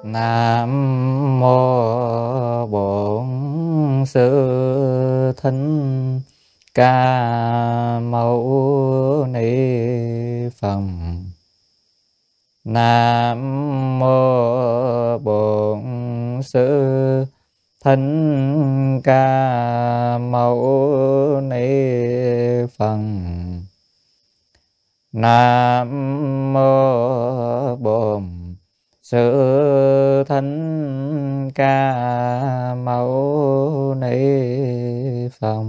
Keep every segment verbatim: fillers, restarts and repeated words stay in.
Nam mô Bổn Sư Thích Ca Mâu Ni Phật. Nam mô Bổn Sư Thích Ca Mâu Ni Phật. Nam mô Bổn Sư Thích Ca Mâu Ni Phật.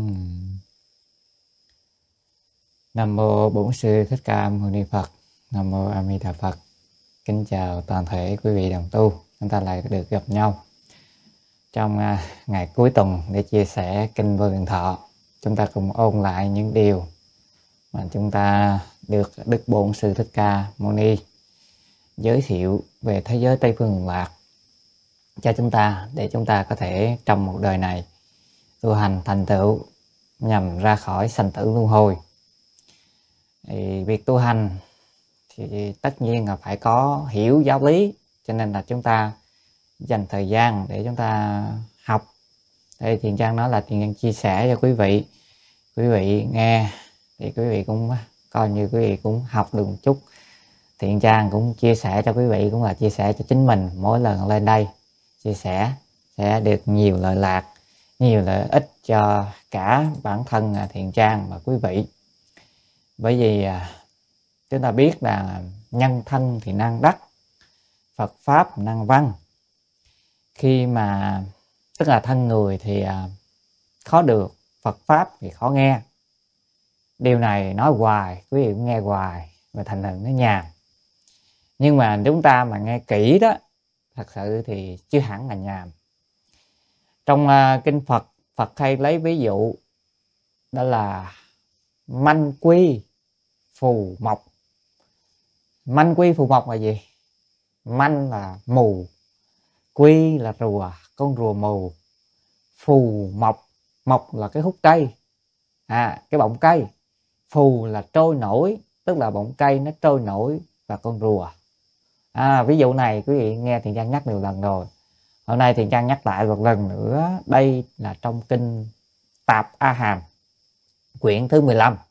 Nam mô Bổn Sư Thích Ca Mâu Ni Phật. Nam mô A Di Đà Phật. Kính chào toàn thể quý vị đồng tu. Chúng ta lại được gặp nhau trong uh, ngày cuối tuần để chia sẻ kinh Vô Lượng Thọ. Chúng ta cùng ôn lại những điều mà chúng ta được Đức Bổn Sư Thích Ca Mâu Ni giới thiệu về thế giới Tây Phương Cực Lạc cho chúng ta, để chúng ta có thể trong một đời này tu hành thành tựu nhằm ra khỏi sanh tử luân hồi. Thì việc tu hành thì tất nhiên là phải có hiểu giáo lý, cho nên là chúng ta dành thời gian để chúng ta học. Đây Thiện Trang nói là Thiện Trang chia sẻ cho quý vị, quý vị nghe thì quý vị cũng coi như quý vị cũng học được một chút. Thiện Trang cũng chia sẻ cho quý vị, cũng là chia sẻ cho chính mình. Mỗi lần lên đây chia sẻ sẽ được nhiều lợi lạc, nhiều lợi ích cho cả bản thân Thiện Trang và quý vị. Bởi vì chúng ta biết là nhân thân thì năng đắc, Phật Pháp năng văn. Khi mà tức là thân người thì khó được, Phật Pháp thì khó nghe. Điều này nói hoài, quý vị cũng nghe hoài và thành hình nó nhàm. Nhưng mà chúng ta mà nghe kỹ đó, thật sự thì chưa hẳn là nhàm. Trong uh, kinh Phật, Phật hay lấy ví dụ đó là manh quy phù mộc. Manh quy phù mộc là gì? Manh là mù, quy là rùa, con rùa mù. Phù mộc, mộc là cái hút cây, à, cái bọng cây. Phù là trôi nổi, tức là bọng cây nó trôi nổi và con rùa. À, ví dụ này quý vị nghe Thiện Trang nhắc nhiều lần rồi. Hôm nay Thiện Trang nhắc lại một lần nữa. Đây là trong kinh Tạp A Hàm, quyển thứ mười lăm.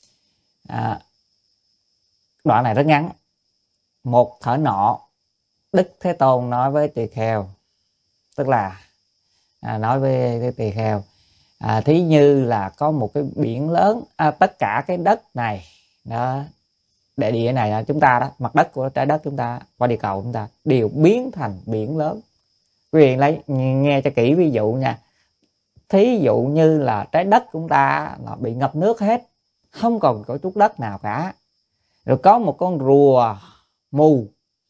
À, đoạn này rất ngắn. Một thở nọ, Đức Thế Tôn nói với tỳ kheo, tức là à, nói với cái tỳ kheo, à, thí như là có một cái biển lớn, à, tất cả cái đất này đó, đại địa này là chúng ta đó, mặt đất của trái đất chúng ta, qua địa cầu chúng ta đều biến thành biển lớn. Quý vị lấy nghe cho kỹ ví dụ nha. Thí dụ như là trái đất chúng ta là bị ngập nước hết, không còn có chút đất nào cả. Rồi có một con rùa mù,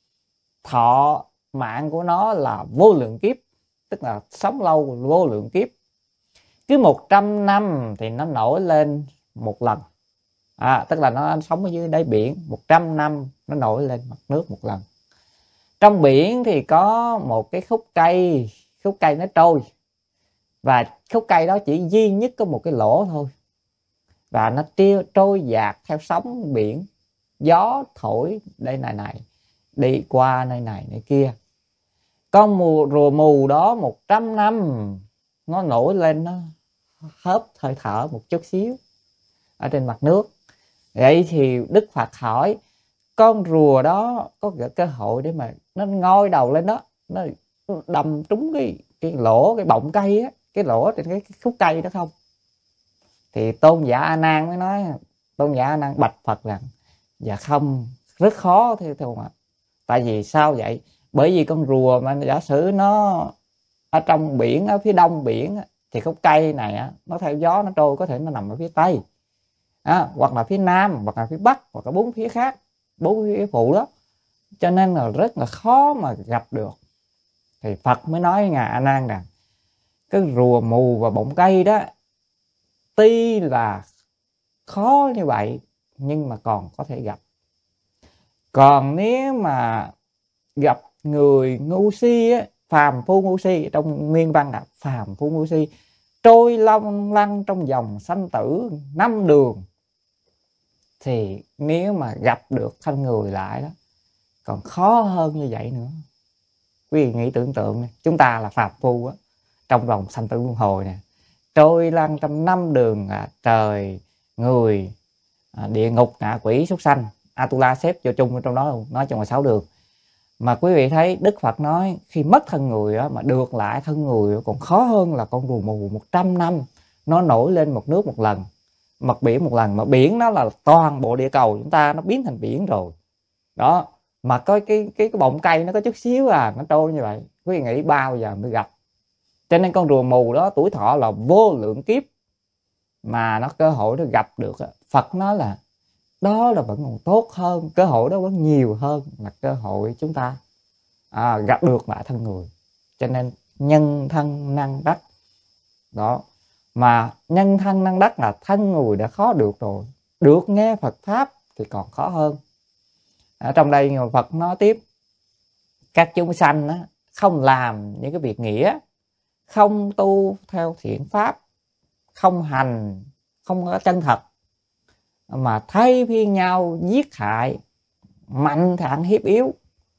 thọ mạng của nó là vô lượng kiếp, tức là sống lâu vô lượng kiếp. Cứ một trăm năm thì nó nổi lên một lần. À, tức là nó sống ở dưới đáy biển, một trăm năm nó nổi lên mặt nước một lần. Trong biển thì có một cái khúc cây, khúc cây nó trôi. Và khúc cây đó chỉ duy nhất có một cái lỗ thôi. Và nó trôi, trôi dạt theo sóng biển. Gió thổi đây này này, đi qua nơi này nơi kia. Con mù, rùa mù đó một trăm năm nó nổi lên, nó hớp hơi thở một chút xíu ở trên mặt nước. Vậy thì Đức Phật hỏi, con rùa đó có cơ hội để mà nó ngoi đầu lên đó, nó đâm trúng cái, cái lỗ, cái bọng cây á, cái lỗ trên cái khúc cây đó không? Thì Tôn giả A Nan mới nói, Tôn giả A Nan bạch Phật rằng, dạ không, rất khó theo theo ạ. Tại vì sao vậy? Bởi vì con rùa mà giả sử nó ở trong biển, ở phía đông biển, thì khúc cây này nó theo gió nó trôi, có thể nó nằm ở phía tây, à, hoặc là phía nam, hoặc là phía bắc, hoặc là bốn phía khác, bốn phía phụ đó. Cho nên là rất là khó mà gặp được. Thì Phật mới nói với ngài A Nan rằng, cái rùa mù và bọng cây đó tuy là khó như vậy, nhưng mà còn có thể gặp. Còn nếu mà gặp người ngu si á, phàm phu ngu si, trong nguyên văn là phàm phu ngu si, trôi long lăng trong dòng sanh tử năm đường, thì nếu mà gặp được thân người lại đó, còn khó hơn như vậy nữa. Quý vị nghĩ tưởng tượng này, chúng ta là phàm phu á, trong vòng sanh tử luân hồi nè, trôi lăn trong năm đường à, trời, người, à, địa ngục, ngạ quỷ, súc sanh, Atula xếp vô chung trong đó luôn, nói chung là sáu đường. Mà quý vị thấy Đức Phật nói khi mất thân người á, mà được lại thân người còn khó hơn là con rùa mù một trăm năm nó nổi lên một nước một lần, mặt biển một lần. Mà biển nó là toàn bộ địa cầu chúng ta nó biến thành biển rồi đó, mà có cái cái cái bọng cây nó có chút xíu à, nó trôi như vậy, quý vị nghĩ bao giờ mới gặp. Cho nên con rùa mù đó tuổi thọ là vô lượng kiếp mà nó cơ hội nó gặp được. Phật nói là đó là vẫn còn tốt hơn, cơ hội đó vẫn nhiều hơn là cơ hội chúng ta à, gặp được lại thân người. Cho nên nhân thân năng đắc đó, mà nhân thân năng đắc là thân người đã khó được rồi, được nghe Phật pháp thì còn khó hơn. Ở trong đây Phật nói tiếp, các chúng sanh á, không làm những cái việc nghĩa, không tu theo thiện pháp, không hành, không có chân thật, mà thay phiên nhau giết hại, mạnh thản hiếp yếu,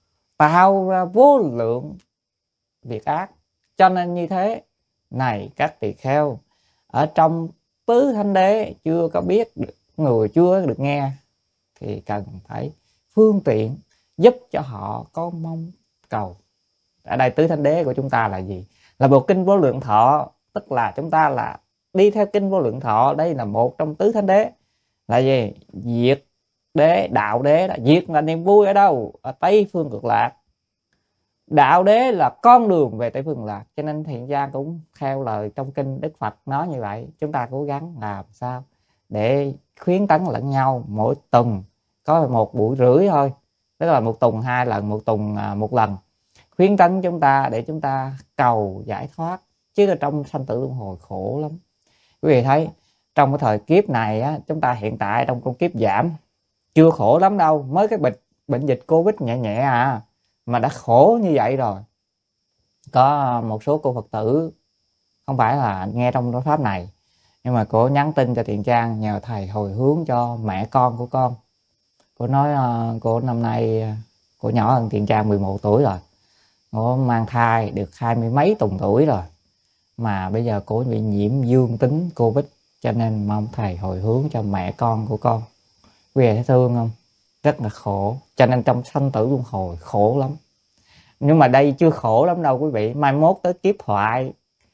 tạo ra vô lượng việc ác. Cho nên như thế này các tỳ kheo, ở trong tứ thánh đế chưa có biết được, người chưa được nghe thì cần phải phương tiện giúp cho họ có mong cầu. Ở đây tứ thánh đế của chúng ta là gì? Là bộ kinh Vô Lượng Thọ, tức là chúng ta là đi theo kinh Vô Lượng Thọ. Đây là một trong tứ thánh đế. Là gì? Diệt đế, đạo đế đó. Diệt là niềm vui ở đâu? Ở Tây Phương Cực Lạc. Đạo đế là con đường về Tây Phương Cực Lạc. Cho nên Thiện Gia cũng theo lời trong kinh Đức Phật nói như vậy. Chúng ta cố gắng làm sao để khuyến tấn lẫn nhau. Mỗi tuần có một buổi rưỡi thôi, tức là một tuần hai lần, một tuần một lần, khuyến tấn chúng ta để chúng ta cầu giải thoát. Chứ ở trong sanh tử luân hồi khổ lắm. Quý vị thấy trong cái thời kiếp này á, chúng ta hiện tại trong con kiếp giảm chưa khổ lắm đâu, mới cái bệnh bệnh dịch Covid nhẹ nhẹ à mà đã khổ như vậy rồi. Có một số cô Phật tử không phải là nghe trong đối pháp này, nhưng mà cô nhắn tin cho Thiện Trang nhờ thầy hồi hướng cho mẹ con của con. Cô nói cô năm nay cô nhỏ hơn Thiện Trang mười một tuổi rồi, cô mang thai được hai mươi mấy tuần tuổi rồi, mà bây giờ cô bị nhiễm dương tính Covid, cho nên mong thầy hồi hướng cho mẹ con của con. Quý vị thấy thương không? Rất là khổ. Cho nên trong sanh tử luân hồi khổ lắm. Nhưng mà đây chưa khổ lắm đâu quý vị. Mai mốt tới kiếp thoại,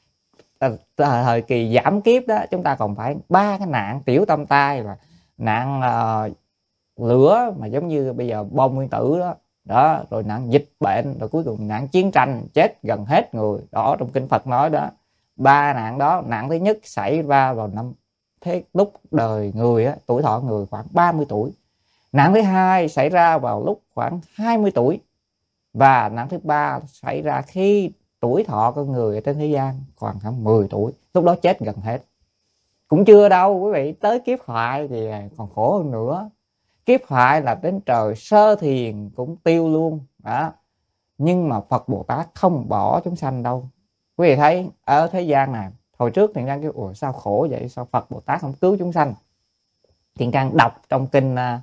thời kỳ giảm kiếp đó, chúng ta còn phải ba cái nạn tiểu tâm tai, là nạn uh, lửa mà giống như bây giờ bom nguyên tử đó, đó, rồi nạn dịch bệnh, rồi cuối cùng nạn chiến tranh, chết gần hết người. Đó, trong kinh Phật nói đó, ba nạn đó. Nạn thứ nhất xảy ra vào năm thế lúc đời người á, tuổi thọ người khoảng ba mươi tuổi. Nạn thứ hai xảy ra vào lúc khoảng hai mươi tuổi. Và nạn thứ ba xảy ra khi tuổi thọ con người ở trên thế gian còn khoảng mười tuổi. Lúc đó chết gần hết. Cũng chưa đâu quý vị, tới kiếp thoại thì còn khổ hơn nữa. Kiếp thoại là đến trời sơ thiền cũng tiêu luôn đó. Nhưng mà Phật Bồ Tát không bỏ chúng sanh đâu. Quý vị thấy ở thế gian này, hồi trước Thiện Trang kêu ủa sao khổ vậy, sao Phật Bồ Tát không cứu chúng sanh. Thiện Trang đọc trong kinh à,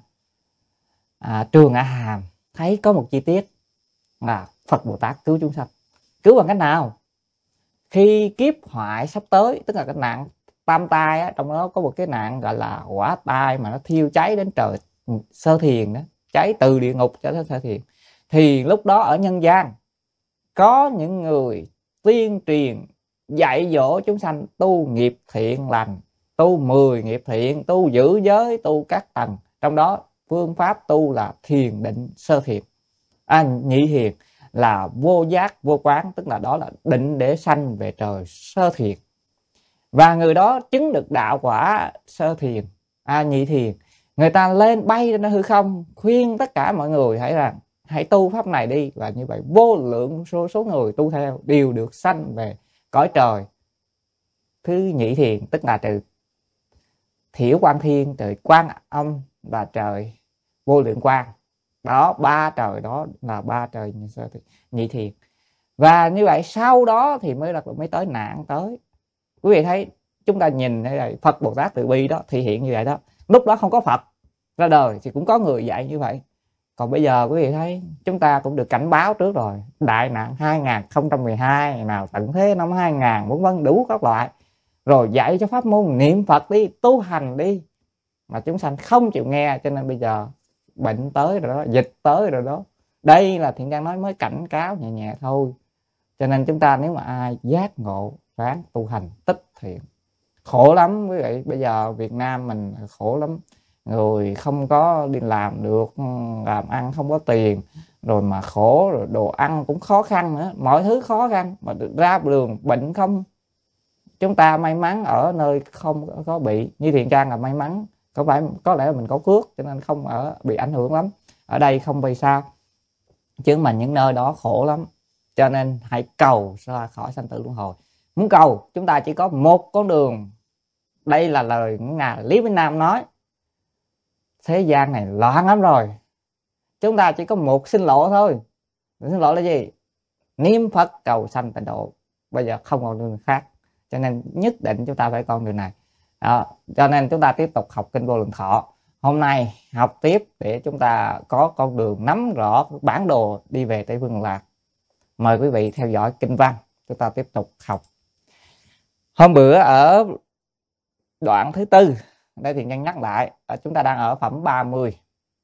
à, Trường A Hàm thấy có một chi tiết là Phật Bồ Tát cứu chúng sanh. Cứu bằng cách nào? Khi kiếp hoại sắp tới, tức là cái nạn tam tai á, trong đó có một cái nạn gọi là hỏa tai mà nó thiêu cháy đến trời sơ thiền đó, cháy từ địa ngục cho đến sơ thiền. Thì lúc đó ở nhân gian có những người tuyên truyền dạy dỗ chúng sanh tu nghiệp thiện lành, tu mười nghiệp thiện, tu giữ giới, tu các tầng. Trong đó phương pháp tu là thiền định sơ thiền, à, nhị thiền là vô giác vô quán, tức là đó là định để sanh về trời sơ thiền. Và người đó chứng được đạo quả sơ thiền, à, nhị thiền, người ta lên bay lên hư không khuyên tất cả mọi người hãy rằng hãy tu pháp này đi. Và như vậy vô lượng số, số người tu theo đều được sanh về cõi trời thứ nhị thiền, tức là trời Thiểu Quan Thiên, trời Quan Âm và trời Vô Lượng Quang. Đó, ba trời đó là ba trời nhị thiền. Và như vậy sau đó thì mới là mới tới nạn tới. Quý vị thấy chúng ta nhìn đây là Phật Bồ Tát Từ Bi đó thể hiện như vậy đó. Lúc đó không có Phật ra đời thì cũng có người dạy như vậy. Còn bây giờ quý vị thấy chúng ta cũng được cảnh báo trước rồi, đại nạn hai không một hai, nào tận thế năm hai nghìn, vân vân đủ các loại, rồi dạy cho pháp môn niệm Phật đi, tu hành đi, mà chúng sanh không chịu nghe. Cho nên bây giờ bệnh tới rồi đó, dịch tới rồi đó. Đây là Thiện Trang nói mới cảnh cáo nhẹ nhẹ thôi. Cho nên chúng ta nếu mà ai giác ngộ ráng tu hành tích thiện. Khổ lắm quý vị, bây giờ Việt Nam mình khổ lắm, người không có đi làm được, làm ăn không có tiền, rồi mà khổ, rồi đồ ăn cũng khó khăn nữa, mọi thứ khó khăn, mà được ra đường bệnh không. Chúng ta may mắn ở nơi không có bị, như Thiện Trang là may mắn, có phải có lẽ mình có phước cho nên không ở bị ảnh hưởng lắm, ở đây không vì sao, chứ mà những nơi đó khổ lắm. Cho nên hãy cầu ra khỏi sanh tử luân hồi. Muốn cầu chúng ta chỉ có một con đường. Đây là lời ngài Lý Vĩnh Nam nói, thế gian này loạn lắm rồi, chúng ta chỉ có một sinh lộ thôi. Sinh lộ là gì? Niệm Phật cầu sanh tịnh độ, bây giờ không còn đường khác. Cho nên nhất định chúng ta phải con đường này đó. Cho nên chúng ta tiếp tục học kinh Vô Lượng Thọ. Hôm nay học tiếp để chúng ta có con đường nắm rõ bản đồ đi về Tây Phương Lạc. Mời quý vị theo dõi kinh văn, chúng ta tiếp tục học. Hôm bữa ở đoạn thứ tư, đây Thiện Trang nhắc lại, chúng ta đang ở phẩm ba mươi.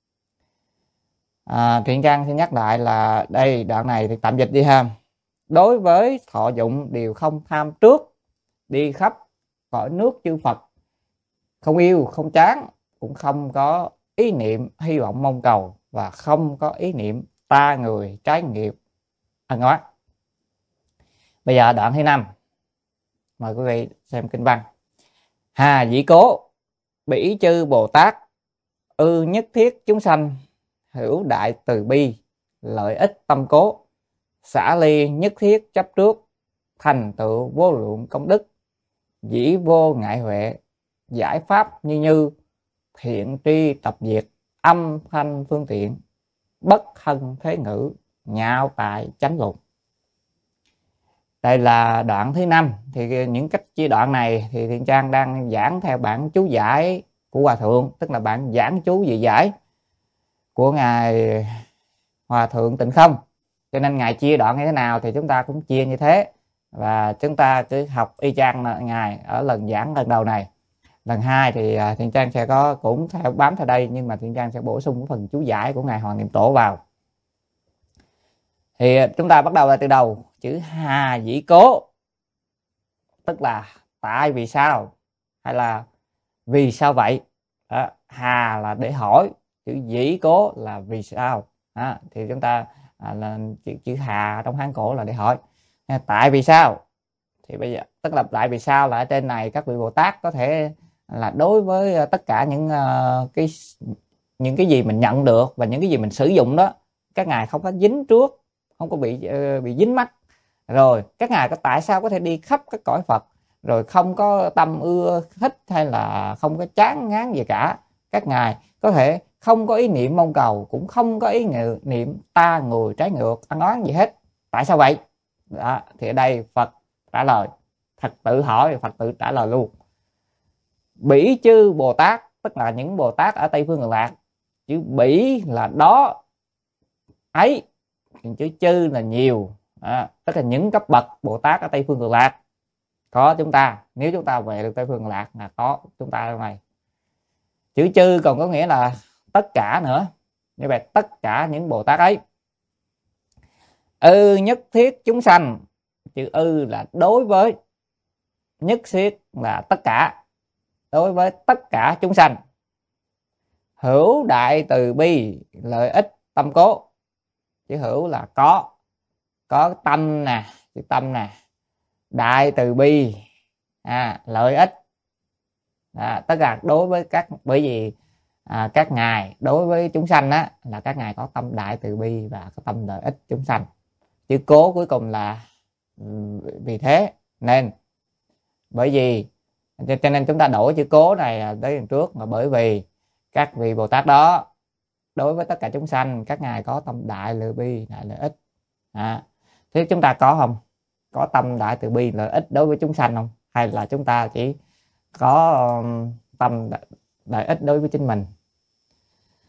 à, Thiện Trang xin nhắc lại là đây đoạn này thì tạm dịch đi ha. Đối với thọ dụng đều không tham trước, đi khắp cõi nước chư Phật, không yêu không chán, cũng không có ý niệm hy vọng mong cầu, và không có ý niệm ta người trái nghiệp ân oán. Bây giờ đoạn thứ năm, mời quý vị xem kinh văn. Hà dĩ cố, bỉ chư Bồ Tát, ư nhất thiết chúng sanh, hữu đại từ bi, lợi ích tâm cố, xả ly nhất thiết chấp trước, thành tựu vô lượng công đức, dĩ vô ngại huệ, giải pháp như như, thiện tri tập diệt, âm thanh phương tiện, bất hân thế ngữ, nhạo tại chánh lục. Đây là đoạn thứ năm. Thì những cách chia đoạn này thì Thiện Trang đang giảng theo bản chú giải của Hòa Thượng, tức là bản giảng chú dị giải của ngài Hòa Thượng Tịnh Không. Cho nên ngài chia đoạn như thế nào thì chúng ta cũng chia như thế, và chúng ta cứ học y chang ngài ở lần giảng lần đầu này. Lần hai thì Thiện Trang sẽ có cũng theo bám theo đây, nhưng mà Thiện Trang sẽ bổ sung phần chú giải của ngài Hoàng Niệm Tổ vào. Thì chúng ta bắt đầu là từ đầu, chữ hà dĩ cố, tức là tại vì sao, hay là vì sao vậy. Đó, hà là để hỏi, chữ dĩ cố là vì sao. Đó, thì chúng ta à, là chữ, chữ hà trong Hán cổ là để hỏi tại vì sao. Thì bây giờ tức là tại vì sao là ở trên này các vị Bồ Tát có thể là đối với tất cả những uh, cái những cái gì mình nhận được và những cái gì mình sử dụng đó, các ngài không có dính trước, không có bị uh, bị dính mắc. Rồi các ngài có tại sao có thể đi khắp các cõi Phật, rồi không có tâm ưa thích hay là không có chán ngán gì cả. Các ngài có thể không có ý niệm mong cầu, cũng không có ý niệm ta người trái ngược ăn oán gì hết. Tại sao vậy? Đó, thì ở đây Phật trả lời, Phật tự hỏi, Phật tự trả lời luôn. Bỉ chư Bồ Tát, tức là những Bồ Tát ở Tây Phương Cực Lạc. Chữ bỉ là đó, ấy, chữ chư là nhiều. À, tức là những cấp bậc Bồ Tát ở Tây Phương Cực Lạc có chúng ta. Nếu chúng ta về được Tây Phương Cực Lạc là có chúng ta trong này. Chữ chư còn có nghĩa là tất cả nữa. Như vậy tất cả những Bồ Tát ấy. Ư nhất thiết chúng sanh, chữ ư là đối với, nhất thiết là tất cả, đối với tất cả chúng sanh. Hữu đại từ bi, lợi ích tâm cố. Chữ hữu là có, có tâm nè, chữ tâm nè. Đại từ bi, à, lợi ích. À, tất cả đối với các, bởi vì à, các ngài đối với chúng sanh á, là các ngài có tâm đại từ bi và có tâm lợi ích chúng sanh. Chữ cố cuối cùng là vì thế nên, bởi vì cho nên chúng ta đổi chữ cố này tới đằng trước, mà bởi vì các vị Bồ Tát đó đối với tất cả chúng sanh các ngài có tâm đại từ bi, đại lợi ích. À, thế chúng ta có không? Có tâm đại từ bi lợi ích đối với chúng sanh không? Hay là chúng ta chỉ có um, tâm lợi ích đối với chính mình?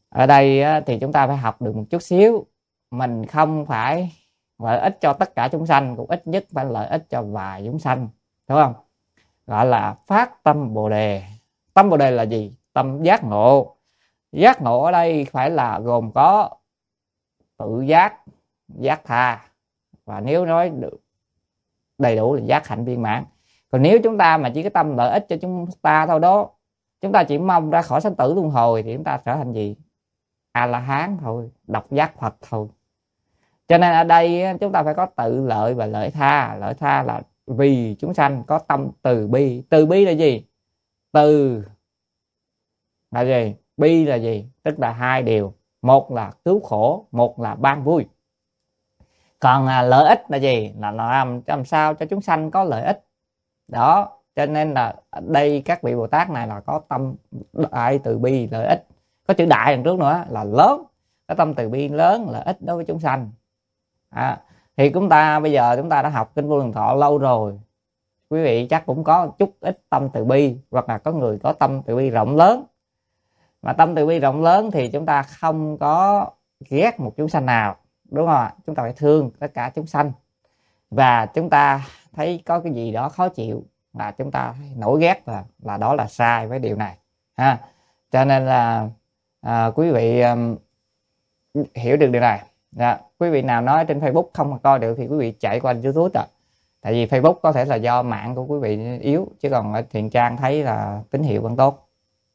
Ở đây thì chúng ta phải học được một chút xíu, mình không phải lợi ích cho tất cả chúng sanh, cũng ít nhất phải lợi ích cho vài chúng sanh, đúng không? Gọi là phát tâm Bồ Đề. Tâm Bồ Đề là gì? Tâm giác ngộ. Giác ngộ ở đây phải là gồm có tự giác, giác tha, và nếu nói được đầy đủ là giác hạnh viên mãn. Còn nếu chúng ta mà chỉ có tâm lợi ích cho chúng ta thôi đó, chúng ta chỉ mong ra khỏi sanh tử luân hồi, thì chúng ta trở thành gì? A La Hán thôi, độc giác Phật thôi. Cho nên ở đây chúng ta phải có tự lợi và lợi tha. Lợi tha là vì chúng sanh, có tâm từ bi. Từ bi là gì? Từ là gì? Bi là gì? Tức là hai điều, một là cứu khổ, một là ban vui. Còn à, lợi ích là gì? Là làm làm sao cho chúng sanh có lợi ích đó. Cho nên là đây các vị Bồ Tát này là có tâm đại từ bi lợi ích, có chữ đại đằng trước nữa là lớn, có tâm từ bi lớn lợi ích đối với chúng sanh. À, thì chúng ta bây giờ chúng ta đã học kinh Vô Lượng Thọ lâu rồi, quý vị chắc cũng có chút ít tâm từ bi, hoặc là có người có tâm từ bi rộng lớn. Mà tâm từ bi rộng lớn thì chúng ta không có ghét một chúng sanh nào, đúng không ạ? Chúng ta phải thương tất cả chúng sanh, và chúng ta thấy có cái gì đó khó chịu là chúng ta nổi ghét, là là đó là sai với điều này ha. Cho nên là à, quý vị um, hiểu được điều này. Dạ. Quý vị nào nói trên Facebook không coi được thì quý vị chạy qua YouTube ạ. Tại vì Facebook có thể là do mạng của quý vị yếu, chứ còn ở Thiện Trang thấy là tín hiệu vẫn tốt.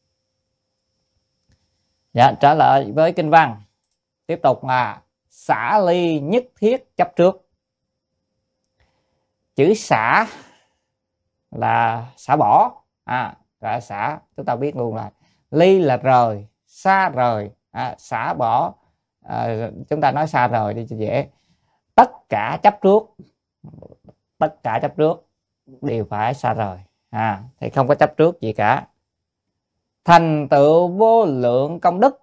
Dạ, trở lại với kinh văn. Tiếp tục là xả ly nhất thiết chấp trước. Chữ xả là xả bỏ, à, là xả, chúng ta biết luôn là ly là rời, xa rời, à, xả bỏ, à, chúng ta nói xa rời đi cho dễ. Tất cả chấp trước, tất cả chấp trước đều phải xa rời, à, thì không có chấp trước gì cả. Thành tựu vô lượng công đức,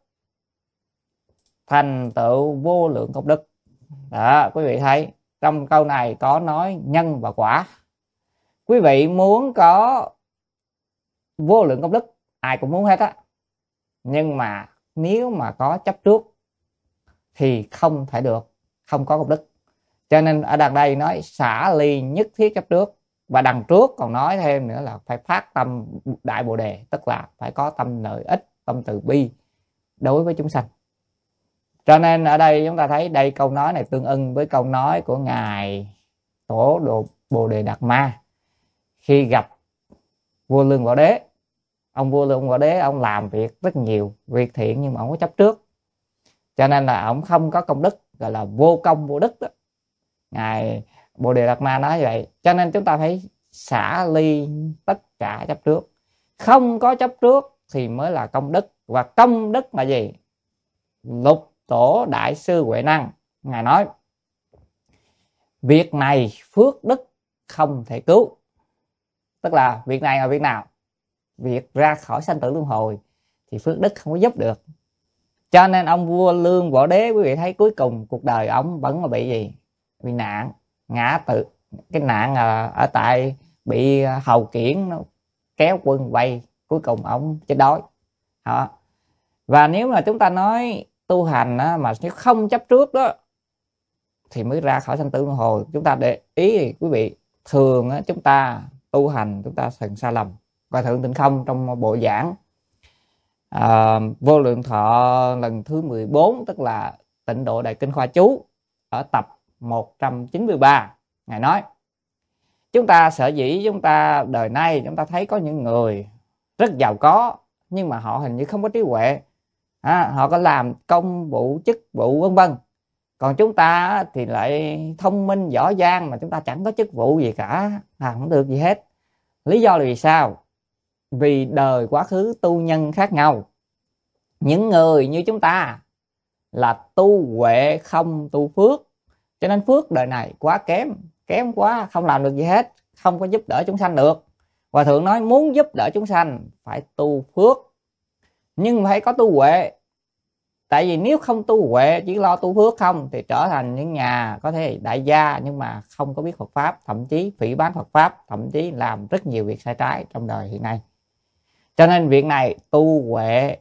thành tựu vô lượng công đức. Đó, quý vị thấy trong câu này có nói nhân và quả. Quý vị muốn có vô lượng công đức, ai cũng muốn hết á, nhưng mà nếu mà có chấp trước thì không thể được, không có công đức. Cho nên ở đằng đây nói xả ly nhất thiết chấp trước, và đằng trước còn nói thêm nữa là phải phát tâm đại bồ đề, tức là phải có tâm lợi ích, tâm từ bi đối với chúng sanh. Cho nên ở đây chúng ta thấy đây câu nói này tương ưng với câu nói của ngài Tổ Đồ Bồ Đề Đạt Ma khi gặp vua Lương Võ Đế. Ông vua Lương Võ Đế ông làm việc rất nhiều việc thiện, nhưng mà ông có chấp trước, cho nên là ông không có công đức, gọi là vô công vô đức đó. Ngài Bồ Đề Đạt Ma nói vậy. Cho nên chúng ta phải xả ly tất cả chấp trước, không có chấp trước thì mới là công đức. Và công đức là gì? Lục Tổ Đại Sư Huệ Năng ngài nói việc này phước đức không thể cứu. Tức là việc này là việc nào? Việc ra khỏi sanh tử luân hồi thì phước đức không có giúp được. Cho nên ông vua Lương Võ Đế, quý vị thấy cuối cùng cuộc đời ông vẫn là bị gì? Bị nạn, ngã tự. Cái nạn là ở tại bị Hầu Kiển nó kéo quân vây, cuối cùng ông chết đói. Đó. Và nếu mà chúng ta nói tu hành á, mà nếu không chấp trước đó thì mới ra khỏi sanh tử luân hồi. Chúng ta để ý thì quý vị, thường á, chúng ta tu hành chúng ta thường sai lầm. Và Thượng Tịnh Không trong bộ giảng à, Vô Lượng Thọ lần thứ mười bốn, tức là Tịnh Độ Đại Kinh Khoa Chú, ở tập một trăm chín mươi ba, ngài nói chúng ta sở dĩ chúng ta đời nay chúng ta thấy có những người rất giàu có, nhưng mà họ hình như không có trí huệ, à, họ có làm công vụ chức vụ vân vân. Còn chúng ta thì lại thông minh giỏi giang mà chúng ta chẳng có chức vụ gì cả, à, không được gì hết. Lý do là vì sao? Vì đời quá khứ tu nhân khác nhau. Những người như chúng ta là tu huệ không tu phước, cho nên phước đời này quá kém, kém quá, không làm được gì hết, không có giúp đỡ chúng sanh được. Hòa Thượng nói muốn giúp đỡ chúng sanh phải tu phước, nhưng phải có tu huệ. Tại vì nếu không tu huệ, chỉ lo tu phước không thì trở thành những nhà có thể đại gia nhưng mà không có biết Phật Pháp, thậm chí phỉ báng Phật Pháp, thậm chí làm rất nhiều việc sai trái trong đời hiện nay. Cho nên việc này tu huệ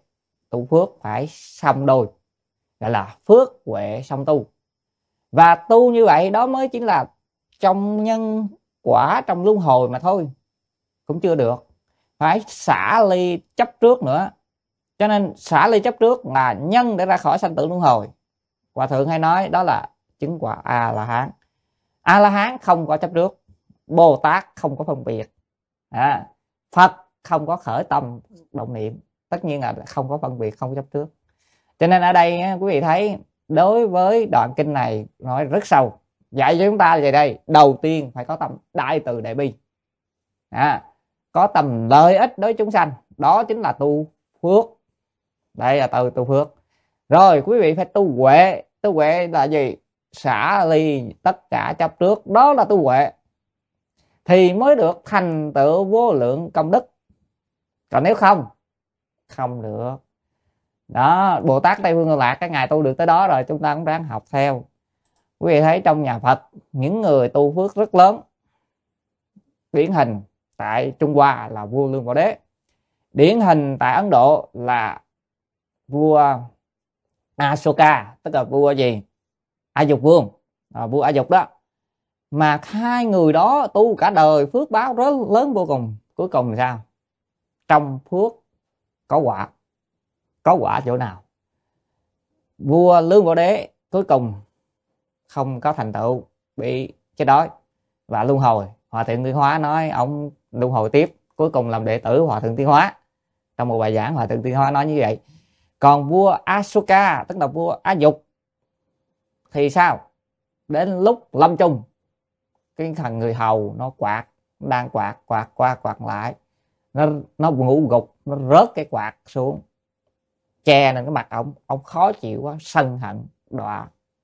tu phước phải song đôi, gọi là phước huệ song tu. Và tu như vậy đó mới chính là trong nhân quả, trong luân hồi mà thôi, cũng chưa được, phải xả ly chấp trước nữa. Cho nên xả ly chấp trước là nhân để ra khỏi sanh tử luân hồi. Hòa thượng hay nói đó là chứng quả A La Hán. A La Hán không có chấp trước, Bồ Tát không có phân biệt, à, Phật không có khởi tâm động niệm, tất nhiên là không có phân biệt, không có chấp trước. Cho nên ở đây quý vị thấy đối với đoạn kinh này nói rất sâu, dạy cho chúng ta về đây đầu tiên phải có tâm đại từ đại bi, à, có tâm lợi ích đối chúng sanh, đó chính là tu phước. Đây là từ tu phước. Rồi quý vị phải tu huệ. Tu huệ là gì? Xả ly tất cả chấp trước, đó là tu huệ, thì mới được thành tựu vô lượng công đức. Còn nếu không, không được. Đó, Bồ Tát Tây Phương Cực Lạc cái ngày tu được tới đó rồi, chúng ta cũng ráng học theo. Quý vị thấy trong nhà Phật những người tu phước rất lớn, điển hình tại Trung Hoa là vua Lương Bảo Đế, điển hình tại Ấn Độ là vua Asoka, tức là vua gì? A Dục Vương, à, vua A Dục đó. Mà hai người đó tu cả đời phước báo rất lớn vô cùng. Cuối cùng là sao? Trong phước có quả. Có quả chỗ nào? Vua Lương Bảo Đế cuối cùng không có thành tựu, bị chết đói và luân hồi. Hòa thượng Tiến Hóa nói ông luân hồi tiếp, cuối cùng làm đệ tử Hòa thượng Tiến Hóa. Trong một bài giảng Hòa thượng Tiến Hóa nói như vậy. Còn vua Asoka, tức là vua A Dục, thì sao? Đến lúc lâm chung, cái thằng người hầu nó quạt, đang quạt quạt qua quạt lại, nó nó ngủ gục, nó rớt cái quạt xuống, che lên cái mặt ông, ông khó chịu quá, sân hận đọa.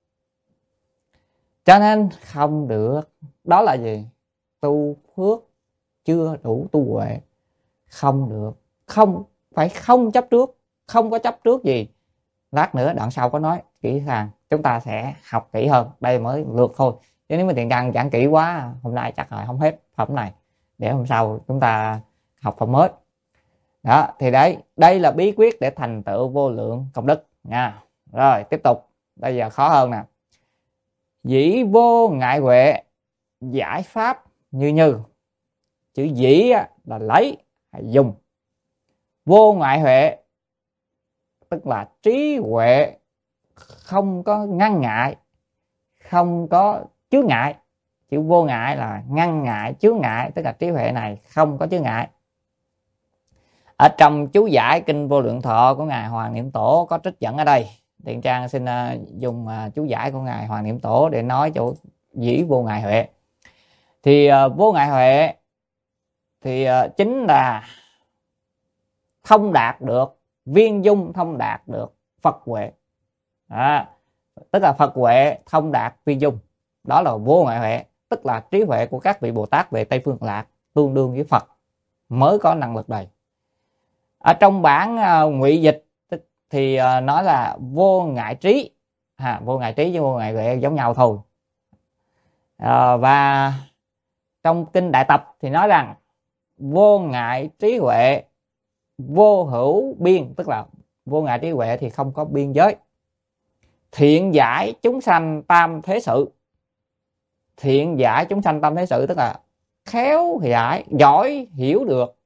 Cho nên không được. Đó là gì? Tu phước chưa đủ tu huệ. Không được. Không, phải không chấp trước. Không có chấp trước gì. Lát nữa đoạn sau có nói kỹ càng, chúng ta sẽ học kỹ hơn. Đây mới lượt thôi, chứ nếu mà tiền càng giảng kỹ quá, hôm nay chắc là không hết phẩm này, để hôm sau chúng ta học phẩm mới. Đó, thì đấy, đây là bí quyết để thành tựu vô lượng công đức nha. Rồi tiếp tục, bây giờ khó hơn nè. Dĩ vô ngại huệ, giải pháp như như. Chữ dĩ là lấy hay dùng. Vô ngại huệ tức là trí huệ không có ngăn ngại, không có chướng ngại. Chữ vô ngại là ngăn ngại, chướng ngại, tức là trí huệ này không có chướng ngại. Ở trong chú giải Kinh Vô Lượng Thọ của Ngài Hoàng Niệm Tổ có trích dẫn ở đây. Thiện Trang xin uh, dùng uh, chú giải của Ngài Hoàng Niệm Tổ để nói chỗ dĩ vô ngại huệ. Thì uh, vô ngại huệ thì uh, chính là thông đạt được, viên dung thông đạt được Phật huệ. À, tức là Phật huệ thông đạt viên dung. Đó là vô ngại huệ, tức là trí huệ của các vị Bồ Tát về Tây Phương Lạc tương đương với Phật mới có năng lực này. Ở trong bản uh, ngụy dịch thì uh, nói là vô ngại trí, à, vô ngại trí với vô ngại huệ giống nhau thôi. À, và trong Kinh Đại Tập thì nói rằng vô ngại trí huệ vô hữu biên, tức là vô ngại trí huệ thì không có biên giới. Thiện giải chúng sanh tam thế sự. Thiện giải chúng sanh tam thế sự tức là khéo giải, giỏi hiểu được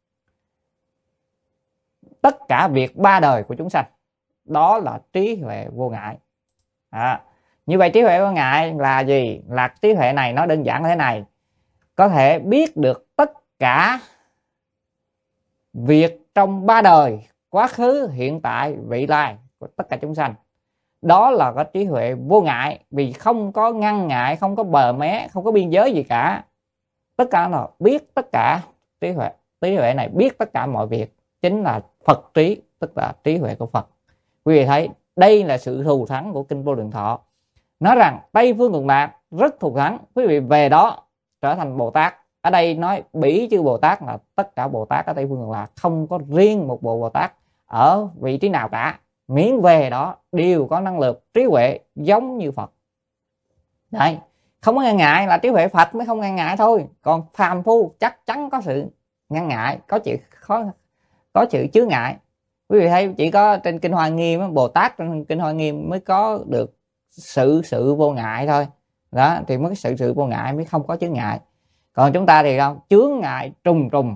tất cả việc ba đời của chúng sanh. Đó là trí huệ vô ngại. À, như vậy trí huệ vô ngại là gì? Là trí huệ này nó đơn giản thế này: có thể biết được tất cả việc trong ba đời, quá khứ, hiện tại, vị lai của tất cả chúng sanh. Đó là có trí huệ vô ngại, vì không có ngăn ngại, không có bờ mé, không có biên giới gì cả. Tất cả là biết tất cả. Trí huệ, trí huệ này biết tất cả mọi việc, chính là Phật trí, tức là trí huệ của Phật. Quý vị thấy đây là sự thù thắng của Kinh Vô Lượng Thọ. Nói rằng Tây Phương Cực Lạc rất thù thắng, quý vị về đó trở thành Bồ Tát. Ở đây nói bỉ chư Bồ Tát là tất cả Bồ Tát ở Tây Phương Cực Lạc, không có riêng một bộ Bồ Tát ở vị trí nào cả. Miễn về đó đều có năng lực trí huệ giống như Phật. Đấy, không có ngăn ngại, là trí huệ Phật mới không ngăn ngại thôi. Còn phàm phu chắc chắn có sự ngăn ngại, có chữ khó, có chữ chướng ngại. Quý vị thấy chỉ có trên Kinh Hoa Nghiêm á, Bồ Tát trong Kinh Hoa Nghiêm mới có được sự sự vô ngại thôi. Đó, thì mới sự sự vô ngại mới không có chướng ngại. Còn chúng ta thì không, chướng ngại trùng trùng,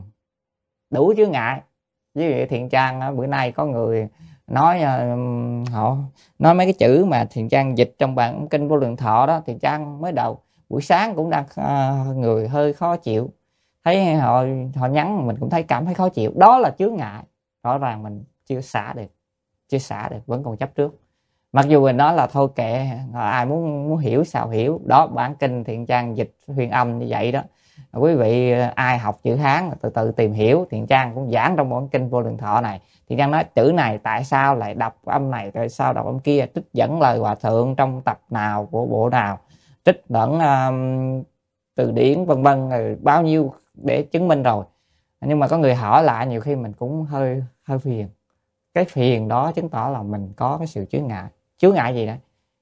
đủ chướng ngại. Ví dụ Thiện Trang bữa nay có người nói uh, họ nói mấy cái chữ mà Thiện Trang dịch trong bản Kinh Vô Lượng Thọ đó, Thiện Trang mới đầu buổi sáng cũng đang uh, người hơi khó chịu, thấy họ họ nhắn mình cũng thấy cảm thấy khó chịu. Đó là chướng ngại, rõ ràng mình chưa xả được, chưa xả được, vẫn còn chấp trước. Mặc dù mình nói là thôi kệ, ai muốn muốn hiểu sao hiểu. Đó, bản Kinh Thiện Trang dịch huyền âm như vậy đó. Quý vị ai học chữ Hán từ từ tìm hiểu. Thiện Trang cũng giảng trong bản Kinh Vô Lượng Thọ này. Thiện Trang nói chữ này tại sao lại đọc âm này, tại sao đọc âm kia, trích dẫn lời Hòa Thượng trong tập nào của bộ nào, trích dẫn um, từ điển vân vân, bao nhiêu để chứng minh rồi. Nhưng mà có người hỏi lại nhiều khi mình cũng hơi hơi phiền. Cái phiền đó chứng tỏ là mình có cái sự chướng ngại. Chướng ngại gì đó?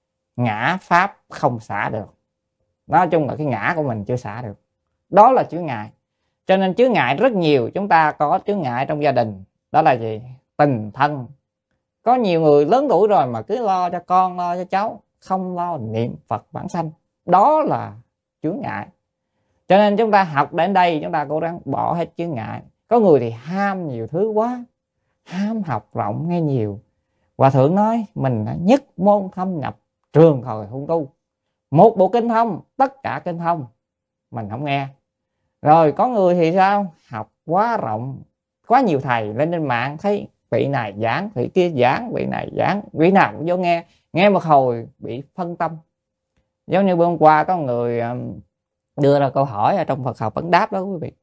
Ngã pháp không xả được. Nói chung là cái ngã của mình chưa xả được. Đó là chướng ngại. Cho nên chướng ngại rất nhiều. Chúng ta có chướng ngại trong gia đình. Đó là gì? Tình thân. Có nhiều người lớn tuổi rồi mà cứ lo cho con, lo cho cháu, không lo niệm Phật vãng sanh. Đó là chướng ngại. Cho nên chúng ta học đến đây, chúng ta cố gắng bỏ hết chướng ngại. Có người thì ham nhiều thứ quá, ham học rộng nghe nhiều. Hòa Thượng nói mình nhất môn thâm nhập, trường thời hung tu. Một bộ kinh thông, tất cả kinh thông, mình không nghe. Rồi có người thì sao? Học quá rộng, quá nhiều thầy, lên trên mạng thấy vị này giảng, vị kia giảng, vị này giảng, vị nào cũng vô nghe. Nghe một hồi bị phân tâm. Giống như bữa hôm qua có người đưa ra câu hỏi ở trong Phật học vấn đáp đó quý vị.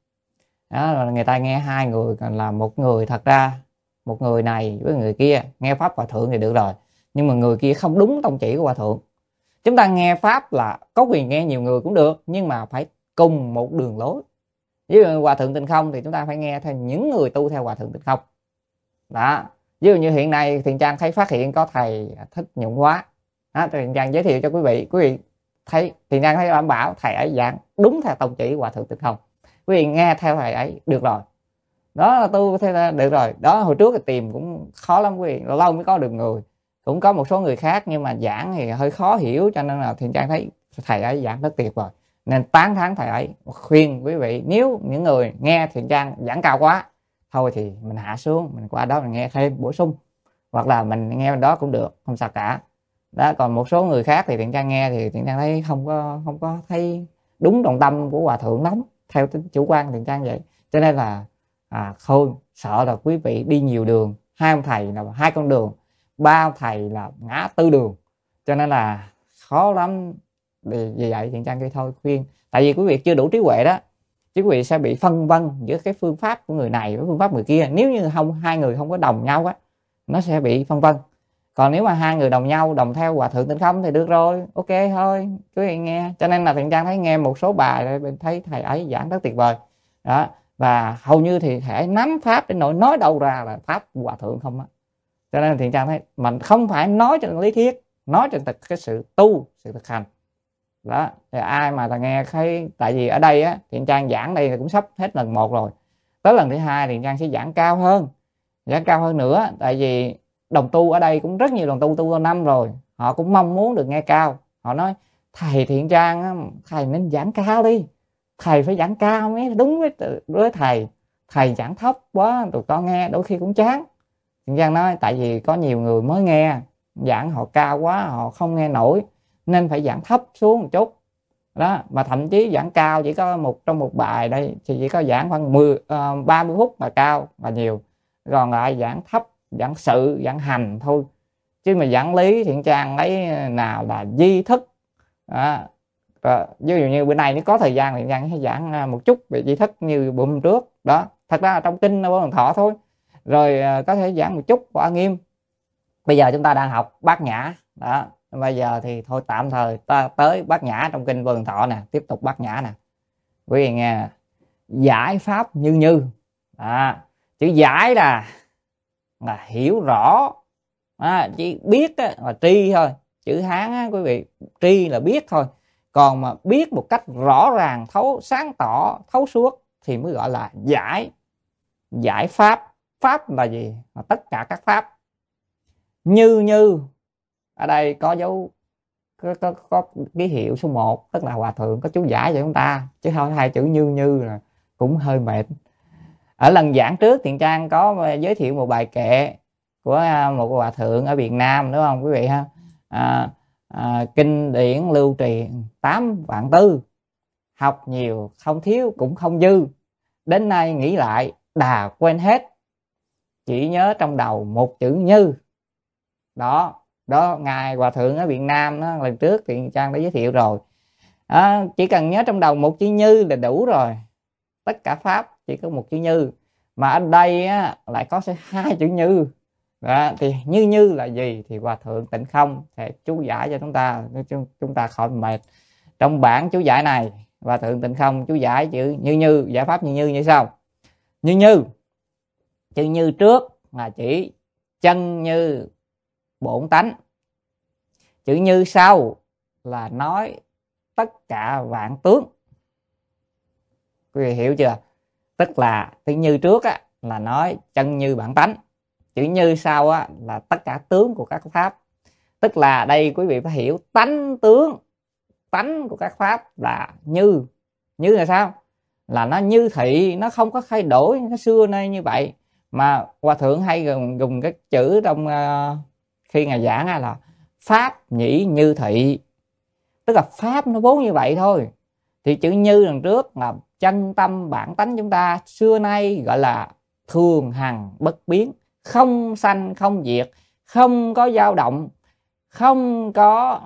Đó là người ta nghe hai người, là một người thật ra một người này với người kia nghe pháp Hòa Thượng thì được rồi, nhưng mà người kia không đúng tông chỉ của Hòa Thượng. Chúng ta nghe pháp là có quyền nghe nhiều người cũng được, nhưng mà phải cùng một đường lối. Ví dụ Hòa Thượng Tịnh Không thì chúng ta phải nghe theo những người tu theo Hòa Thượng Tịnh Không. Đó, ví dụ như hiện nay Thiện Trang thấy phát hiện có thầy Thích Nhuận Hóa, đó, Thiện Trang giới thiệu cho quý vị. Quý vị thấy Thiện Trang thấy đảm bảo thầy ấy giảng đúng theo tông chỉ của Hòa Thượng Tịnh Không, quý vị nghe theo thầy ấy được rồi. Đó là tu theo được rồi. Đó, hồi trước thì tìm cũng khó lắm quý vị, lâu lâu mới có được người. Cũng có một số người khác nhưng mà giảng thì hơi khó hiểu, cho nên là Thiện Trang thấy thầy ấy giảng rất tuyệt vời, nên tán thán thầy ấy. Khuyên quý vị, nếu những người nghe Thiện Trang giảng cao quá, thôi thì mình hạ xuống, mình qua đó mình nghe thêm bổ sung, hoặc là mình nghe đó cũng được, không sao cả. Đó, còn một số người khác thì Thiện Trang nghe thì Thiện Trang thấy không có không có thấy đúng trọng tâm của Hòa Thượng lắm, theo tính chủ quan Thiện Trang vậy. Cho nên là à, thôi sợ là quý vị đi nhiều đường, hai ông thầy là hai con đường, ba ông thầy là ngã tư đường, cho nên là khó lắm. Vì vậy Thiện Trang kêu thôi khuyên, tại vì quý vị chưa đủ trí huệ đó, chứ quý vị sẽ bị phân vân giữa cái phương pháp của người này với phương pháp người kia. Nếu như không hai người không có đồng nhau á, nó sẽ bị phân vân. Còn nếu mà hai người đồng nhau, đồng theo Hòa Thượng Tịnh Không thì được rồi, ok thôi quý vị nghe. Cho nên là Thiện Trang thấy nghe một số bài mình thấy thầy ấy giảng rất tuyệt vời đó, và hầu như thì thầy ấy nắm pháp đến nỗi nói đâu ra là pháp Hòa Thượng không á. Cho nên Thiện Trang thấy mình không phải nói trên lý thuyết, nói trên thực cái sự tu, sự thực hành đó. Thì ai mà là nghe thấy, tại vì ở đây á Thiện Trang giảng đây cũng sắp hết lần một rồi, tới lần thứ hai Thiện Trang sẽ giảng cao hơn, giảng cao hơn nữa. Tại vì đồng tu ở đây cũng rất nhiều đồng tu tu lâu năm rồi, họ cũng mong muốn được nghe cao. Họ nói thầy Thiện Trang á, thầy nên giảng cao đi, thầy phải giảng cao mới đúng với, với thầy. Thầy giảng thấp quá tụi con nghe đôi khi cũng chán. Thiện Trang nói tại vì có nhiều người mới nghe, giảng họ cao quá họ không nghe nổi, nên phải giảng thấp xuống một chút đó. Mà thậm chí giảng cao chỉ có một trong một bài đây thì chỉ có giảng khoảng mười, uh, ba mươi phút mà cao và nhiều, còn lại giảng thấp, giảng sự, giảng hành thôi. Chứ mà giảng lý Thiện Trang lấy nào là di thức đó. Rồi, ví dụ như bữa nay nếu có thời gian Thiện Trang sẽ giảng một chút về di thức như bữa hôm trước đó. Thật ra là trong kinh Vô Lượng Thọ thôi. Rồi có thể giảng một chút của A Nghiêm. Bây giờ chúng ta đang học Bát Nhã đó. Bây giờ thì thôi tạm thời ta tới Bát Nhã trong kinh Vô Lượng Thọ nè, tiếp tục Bát Nhã nè. Quý vị nghe, giải pháp như như đó. Chữ giải là là hiểu rõ, à, chỉ biết á, là tri thôi. Chữ Hán á, quý vị, tri là biết thôi. Còn mà biết một cách rõ ràng, thấu sáng tỏ, thấu suốt thì mới gọi là giải, giải pháp. Pháp là gì? Là tất cả các pháp. Như như ở đây có dấu có, có, có ký hiệu số một, tức là hòa thượng có chú giải cho chúng ta, chứ thôi hai chữ như như là cũng hơi mệt. Ở lần giảng trước Thiện Trang có giới thiệu một bài kệ của một hòa thượng ở Việt Nam, đúng không quý vị ha? À, à, kinh điển lưu truyền tám vạn tư, học nhiều không thiếu cũng không dư, đến nay nghĩ lại đà quên hết, chỉ nhớ trong đầu một chữ như. Đó đó, ngài hòa thượng ở Việt Nam đó, lần trước Thiện Trang đã giới thiệu rồi. À, chỉ cần nhớ trong đầu một chữ như là đủ rồi. Tất cả pháp chỉ có một chữ như, mà ở đây á, lại có hai chữ như. Đó, thì như như là gì thì hòa thượng Tịnh Không sẽ chú giải cho chúng ta, chúng ta khỏi mệt. Trong bản chú giải này hòa thượng Tịnh Không chú giải chữ như như, giải pháp như như như sau. Như như, chữ như trước là chỉ chân như bổn tánh, chữ như sau là nói tất cả vạn tướng. Quý vị hiểu chưa? Tức là chữ như trước á, là nói chân như bản tánh, chữ như sau á, là tất cả tướng của các pháp. Tức là đây quý vị phải hiểu tánh tướng, tánh của các pháp là như. Như là sao? Là nó như thị, nó không có thay đổi, nó xưa nay như vậy. Mà hòa thượng hay dùng, dùng cái chữ trong uh, khi ngài giảng là pháp nhĩ như thị, tức là pháp nó vốn như vậy thôi. Thì chữ như đằng trước là chân tâm bản tánh chúng ta xưa nay gọi là thường hằng bất biến, không sanh không diệt, không có dao động, không có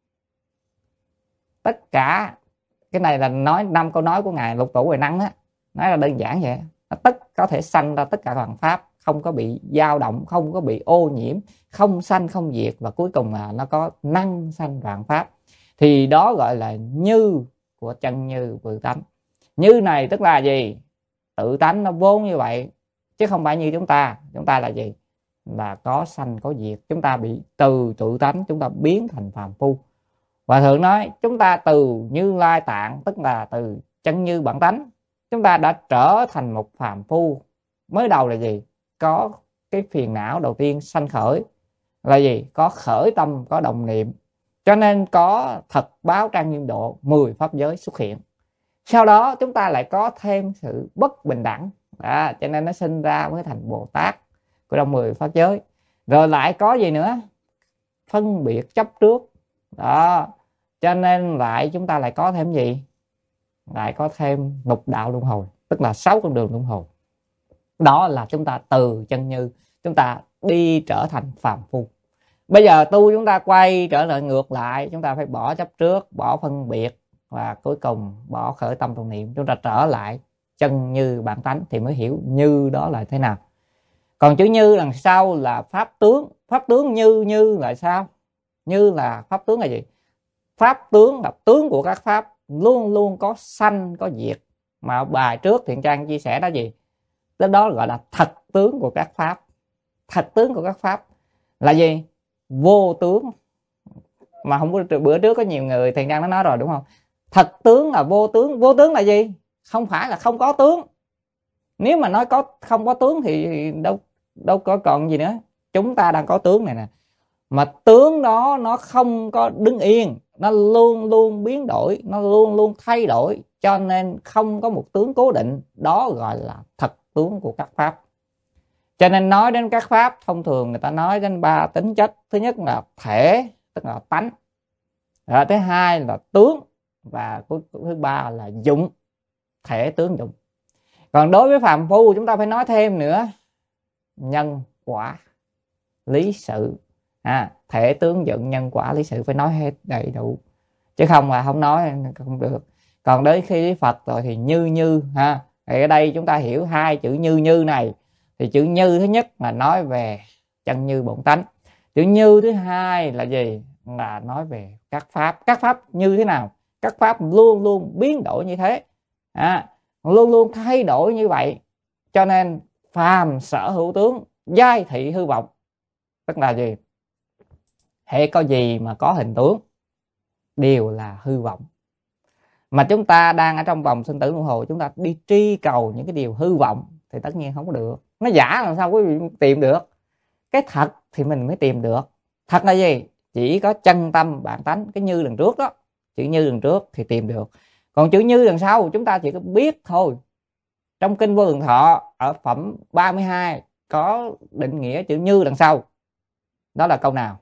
tất cả. Cái này là nói năm câu nói của ngài Lục Tổ Huệ Năng á, nói là đơn giản vậy. Tất có thể sanh ra tất cả toàn pháp, không có bị dao động, không có bị ô nhiễm, không sanh không diệt, và cuối cùng là nó có năng sanh vạn pháp. Thì đó gọi là như của chân như tự tánh. Như này tức là gì? Tự tánh nó vốn như vậy, chứ không phải như chúng ta. Chúng ta là gì? Là có sanh có diệt. Chúng ta bị từ tự tánh chúng ta biến thành phàm phu. Hòa thượng nói chúng ta từ Như Lai Tạng, tức là từ chân như bản tánh, chúng ta đã trở thành một phàm phu. Mới đầu là gì? Có cái phiền não đầu tiên sanh khởi là gì? Có khởi tâm, có đồng niệm. Cho nên có thật báo trang nghiêm độ, mười pháp giới xuất hiện. Sau đó chúng ta lại có thêm sự bất bình đẳng, à, cho nên nó sinh ra mới thành Bồ Tát của trong mười pháp giới. Rồi lại có gì nữa? Phân biệt chấp trước. Đó, cho nên lại chúng ta lại có thêm gì? Lại có thêm lục đạo luân hồi, tức là sáu con đường luân hồi. Đó là chúng ta từ chân như chúng ta đi trở thành phàm phu. Bây giờ tu chúng ta quay trở lại ngược lại, chúng ta phải bỏ chấp trước, bỏ phân biệt, và cuối cùng bỏ khởi tâm đồng niệm. Chúng ta trở lại chân như bản tánh thì mới hiểu như đó là thế nào. Còn chữ như đằng sau là pháp tướng. Pháp tướng như như là sao? Như là pháp tướng là gì? Pháp tướng là tướng của các pháp, luôn luôn có sanh có diệt. Mà bài trước Thiện Trang chia sẻ đó gì? Đó, đó gọi là thật tướng của các pháp. Thật tướng của các pháp là gì? Vô tướng. Mà không có, bữa trước có nhiều người Thiện Trang nó nói rồi đúng không? Thật tướng là vô tướng. Vô tướng là gì? Không phải là không có tướng. Nếu mà nói có không có tướng thì đâu đâu có còn gì nữa. Chúng ta đang có tướng này nè. Mà tướng đó nó không có đứng yên, nó luôn luôn biến đổi, nó luôn luôn thay đổi, cho nên không có một tướng cố định. Đó gọi là thật tướng của các pháp. Cho nên nói đến các pháp, thông thường người ta nói đến ba tính chất. Thứ nhất là thể, tức là tánh. Rồi thứ hai là tướng, và thứ ba là dụng, thể tướng dụng. Còn đối với phàm phu chúng ta phải nói thêm nữa, nhân quả lý sự, à, thể tướng dụng nhân quả lý sự, phải nói hết đầy đủ, chứ không là không nói không được. Còn đến khi với Phật rồi thì như như ha. Thì ở đây chúng ta hiểu hai chữ như như này. Thì chữ như thứ nhất là nói về chân như bổn tánh. Chữ như thứ hai là gì? Là nói về các pháp. Các pháp như thế nào? Các pháp luôn luôn biến đổi như thế, à, luôn luôn thay đổi như vậy. Cho nên phàm sở hữu tướng, giai thị hư vọng. Tức là gì? Hệ có gì mà có hình tướng đều là hư vọng. Mà chúng ta đang ở trong vòng sinh tử luân hồi, chúng ta đi tri cầu những cái điều hư vọng thì tất nhiên không có được. Nó giả làm sao quý vị tìm được? Cái thật thì mình mới tìm được. Thật là gì? Chỉ có chân tâm bản tánh, cái như đằng trước đó, chữ như đằng trước thì tìm được. Còn chữ như đằng sau chúng ta chỉ có biết thôi. Trong kinh Vô Lượng Thọ ở phẩm ba mươi hai có định nghĩa chữ như đằng sau. Đó là câu nào?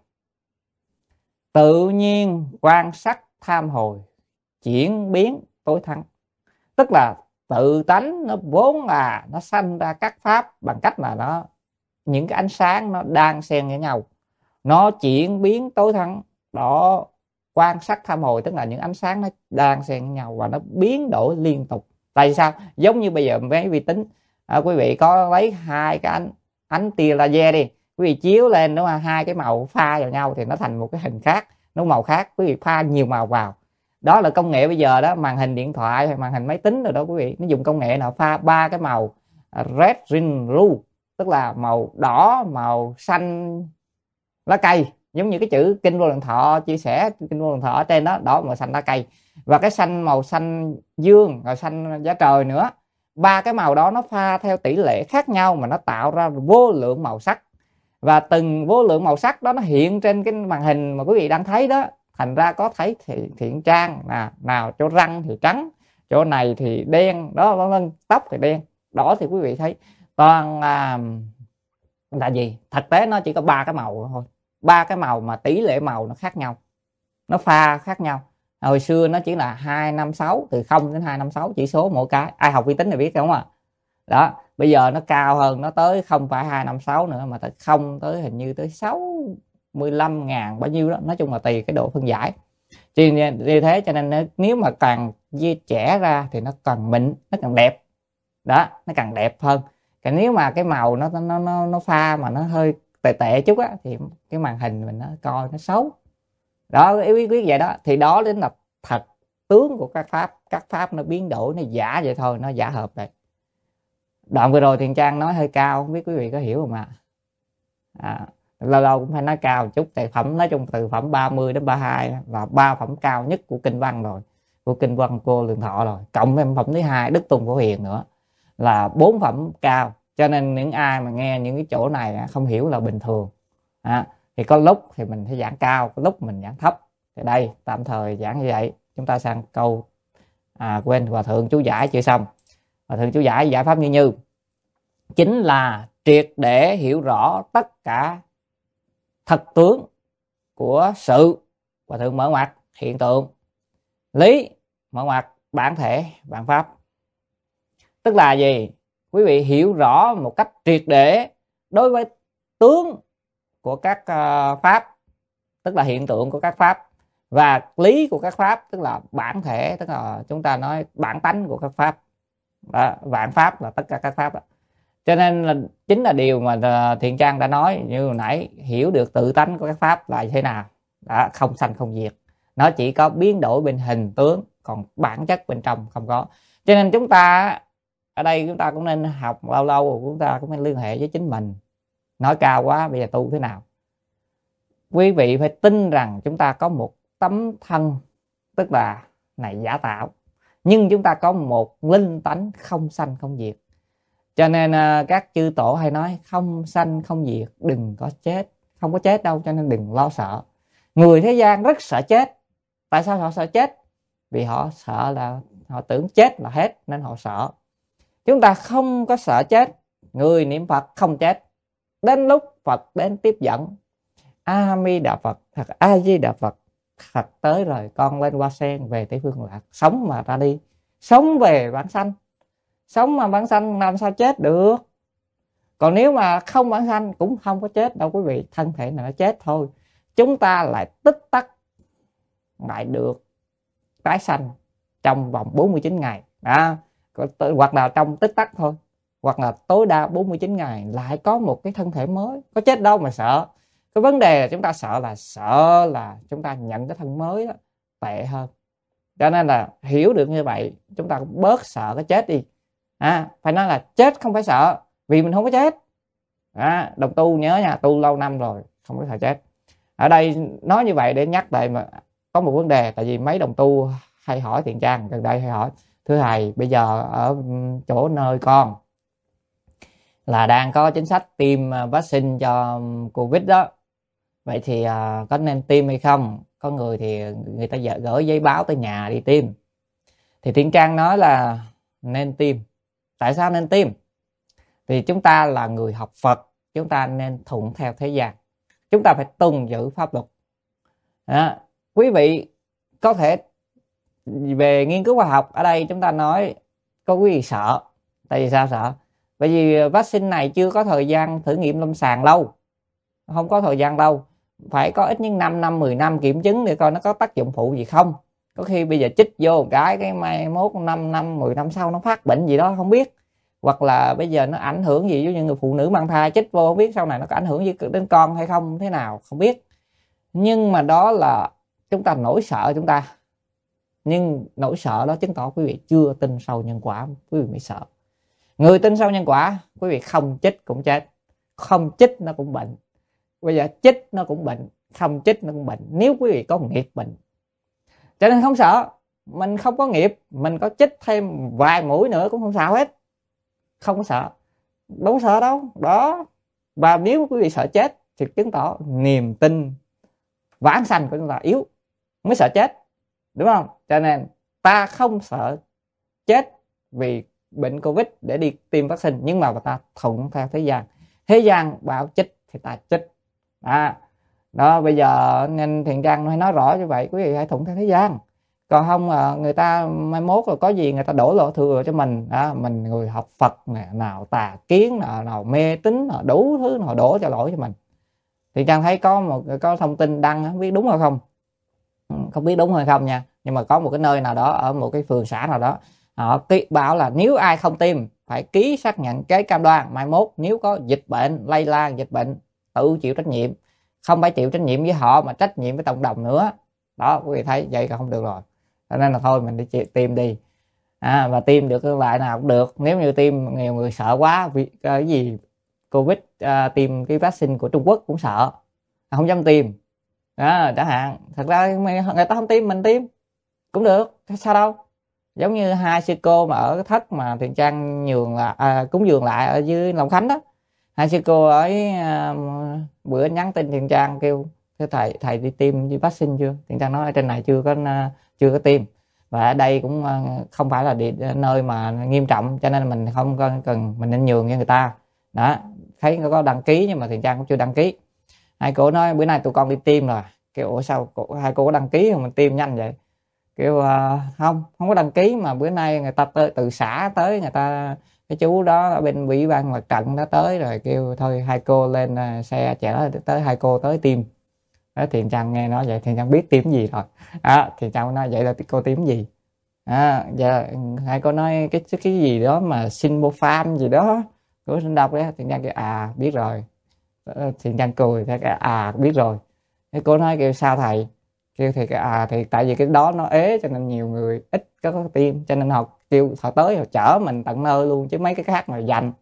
Tự nhiên quan sát tham hồi, chuyển biến tối thắng. Tức là tự tánh nó vốn là nó sanh ra các pháp bằng cách là nó những cái ánh sáng nó đan xen với nhau, nó chuyển biến tối thắng. Đó, quan sát tham hồi tức là những ánh sáng nó đan xen với nhau và nó biến đổi liên tục. Tại sao? Giống như bây giờ với vi tính, à, quý vị có lấy hai cái ánh ánh tia laser đi, quý vị chiếu lên đúng không? Hai cái màu pha vào nhau thì nó thành một cái hình khác, nó màu khác. Quý vị pha nhiều màu vào, đó là công nghệ bây giờ đó. Màn hình điện thoại hay màn hình máy tính rồi đó quý vị, nó dùng công nghệ nào pha ba cái màu red, green, blue, tức là màu đỏ, màu xanh lá cây, giống như cái chữ kinh Vô Lượng Thọ chia sẻ, kinh Vô Lượng Thọ ở trên đó, đỏ màu xanh lá cây, và cái xanh màu xanh dương, rồi xanh giá trời nữa. Ba cái màu đó nó pha theo tỷ lệ khác nhau mà nó tạo ra vô lượng màu sắc, và từng vô lượng màu sắc đó nó hiện trên cái màn hình mà quý vị đang thấy đó. Thành ra có thấy thì thiện trang là nào, chỗ răng thì trắng, chỗ này thì đen đó, vân vân, tóc thì đen, đỏ thì quý vị thấy toàn là là gì? Thực tế nó chỉ có ba cái màu thôi, ba cái màu mà tỷ lệ màu nó khác nhau, nó pha khác nhau. Hồi xưa nó chỉ là hai năm sáu, từ không đến hai năm sáu chỉ số mỗi cái. Ai học vi tính thì biết đúng không ạ? Đó, bây giờ nó cao hơn, nó tới không phải hai năm sáu nữa mà tới không, tới hình như tới sáu mươi lăm ngàn bao nhiêu đó. Nói chung là tùy cái độ phân giải. Vì như thế cho nên nếu mà càng chia trẻ ra thì nó càng mịn, nó càng đẹp. Đó, nó càng đẹp hơn. Còn nếu mà cái màu nó nó nó nó pha mà nó hơi tệ tệ chút á thì cái màn hình mình nó coi nó xấu. Đó, ý quyết vậy đó. Thì đó đến là thật tướng của các pháp. Các pháp nó biến đổi, nó giả vậy thôi, nó giả hợp vậy. Đoạn vừa rồi Thiện Trang nói hơi cao, không biết quý vị có hiểu không ạ? À, lâu lâu cũng phải nói cao một chút. Tại phẩm nói chung từ phẩm ba mươi đến ba mươi hai là ba phẩm cao nhất của kinh văn rồi, của kinh văn Vô Lượng Thọ rồi, cộng thêm phẩm thứ hai Đức Tùng Phổ Hiền nữa là bốn phẩm cao. Cho nên những ai mà nghe những cái chỗ này không hiểu là bình thường. À, thì có lúc thì mình phải giảng cao, có lúc mình giảng thấp. Thì đây tạm thời giảng như vậy. Chúng ta sang câu à, quên, Hòa Thượng chú giải chưa xong. Hòa Thượng chú giải giải pháp như như chính là triệt để hiểu rõ tất cả thật tướng của sự. Hòa Thượng mở ngoặt hiện tượng, lý mở ngoặt bản thể bản pháp. Tức là gì? Quý vị hiểu rõ một cách triệt để đối với tướng của các uh, pháp, tức là hiện tượng của các pháp, và lý của các pháp, tức là bản thể, tức là chúng ta nói bản tánh của các pháp. Đó, vạn pháp là tất cả các pháp đó. Cho nên là chính là điều mà Thiện Trang đã nói như hồi nãy, hiểu được tự tánh của các pháp là thế nào. Đó, không sanh không diệt, nó chỉ có biến đổi bên hình tướng, còn bản chất bên trong không có. Cho nên chúng ta ở đây chúng ta cũng nên học lâu lâu, chúng ta cũng nên liên hệ với chính mình. Nói cao quá, bây giờ tu thế nào? Quý vị phải tin rằng chúng ta có một tấm thân, tức là này giả tạo, nhưng chúng ta có một linh tánh không sanh không diệt. Cho nên các chư tổ hay nói không sanh không diệt, đừng có chết. Không có chết đâu, cho nên đừng lo sợ. Người thế gian rất sợ chết. Tại sao họ sợ chết? Vì họ sợ là họ tưởng chết là hết nên họ sợ. Chúng ta không có sợ chết. Người niệm Phật không chết. Đến lúc Phật đến tiếp dẫn, A Di Đà Phật, thật A Di Đà Phật, Phật tới rồi con lên Hoa Sen về Tây Phương Lạc, sống mà ra đi, sống về bản sanh. Sống mà bản sanh làm sao chết được? Còn nếu mà không bản sanh cũng không có chết đâu quý vị, thân thể này nó chết thôi. Chúng ta lại tích tắc lại được tái sanh trong vòng bốn mươi chín ngày. À, hoặc là trong tích tắc thôi, hoặc là tối đa bốn mươi chín ngày lại có một cái thân thể mới. Có chết đâu mà sợ. Cái vấn đề là chúng ta sợ là sợ là chúng ta nhận cái thân mới đó tệ hơn. Cho nên là hiểu được như vậy, chúng ta bớt sợ cái chết đi. À, phải nói là chết không phải sợ, vì mình không có chết. À, đồng tu nhớ nha, tu lâu năm rồi không có sợ chết. Ở đây nói như vậy để nhắc lại mà có một vấn đề. Tại vì mấy đồng tu hay hỏi Thiện Trang gần đây hay hỏi: thưa thầy, bây giờ ở chỗ nơi con là đang có chính sách tiêm vaccine cho Covid đó. Vậy thì uh, có nên tiêm hay không? Có người thì người ta gửi giấy báo tới nhà đi tiêm. Thì Thiên Trang nói là nên tiêm. Tại sao nên tiêm? Thì chúng ta là người học Phật, chúng ta nên thuận theo thế gian, chúng ta phải tuân giữ pháp luật đó. Quý vị có thể về nghiên cứu khoa học, ở đây chúng ta nói có quý vị sợ. Tại vì sao sợ? Bởi vì vaccine này chưa có thời gian thử nghiệm lâm sàng lâu, không có thời gian đâu, phải có ít nhất năm năm mười năm kiểm chứng để coi nó có tác dụng phụ gì không. Có khi bây giờ chích vô cái cái mai mốt năm năm mười năm sau nó phát bệnh gì đó không biết, hoặc là bây giờ nó ảnh hưởng gì với những người phụ nữ mang thai, chích vô không biết sau này nó có ảnh hưởng gì đến con hay không, thế nào không biết. Nhưng mà đó là chúng ta nỗi sợ chúng ta, nhưng nỗi sợ đó chứng tỏ quý vị chưa tin sâu nhân quả, quý vị mới sợ. Người tin sâu nhân quả, quý vị không chích cũng chết, không chích nó cũng bệnh, bây giờ chích nó cũng bệnh, không chích nó cũng bệnh, nếu quý vị có nghiệp bệnh. Cho nên không sợ. Mình không có nghiệp, mình có chích thêm vài mũi nữa cũng không sao hết, không có sợ, đâu có sợ đâu đó. Và nếu quý vị sợ chết thì chứng tỏ niềm tin vãng sanh của chúng ta yếu, mới sợ chết, đúng không? Cho nên ta không sợ chết vì bệnh Covid để đi tiêm vaccine, nhưng mà ta thuận theo thế gian. Thế gian bảo chích thì ta chích. À, đó, bây giờ nên Thiện Trang hay nói rõ như vậy, quý vị hãy thuận theo thế gian. Còn không người ta mai mốt rồi có gì người ta đổ lỗi thừa cho mình. À, mình người học Phật nè, nào tà kiến, nào, nào mê tín, nào đủ thứ nào đổ cho lỗi cho mình. Thiện Trang thấy có một có thông tin đăng, không biết đúng hay không, không biết đúng hay không nha, nhưng mà có một cái nơi nào đó ở một cái phường xã nào đó họ ký bảo là nếu ai không tiêm phải ký xác nhận cái cam đoan mai mốt nếu có dịch bệnh lây lan, dịch bệnh tự chịu trách nhiệm, không phải chịu trách nhiệm với họ mà trách nhiệm với cộng đồng nữa. Đó, quý vị thấy vậy là không được rồi. Cho nên là thôi mình đi tiêm đi. À, và tiêm được cái loại nào cũng được. Nếu như tiêm nhiều người sợ quá vì cái gì Covid, à, tiêm cái vaccine của Trung Quốc cũng sợ, không dám tiêm. Đó, chẳng hạn. Thật ra người ta không tiêm, mình tiêm cũng được, sao đâu. Giống như hai sư cô mà ở cái thất mà Thiện Trang nhường là à, cúng dường lại ở dưới Long Khánh đó. Hai sư cô ấy à, bữa nhắn tin Thiện Trang kêu thầy thầy đi tiêm vaccine chưa? Thiện Trang nói ở trên này chưa có chưa có tiêm, và ở đây cũng không phải là địa, nơi mà nghiêm trọng, cho nên mình không cần, mình nên nhường cho người ta. Đó, thấy có đăng ký nhưng mà Thiện Trang cũng chưa đăng ký. Hai cô nói bữa nay tụi con đi tiêm rồi. Kêu ủa sao cô, hai cô có đăng ký không mình tiêm nhanh vậy? Kêu uh, không không có đăng ký, mà bữa nay người ta tới, từ xã tới, người ta cái chú đó ở bên ủy ban mặt trận đã tới rồi, kêu thôi hai cô lên uh, xe chở tới, hai cô tới tiêm. Đó, Thiện Trang nghe nói vậy Thiện Trang biết tiêm gì rồi. À, Thiện Trang nói vậy là cô tiêm gì? À, dạ, hai cô nói cái cái gì đó mà Sinopharm gì đó, cô sinh đọc đấy. Thiện Trang kêu à biết rồi. Thiện Trang cười thế à biết rồi. Thế cô nói kêu sao thầy? Kêu thì à thì tại vì cái đó nó ế cho nên nhiều người ít có, có tiêm, cho nên họ kêu họ tới họ chở mình tận nơi luôn, chứ mấy cái khác mà dành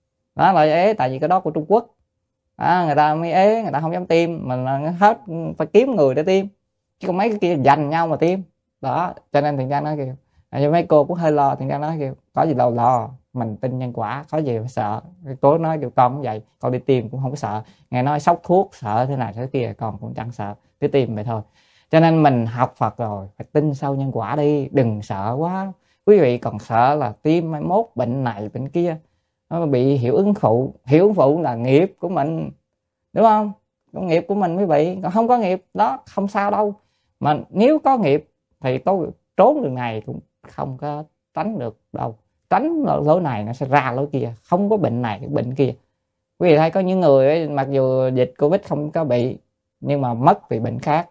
đó là ế, tại vì cái đó của Trung Quốc. À, người ta mới ế, người ta không dám tiêm, mình hết phải kiếm người để tiêm, chứ còn mấy cái kia dành nhau mà tiêm. Đó, cho nên Thiện Trang nói kêu à, mấy cô cũng hơi lo. Thiện Trang nói kêu có gì đâu lo, mình tin nhân quả, có gì phải sợ. Cô nói kêu con cũng vậy, con đi tiêm cũng không có sợ, nghe nói sốc thuốc sợ thế này thế kia, con cũng chẳng sợ, cứ tiêm vậy thôi. Cho nên mình học Phật rồi phải tin sâu nhân quả đi, đừng sợ quá. Quý vị còn sợ là tiêm mai mốt bệnh này bệnh kia nó bị hiệu ứng phụ. Hiệu ứng phụ là nghiệp của mình, đúng không? Có nghiệp của mình quý vị, còn không có nghiệp đó không sao đâu. Mà nếu có nghiệp thì tôi trốn đường này cũng không có tránh được đâu, tránh lối này nó sẽ ra lối kia, không có bệnh này bệnh kia. Quý vị thấy có những người ấy, mặc dù dịch Covid không có bị nhưng mà mất vì bệnh khác.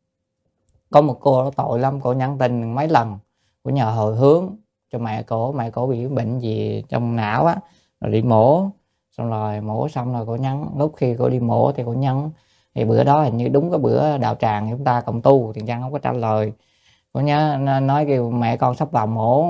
Có một cô tội lắm, cô nhắn tin mấy lần, cô nhờ hồi hướng cho mẹ cổ, mẹ cổ bị bệnh gì trong não á, rồi đi mổ, xong rồi mổ xong rồi cô nhắn, lúc khi cô đi mổ thì cô nhắn, thì bữa đó hình như đúng cái bữa đạo tràng chúng ta cộng tu, Thiện Trang không có trả lời. Cô nhớ nói kêu mẹ con sắp vào mổ,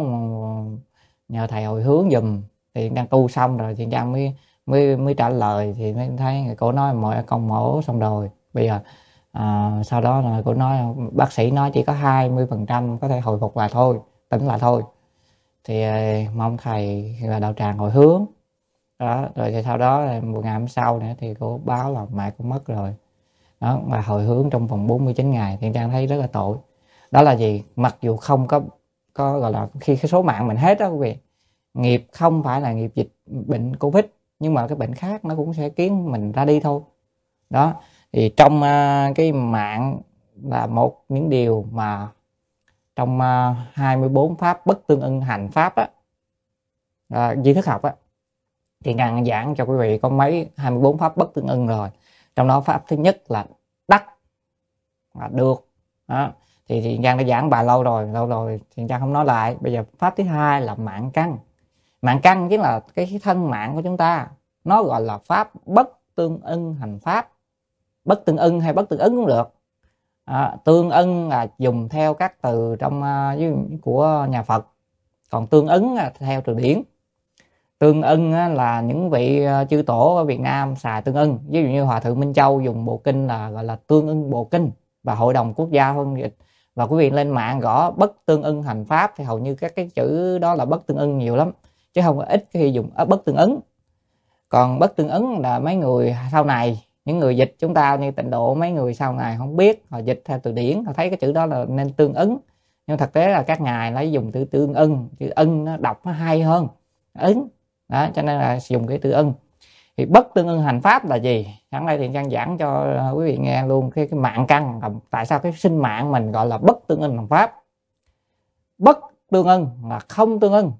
nhờ thầy hồi hướng giùm. Thì Thiện Trang tu xong rồi Thiện Trang mới mới mới trả lời, thì mới thấy cô nói mọi con mổ xong rồi, bây giờ à, sau đó là cô nói bác sĩ nói chỉ có hai mươi phần trăm có thể hồi phục lại thôi, tỉnh lại thôi. Thì mong thầy và đạo tràng hồi hướng. Đó, rồi thì sau đó một ngày hôm sau nữa thì cô báo là mẹ cô mất rồi. Đó, và hồi hướng trong vòng bốn mươi chín ngày. Thiện Trang thấy rất là tội. Đó là gì? Mặc dù không có có gọi là khi cái số mạng mình hết đó quý vị, nghiệp không phải là nghiệp dịch bệnh Covid, nhưng mà cái bệnh khác nó cũng sẽ khiến mình ra đi thôi. Đó, thì trong uh, cái mạng là một những điều mà trong uh, hai mươi bốn pháp bất tương ưng hành pháp á, uh, di thức học á, thì Trang giảng cho quý vị có mấy hai mươi bốn pháp bất tương ưng rồi. Trong đó pháp thứ nhất là đắc, là được. Đó, thì Thiện Trang đã giảng bài lâu rồi, lâu rồi Thiện Trang không nói lại. Bây giờ pháp thứ hai là mạng căn. Mạng căn chính là cái thân mạng của chúng ta, nó gọi là pháp bất tương ưng hành pháp. Bất tương ưng hay bất tương ứng cũng được. À, tương ưng là dùng theo các từ trong uh, của nhà Phật, còn tương ứng là theo từ điển. Tương ưng là những vị chư tổ ở Việt Nam xài tương ưng, ví dụ như Hòa Thượng Minh Châu dùng bộ kinh là gọi là tương ưng bộ kinh, và Hội đồng Quốc gia phân dịch. Và quý vị lên mạng gõ bất tương ưng hành pháp thì hầu như các cái chữ đó là bất tương ưng nhiều lắm, chứ không có ít khi dùng ở bất tương ứng. Còn bất tương ứng là mấy người sau này, những người dịch chúng ta như Tịnh Độ, mấy người sau này không biết, họ dịch theo từ điển, họ thấy cái chữ đó là nên tương ứng, nhưng thực tế là các ngài lấy dùng từ tương ưng, chữ ưng nó đọc nó hay hơn ứng đó, cho nên là dùng cái từ ưng. Thì bất tương ưng hành pháp là gì? Sáng nay thì Trang giảng cho quý vị nghe luôn cái, cái mạng căn, tại sao cái sinh mạng mình gọi là bất tương ưng hành pháp. Bất tương ưng là không tương ưng.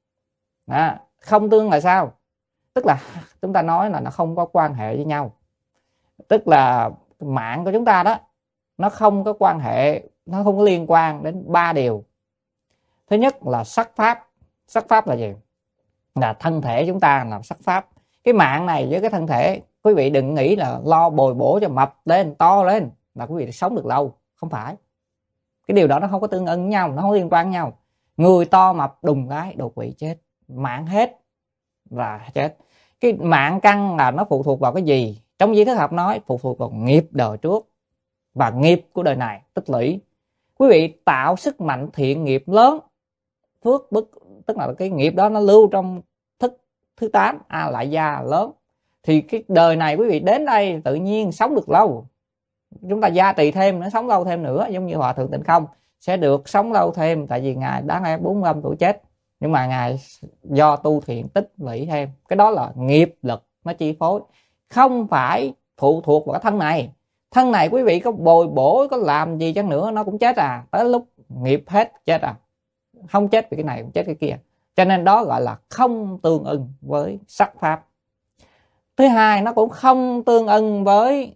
Đó, không tương là sao? Tức là chúng ta nói là nó không có quan hệ với nhau, tức là mạng của chúng ta đó, nó không có quan hệ, nó không có liên quan đến ba điều. Thứ nhất là sắc pháp. Sắc pháp là gì? Là thân thể chúng ta là sắc pháp. Cái mạng này với cái thân thể, quý vị đừng nghĩ là lo bồi bổ cho mập lên, to lên là quý vị sống được lâu. Không phải. Cái điều đó nó không có tương ưng với nhau, nó không liên quan với nhau. Người to mập đùng cái đột quỵ chết, mạng hết là chết. Cái mạng căn là nó phụ thuộc vào cái gì? Trong di thức học nói phụ thuộc vào nghiệp đời trước và nghiệp của đời này tích lũy. Quý vị tạo sức mạnh thiện nghiệp lớn, phước bức, tức là cái nghiệp đó nó lưu trong thức thứ tám a lại gia lớn, thì cái đời này quý vị đến đây tự nhiên sống được lâu. Chúng ta gia trì thêm nữa, sống lâu thêm nữa, giống như Hòa Thượng Tịnh Không sẽ được sống lâu thêm, tại vì ngài đáng lẽ bốn mươi lăm tuổi chết, nhưng mà ngài do tu thiện tích lũy thêm. Cái đó là nghiệp lực nó chi phối, không phải phụ thuộc vào cái thân này. Thân này quý vị có bồi bổ, có làm gì chăng nữa nó cũng chết à, tới lúc nghiệp hết chết à, không chết vì cái này cũng chết cái kia. Cho nên đó gọi là không tương ưng với sắc pháp. Thứ hai, nó cũng không tương ưng với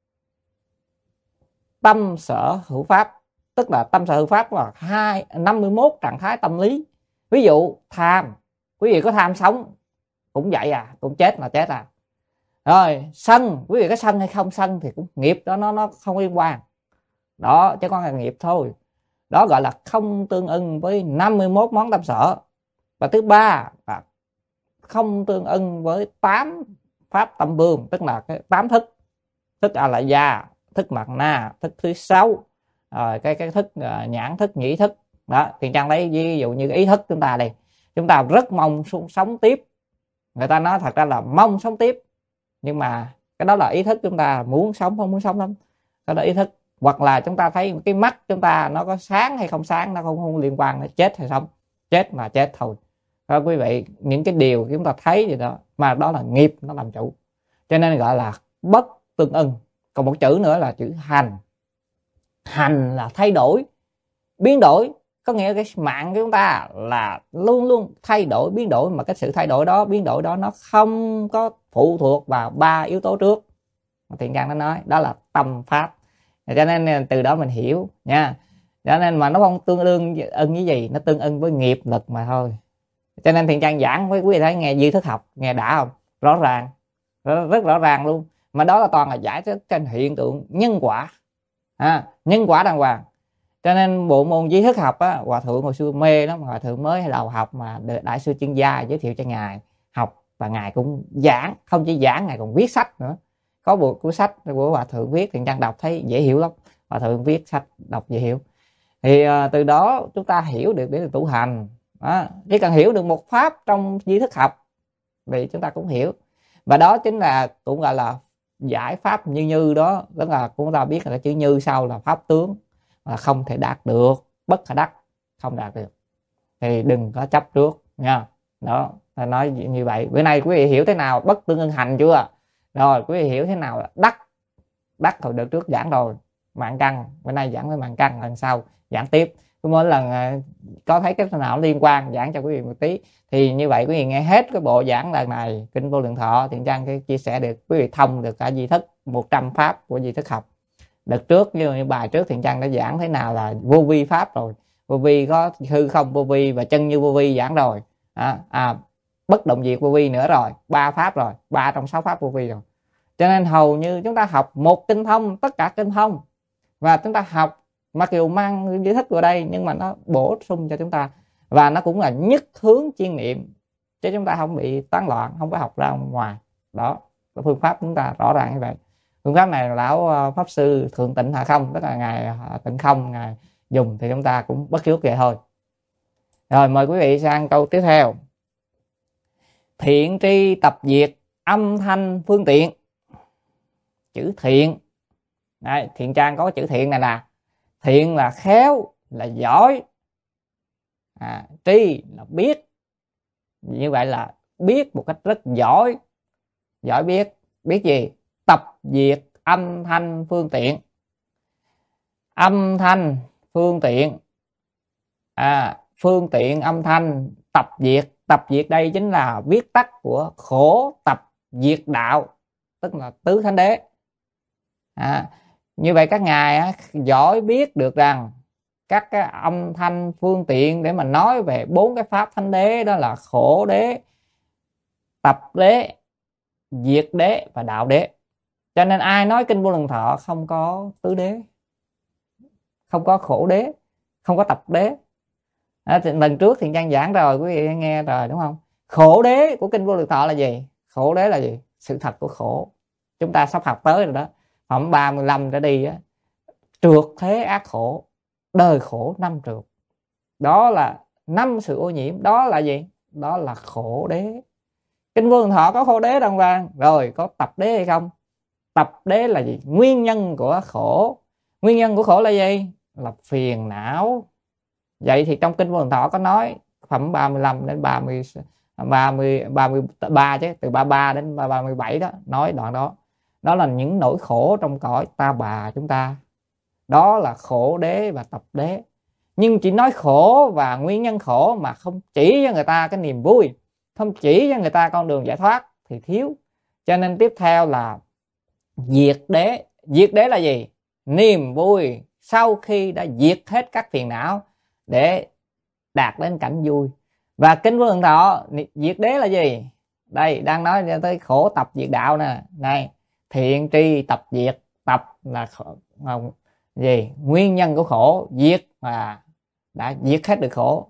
tâm sở hữu pháp. Tức là tâm sở hữu pháp là hai năm mươi mốt trạng thái tâm lý. Ví dụ tham, quý vị có tham sống cũng vậy à, cũng chết là chết à. Rồi sân, quý vị có sân hay không sân thì cũng nghiệp đó nó nó không liên quan. Đó, chứ con là nghiệp thôi. Đó gọi là không tương ưng với năm mươi mốt món tâm sở. Và thứ ba là không tương ưng với tám pháp tâm vương, tức là cái tám thức. Thức a la gia, thức mạt na, thức thứ sáu, rồi cái cái thức uh, nhãn thức, nhĩ thức. Đó, thì Trang lấy ví dụ như ý thức chúng ta đây, chúng ta rất mong sống tiếp. Người ta nói thật ra là mong sống tiếp, nhưng mà cái đó là ý thức chúng ta muốn sống không muốn sống lắm, đó là ý thức. Hoặc là chúng ta thấy cái mắt chúng ta nó có sáng hay không sáng, nó không, không liên quan đến chết hay sống, chết là chết thôi. Đó, quý vị, những cái điều chúng ta thấy gì đó mà đó là nghiệp nó làm chủ, cho nên gọi là bất tương ưng. Còn một chữ nữa là chữ hành. Hành là thay đổi, biến đổi, có nghĩa cái mạng của chúng ta là luôn luôn thay đổi, biến đổi, mà cái sự thay đổi đó, biến đổi đó nó không có phụ thuộc vào ba yếu tố trước. Thiện Trang nó nói đó là tâm pháp. Cho nên từ đó mình hiểu nha. Cho nên mà nó không tương đương ưng với gì, nó tương ưng với nghiệp lực mà thôi. Cho nên Thiện Trang giảng với quý vị thấy nghe duy thức học, nghe đã không? Rõ ràng, rất rõ ràng luôn. Mà đó là toàn là giải thích trên hiện tượng nhân quả, à, nhân quả đàng hoàng. Cho nên bộ môn duy thức học á, Hòa Thượng hồi xưa mê lắm. Hòa Thượng mới hay đầu học mà đại sư chuyên gia giới thiệu cho ngài học, và ngài cũng giảng, không chỉ giảng, ngài còn viết sách nữa. Có một cuốn sách của Hòa Thượng viết, Thiện Trang đọc thấy dễ hiểu lắm. Hòa Thượng viết sách đọc dễ hiểu, thì uh, từ đó chúng ta hiểu được để tu hành. Đó, chỉ cần hiểu được một pháp trong duy thức học vì chúng ta cũng hiểu. Và đó chính là cũng gọi là giải pháp như như đó, tức là chúng ta biết là chữ như sau là pháp tướng, là không thể đạt được, bất khả đắc, không đạt được thì đừng có chấp trước nha. Đó, ta nói như vậy. Bữa nay quý vị hiểu thế nào bất tương ưng hành chưa? Rồi quý vị hiểu thế nào là đắc. Đắc hồi đợt trước giảng rồi, mạng căn, bữa nay giảng với mạng căn, lần sau giảng tiếp. Cứ mỗi lần có thấy cái nào liên quan giảng cho quý vị một tí. Thì như vậy quý vị nghe hết cái bộ giảng lần này Kinh Vô Lượng Thọ, Thiện Trang cái chia sẻ được quý vị thông được cả di thức một trăm pháp của di thức học. Đợt trước như bài trước Thiện Trang đã giảng thế nào là vô vi pháp rồi, vô vi có hư không vô vi và chân như vô vi giảng rồi. À, à bất động diệt vô vi nữa rồi, ba pháp rồi, ba trong sáu pháp vô vi rồi. Cho nên hầu như chúng ta học một kinh thông, tất cả kinh thông, và chúng ta học mặc dù mang di thức vào đây nhưng mà nó bổ sung cho chúng ta, và nó cũng là nhất hướng chuyên niệm, chứ chúng ta không bị tán loạn, không có học ra ngoài. Đó, phương pháp chúng ta rõ ràng như vậy. Phương pháp này lão pháp sư Thượng Tịnh Hạ Không, tức là ngài Tịnh Không ngài dùng, thì chúng ta cũng bất cứ vậy thôi. Rồi mời quý vị sang câu tiếp theo. Thiện tri tập diệt âm thanh phương tiện. Chữ thiện, đấy, Thiện Trang có chữ thiện này nè. Thiện là khéo, là giỏi, à, tri là biết. Như vậy là biết một cách rất giỏi. Giỏi biết. Biết gì? Tập diệt âm thanh phương tiện. Âm thanh phương tiện, à, phương tiện âm thanh tập diệt. Tập diệt đây chính là viết tắt của khổ tập diệt đạo, tức là tứ thánh đế. À, như vậy các ngài á, giỏi biết được rằng các cái âm thanh phương tiện để mà nói về bốn cái pháp thánh đế, đó là khổ đế, tập đế, diệt đế và đạo đế. Cho nên ai nói Kinh Vô Lượng Thọ không có tứ đế, không có khổ đế, không có tập đế. À, lần trước thì Trang giảng rồi, quý vị nghe rồi đúng không? Khổ đế của Kinh Vô Lượng Thọ là gì? Khổ đế là gì? Sự thật của khổ. Chúng ta sắp học tới rồi đó. Phẩm ba mươi lăm trở đi á, trượt thế ác khổ, đời khổ năm trượt. Đó là năm sự ô nhiễm. Đó là gì? Đó là khổ đế. Kinh Vô Lượng Thọ có khổ đế đàng hoàng. Rồi có tập đế hay không? Tập đế là gì? Nguyên nhân của khổ. Nguyên nhân của khổ là gì? Là phiền não. Vậy thì trong Kinh Vô Lượng Thọ có nói phẩm ba mươi lăm đến ba mươi, ba mươi, ba mươi ba chứ, từ ba mươi ba đến ba mươi bảy đó, nói đoạn đó. Đó là những nỗi khổ trong cõi ta bà chúng ta. Đó là khổ đế và tập đế. Nhưng chỉ nói khổ và nguyên nhân khổ mà không chỉ cho người ta cái niềm vui, không chỉ cho người ta con đường giải thoát thì thiếu. Cho nên tiếp theo là diệt đế. Diệt đế là gì? Niềm vui sau khi đã diệt hết các phiền não để đạt đến cảnh vui. Và Kinh Vô Lượng Thọ diệt đế là gì? Đây đang nói tới khổ tập diệt đạo nè. Này, thiện tri tập diệt. Tập là khổ, gì? Nguyên nhân của khổ. Diệt là đã diệt hết được khổ.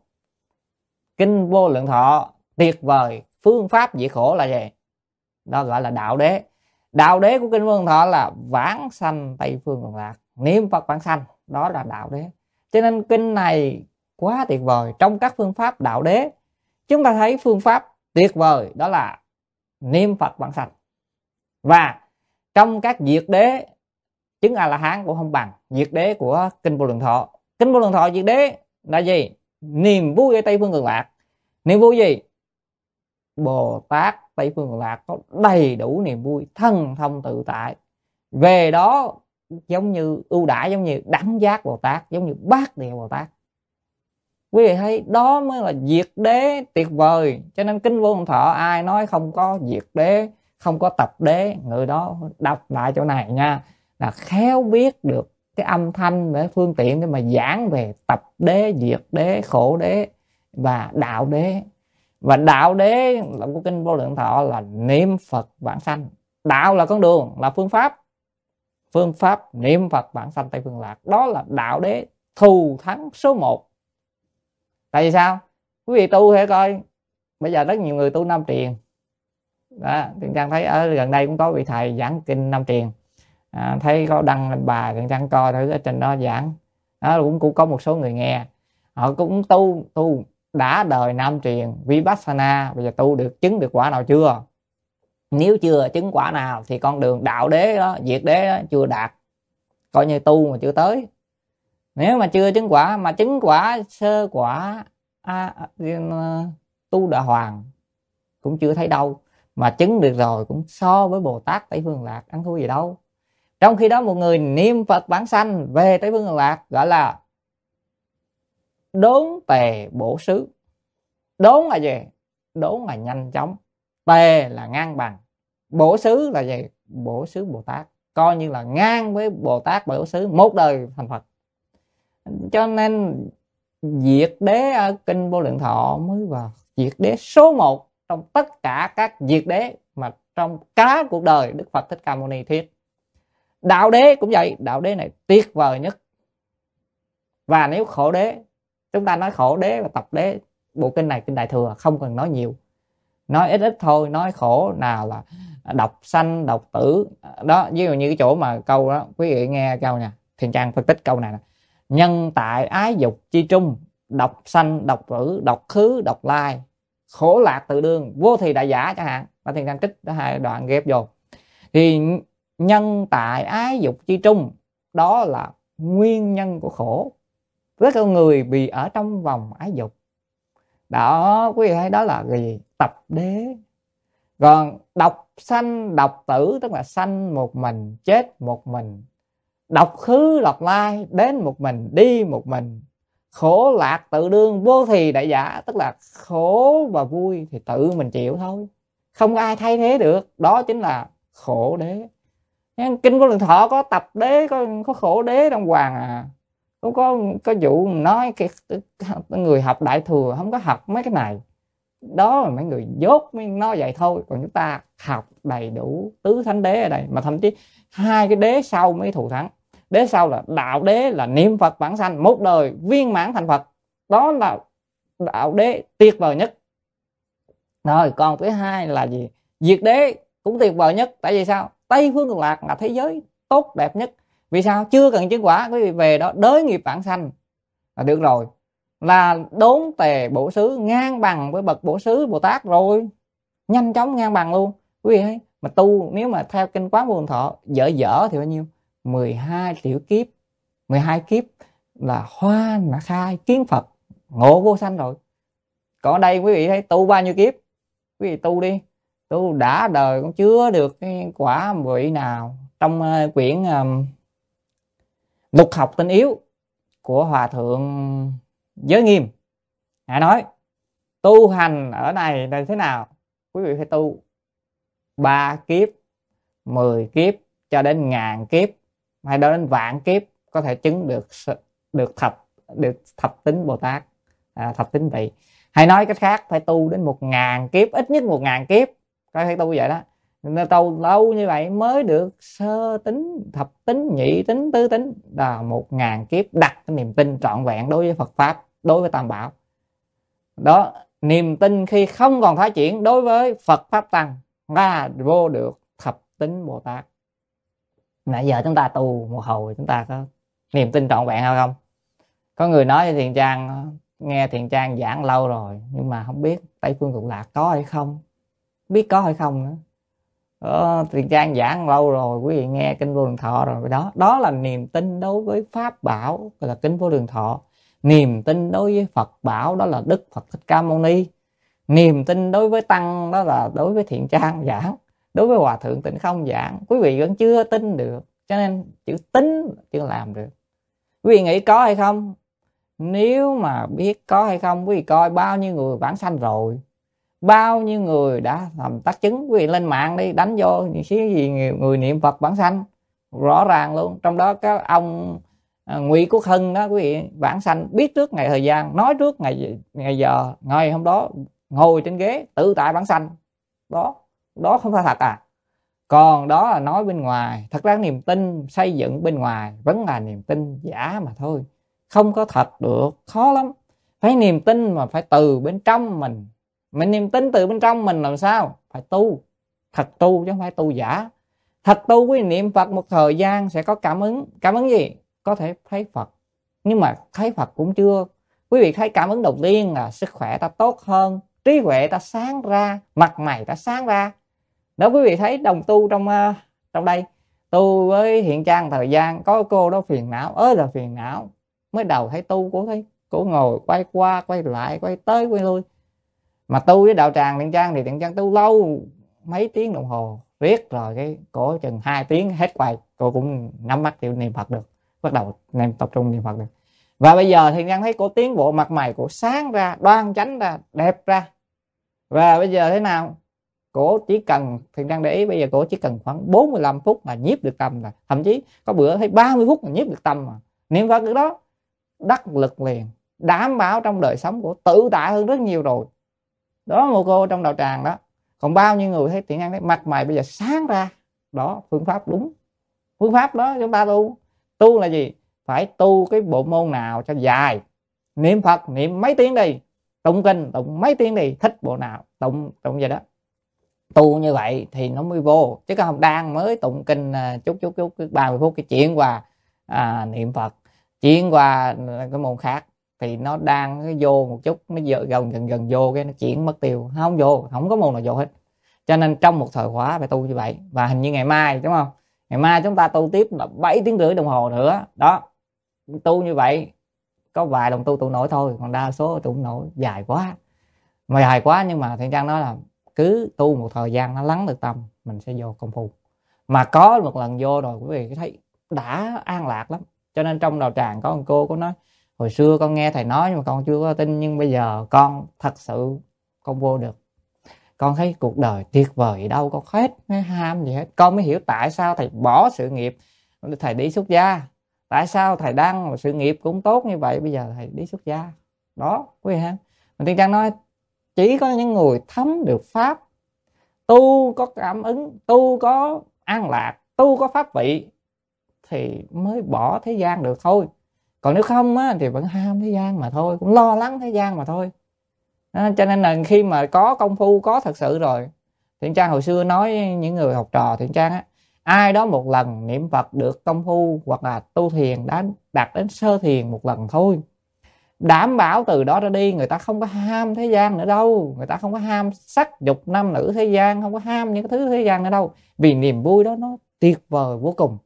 Kinh Vô Lượng Thọ tuyệt vời. Phương pháp diệt khổ là gì? Đó gọi là đạo đế. Đạo đế của Kinh Vô Lượng Thọ là vãng sanh Tây Phương Cực Lạc, niệm Phật vãng sanh. Đó là đạo đế. Cho nên kinh này quá tuyệt vời. Trong các phương pháp đạo đế, chúng ta thấy phương pháp tuyệt vời đó là niệm Phật vãng sanh. Và trong các diệt đế, chứng A-la-hán cũng không bằng diệt đế của Kinh Vô Lượng Thọ. Kinh Vô Lượng Thọ diệt đế là gì? Niềm vui ở Tây Phương Cực Lạc. Niềm vui gì? Bồ Tát Tây Phương Cực Lạc có đầy đủ niềm vui, thân thông tự tại. Về đó giống như ưu đãi, giống như đẳng giác Bồ Tát, giống như bát địa Bồ Tát. Quý vị thấy đó mới là diệt đế tuyệt vời. Cho nên Kinh Vô Lượng Thọ ai nói không có diệt đế, không có tập đế, người đó đọc lại chỗ này nha, là khéo biết được cái âm thanh để phương tiện để mà giảng về tập đế, diệt đế, khổ đế và đạo đế. Và đạo đế của Kinh Vô Lượng Thọ là niệm Phật vãng sanh. Đạo là con đường, là phương pháp. Phương pháp niệm Phật vãng sanh Tây Phương Lạc, đó là đạo đế thù thắng số một. Tại vì sao? Quý vị tu hãy coi, bây giờ rất nhiều người tu năm truyền. Đó, Thiện Trang thấy ở gần đây cũng có vị thầy giảng kinh năm truyền. À, thấy có đăng lên bài, Thiện Trang coi thử ở trên đó giảng. Đó cũng, cũng có một số người nghe. Họ cũng tu, tu đã đời nam truyền Vipassana, bây giờ tu được chứng được quả nào chưa? Nếu chưa chứng quả nào thì con đường đạo đế đó, diệt đế đó, chưa đạt, coi như tu mà chưa tới. Nếu mà chưa chứng quả mà chứng quả sơ quả à, à, tu đà hoàng cũng chưa thấy đâu, mà chứng được rồi cũng so với Bồ Tát Tây Phương Lạc ăn thua gì đâu. Trong khi đó một người niệm Phật bản sanh về Tây Phương Lạc gọi là đốn tề bổ xứ. Đốn là gì? Đốn là nhanh chóng, tề là ngang bằng, bổ xứ là gì? Bổ xứ Bồ Tát, coi như là ngang với Bồ Tát bổ xứ, một đời thành Phật. Cho nên diệt đế ở kinh Vô Lượng Thọ mới vào diệt đế số một trong tất cả các diệt đế mà trong cả cuộc đời Đức Phật Thích Ca Mâu Ni thuyết. Đạo đế cũng vậy, đạo đế này tuyệt vời nhất. Và nếu khổ đế, chúng ta nói khổ đế và tập đế, bộ kinh này kinh Đại Thừa không cần nói nhiều, nói ít ít thôi. Nói khổ nào là độc sanh độc tử đó, ví dụ như cái chỗ mà câu đó, quý vị nghe câu nha, Thiền Trang phân tích câu này nè: nhân tại ái dục chi trung, độc sanh độc tử, độc khứ độc lai, khổ lạc tự đương, vô thì đại giả chẳng hạn. Và Thiền Trang trích hai đoạn ghép vô. Thì nhân tại ái dục chi trung đó là nguyên nhân của khổ, với con người bị ở trong vòng ái dục đó. Quý vị thấy đó là gì? Tập đế. Còn độc sanh độc tử tức là sanh một mình, chết một mình. Độc khứ độc lai, đến một mình, đi một mình. Khổ lạc tự đương, vô thì đại giả, tức là khổ và vui thì tự mình chịu thôi, không ai thay thế được. Đó chính là khổ đế. Kinh Vô Lượng Thọ có tập đế, có, có khổ đế trong hoàng à. Không có có vụ nói cái, người học Đại Thừa không có học mấy cái này. Đó là mấy người dốt mới nói vậy thôi. Còn chúng ta học đầy đủ tứ thánh đế ở đây. Mà thậm chí hai cái đế sau mới thù thắng. Đế sau là đạo đế, là niệm Phật bản sanh, một đời viên mãn thành Phật. Đó là đạo đế tuyệt vời nhất. Rồi còn thứ hai là gì? Diệt đế cũng tuyệt vời nhất. Tại vì sao? Tây Phương Cực Lạc là thế giới tốt đẹp nhất. Vì sao? Chưa cần chứng quả, quý vị về đó đới nghiệp bản sanh là được rồi, là đốn tề bổ xứ, ngang bằng với bậc bổ xứ Bồ Tát rồi, nhanh chóng ngang bằng luôn. Quý vị thấy mà tu, nếu mà theo kinh Quán Vô Lượng Thọ dở dở thì bao nhiêu? mười hai triệu kiếp, mười hai kiếp là hoa đã khai kiến Phật, ngộ vô sanh rồi. Còn ở đây quý vị thấy tu bao nhiêu kiếp? Quý vị tu đi, tu đã đời cũng chưa được cái quả vị nào. Trong uh, quyển um, Lục Học Tinh Yếu của Hòa Thượng Giới Nghiêm, Ngài nói tu hành ở này là thế nào? Quý vị phải tu ba kiếp, mười kiếp cho đến ngàn kiếp, hay đến vạn kiếp có thể chứng được được thập được thập tính Bồ Tát, à, thập tính vị. Hay nói cách khác, phải tu đến một ngàn kiếp, ít nhất một ngàn kiếp, có thể tu vậy đó. Nên tu lâu như vậy mới được sơ tính, thập tính, nhị tính, tứ tính, là một ngàn kiếp đặt cái niềm tin trọn vẹn đối với Phật Pháp, đối với Tam Bảo. Đó, niềm tin khi không còn thoái chuyển đối với Phật Pháp Tăng là vô được thập tính Bồ Tát. Nãy giờ chúng ta tu một hồi, chúng ta có niềm tin trọn vẹn hay không? Có người nói Thiền Trang, nghe Thiền Trang giảng lâu rồi nhưng mà không biết Tây Phương Cực Lạc có hay không, biết có hay không nữa. Ờ, Thiền Trang giảng lâu rồi, quý vị nghe kinh Vô Lượng Thọ rồi đó. Đó là niềm tin đối với Pháp Bảo, gọi là kinh Vô Lượng Thọ. Niềm tin đối với Phật Bảo, đó là Đức Phật Thích Ca Mâu Ni. Niềm tin đối với Tăng, đó là đối với Thiền Trang giảng. Đối với Hòa Thượng Tịnh Không giảng, quý vị vẫn chưa tin được. Cho nên chữ tính chưa làm được. Quý vị nghĩ có hay không? Nếu mà biết có hay không, quý vị coi bao nhiêu người vãng sanh rồi, bao nhiêu người đã làm tác chứng. Quý vị lên mạng đi, đánh vô những cái gì người niệm Phật vãng sanh, rõ ràng luôn. Trong đó các ông à, Ngụy Quốc Hưng đó, quý vị, vãng sanh biết trước ngày thời gian, nói trước ngày ngày giờ, ngày hôm đó ngồi trên ghế tự tại vãng sanh. Đó, đó không phải thật à? Còn đó là nói bên ngoài. Thật ra niềm tin xây dựng bên ngoài vẫn là niềm tin giả mà thôi, không có thật được, khó lắm. Phải niềm tin mà phải từ bên trong mình. Mình niềm tin từ bên trong mình làm sao? Phải tu, thật tu chứ không phải tu giả. Thật tu quý niệm Phật một thời gian sẽ có cảm ứng. Cảm ứng gì? Có thể thấy Phật, nhưng mà thấy Phật cũng chưa Quý vị thấy cảm ứng đầu tiên là sức khỏe ta tốt hơn, trí huệ ta sáng ra, mặt mày ta sáng ra. Đó, quý vị thấy đồng tu trong uh, trong đây tu với Hiện Trang thời gian, có cô đó phiền não ơi là phiền não. Mới đầu thấy tu cô thấy cô ngồi quay qua quay lại, quay tới quay lui. Mà tu với đạo tràng Hiện Trang thì Hiện Trang tu lâu, mấy tiếng đồng hồ riết rồi cái cổ chừng hai tiếng hết quay, cô cũng nắm mắt chịu niệm Phật được, bắt đầu niệm tập trung niệm Phật được. Và bây giờ thì Trang thấy cổ tiến bộ, mặt mày cổ sáng ra, đoan chánh ra, đẹp ra. Và bây giờ thế nào? Cổ chỉ cần, thì Trang để ý bây giờ cổ chỉ cần khoảng bốn mươi lăm phút là nhiếp được tâm rồi. Thậm chí có bữa thấy ba mươi phút là nhiếp được tâm mà. Niệm Phật được đó, đắc lực liền, đảm bảo trong đời sống của tự tại hơn rất nhiều rồi. Đó, một cô trong đạo tràng đó. Còn bao nhiêu người thấy Thiện Nhân thấy mặt mày bây giờ sáng ra. Đó, phương pháp đúng. Phương pháp đó chúng ta tu. Tu là gì? Phải tu cái bộ môn nào cho dài. Niệm Phật niệm mấy tiếng đi, tụng kinh tụng mấy tiếng đi, thích bộ nào tụng tụng vậy đó. Tu như vậy thì nó mới vô. Chứ không đang mới tụng kinh chút chút chút ba mươi phút cái chuyển qua à, niệm Phật, chuyển qua cái môn khác thì nó đang cái vô một chút, nó gần gần gần vô cái nó chuyển mất tiêu, không vô, không có môn nào vô hết. Cho nên trong một thời khóa phải tu như vậy. Và hình như ngày mai đúng không, ngày mai chúng ta tu tiếp là bảy tiếng rưỡi đồng hồ nữa đó. Tu như vậy có vài đồng tu tụ nổi thôi, còn đa số tụ nổi dài quá, mà dài quá. Nhưng mà Thiện Trang nói là cứ tu một thời gian nó lắng được tâm, mình sẽ vô công phu. Mà có một lần vô rồi quý vị thấy đã an lạc lắm. Cho nên trong đạo tràng có một cô có nói hồi xưa con nghe thầy nói nhưng mà con chưa có tin, nhưng bây giờ con thật sự con vô được, con thấy cuộc đời tuyệt vời, đâu có hết cái ham gì hết. Con mới hiểu tại sao thầy bỏ sự nghiệp, thầy đi xuất gia, tại sao thầy đang sự nghiệp cũng tốt như vậy, bây giờ thầy đi xuất gia đó quý vị ha. Mình Thiên Trang nói chỉ có những người thấm được pháp, tu có cảm ứng, tu có an lạc, tu có pháp vị thì mới bỏ thế gian được thôi. Còn nếu không á, thì vẫn ham thế gian mà thôi, cũng lo lắng thế gian mà thôi. À, cho nên là khi mà có công phu, có thật sự rồi, Thiện Trang hồi xưa nói những người học trò Thiện Trang á, ai đó một lần niệm Phật được công phu hoặc là tu thiền đã đạt đến sơ thiền một lần thôi, đảm bảo từ đó ra đi người ta không có ham thế gian nữa đâu, người ta không có ham sắc dục nam nữ thế gian, không có ham những cái thứ thế gian nữa đâu, vì niềm vui đó nó tuyệt vời vô cùng.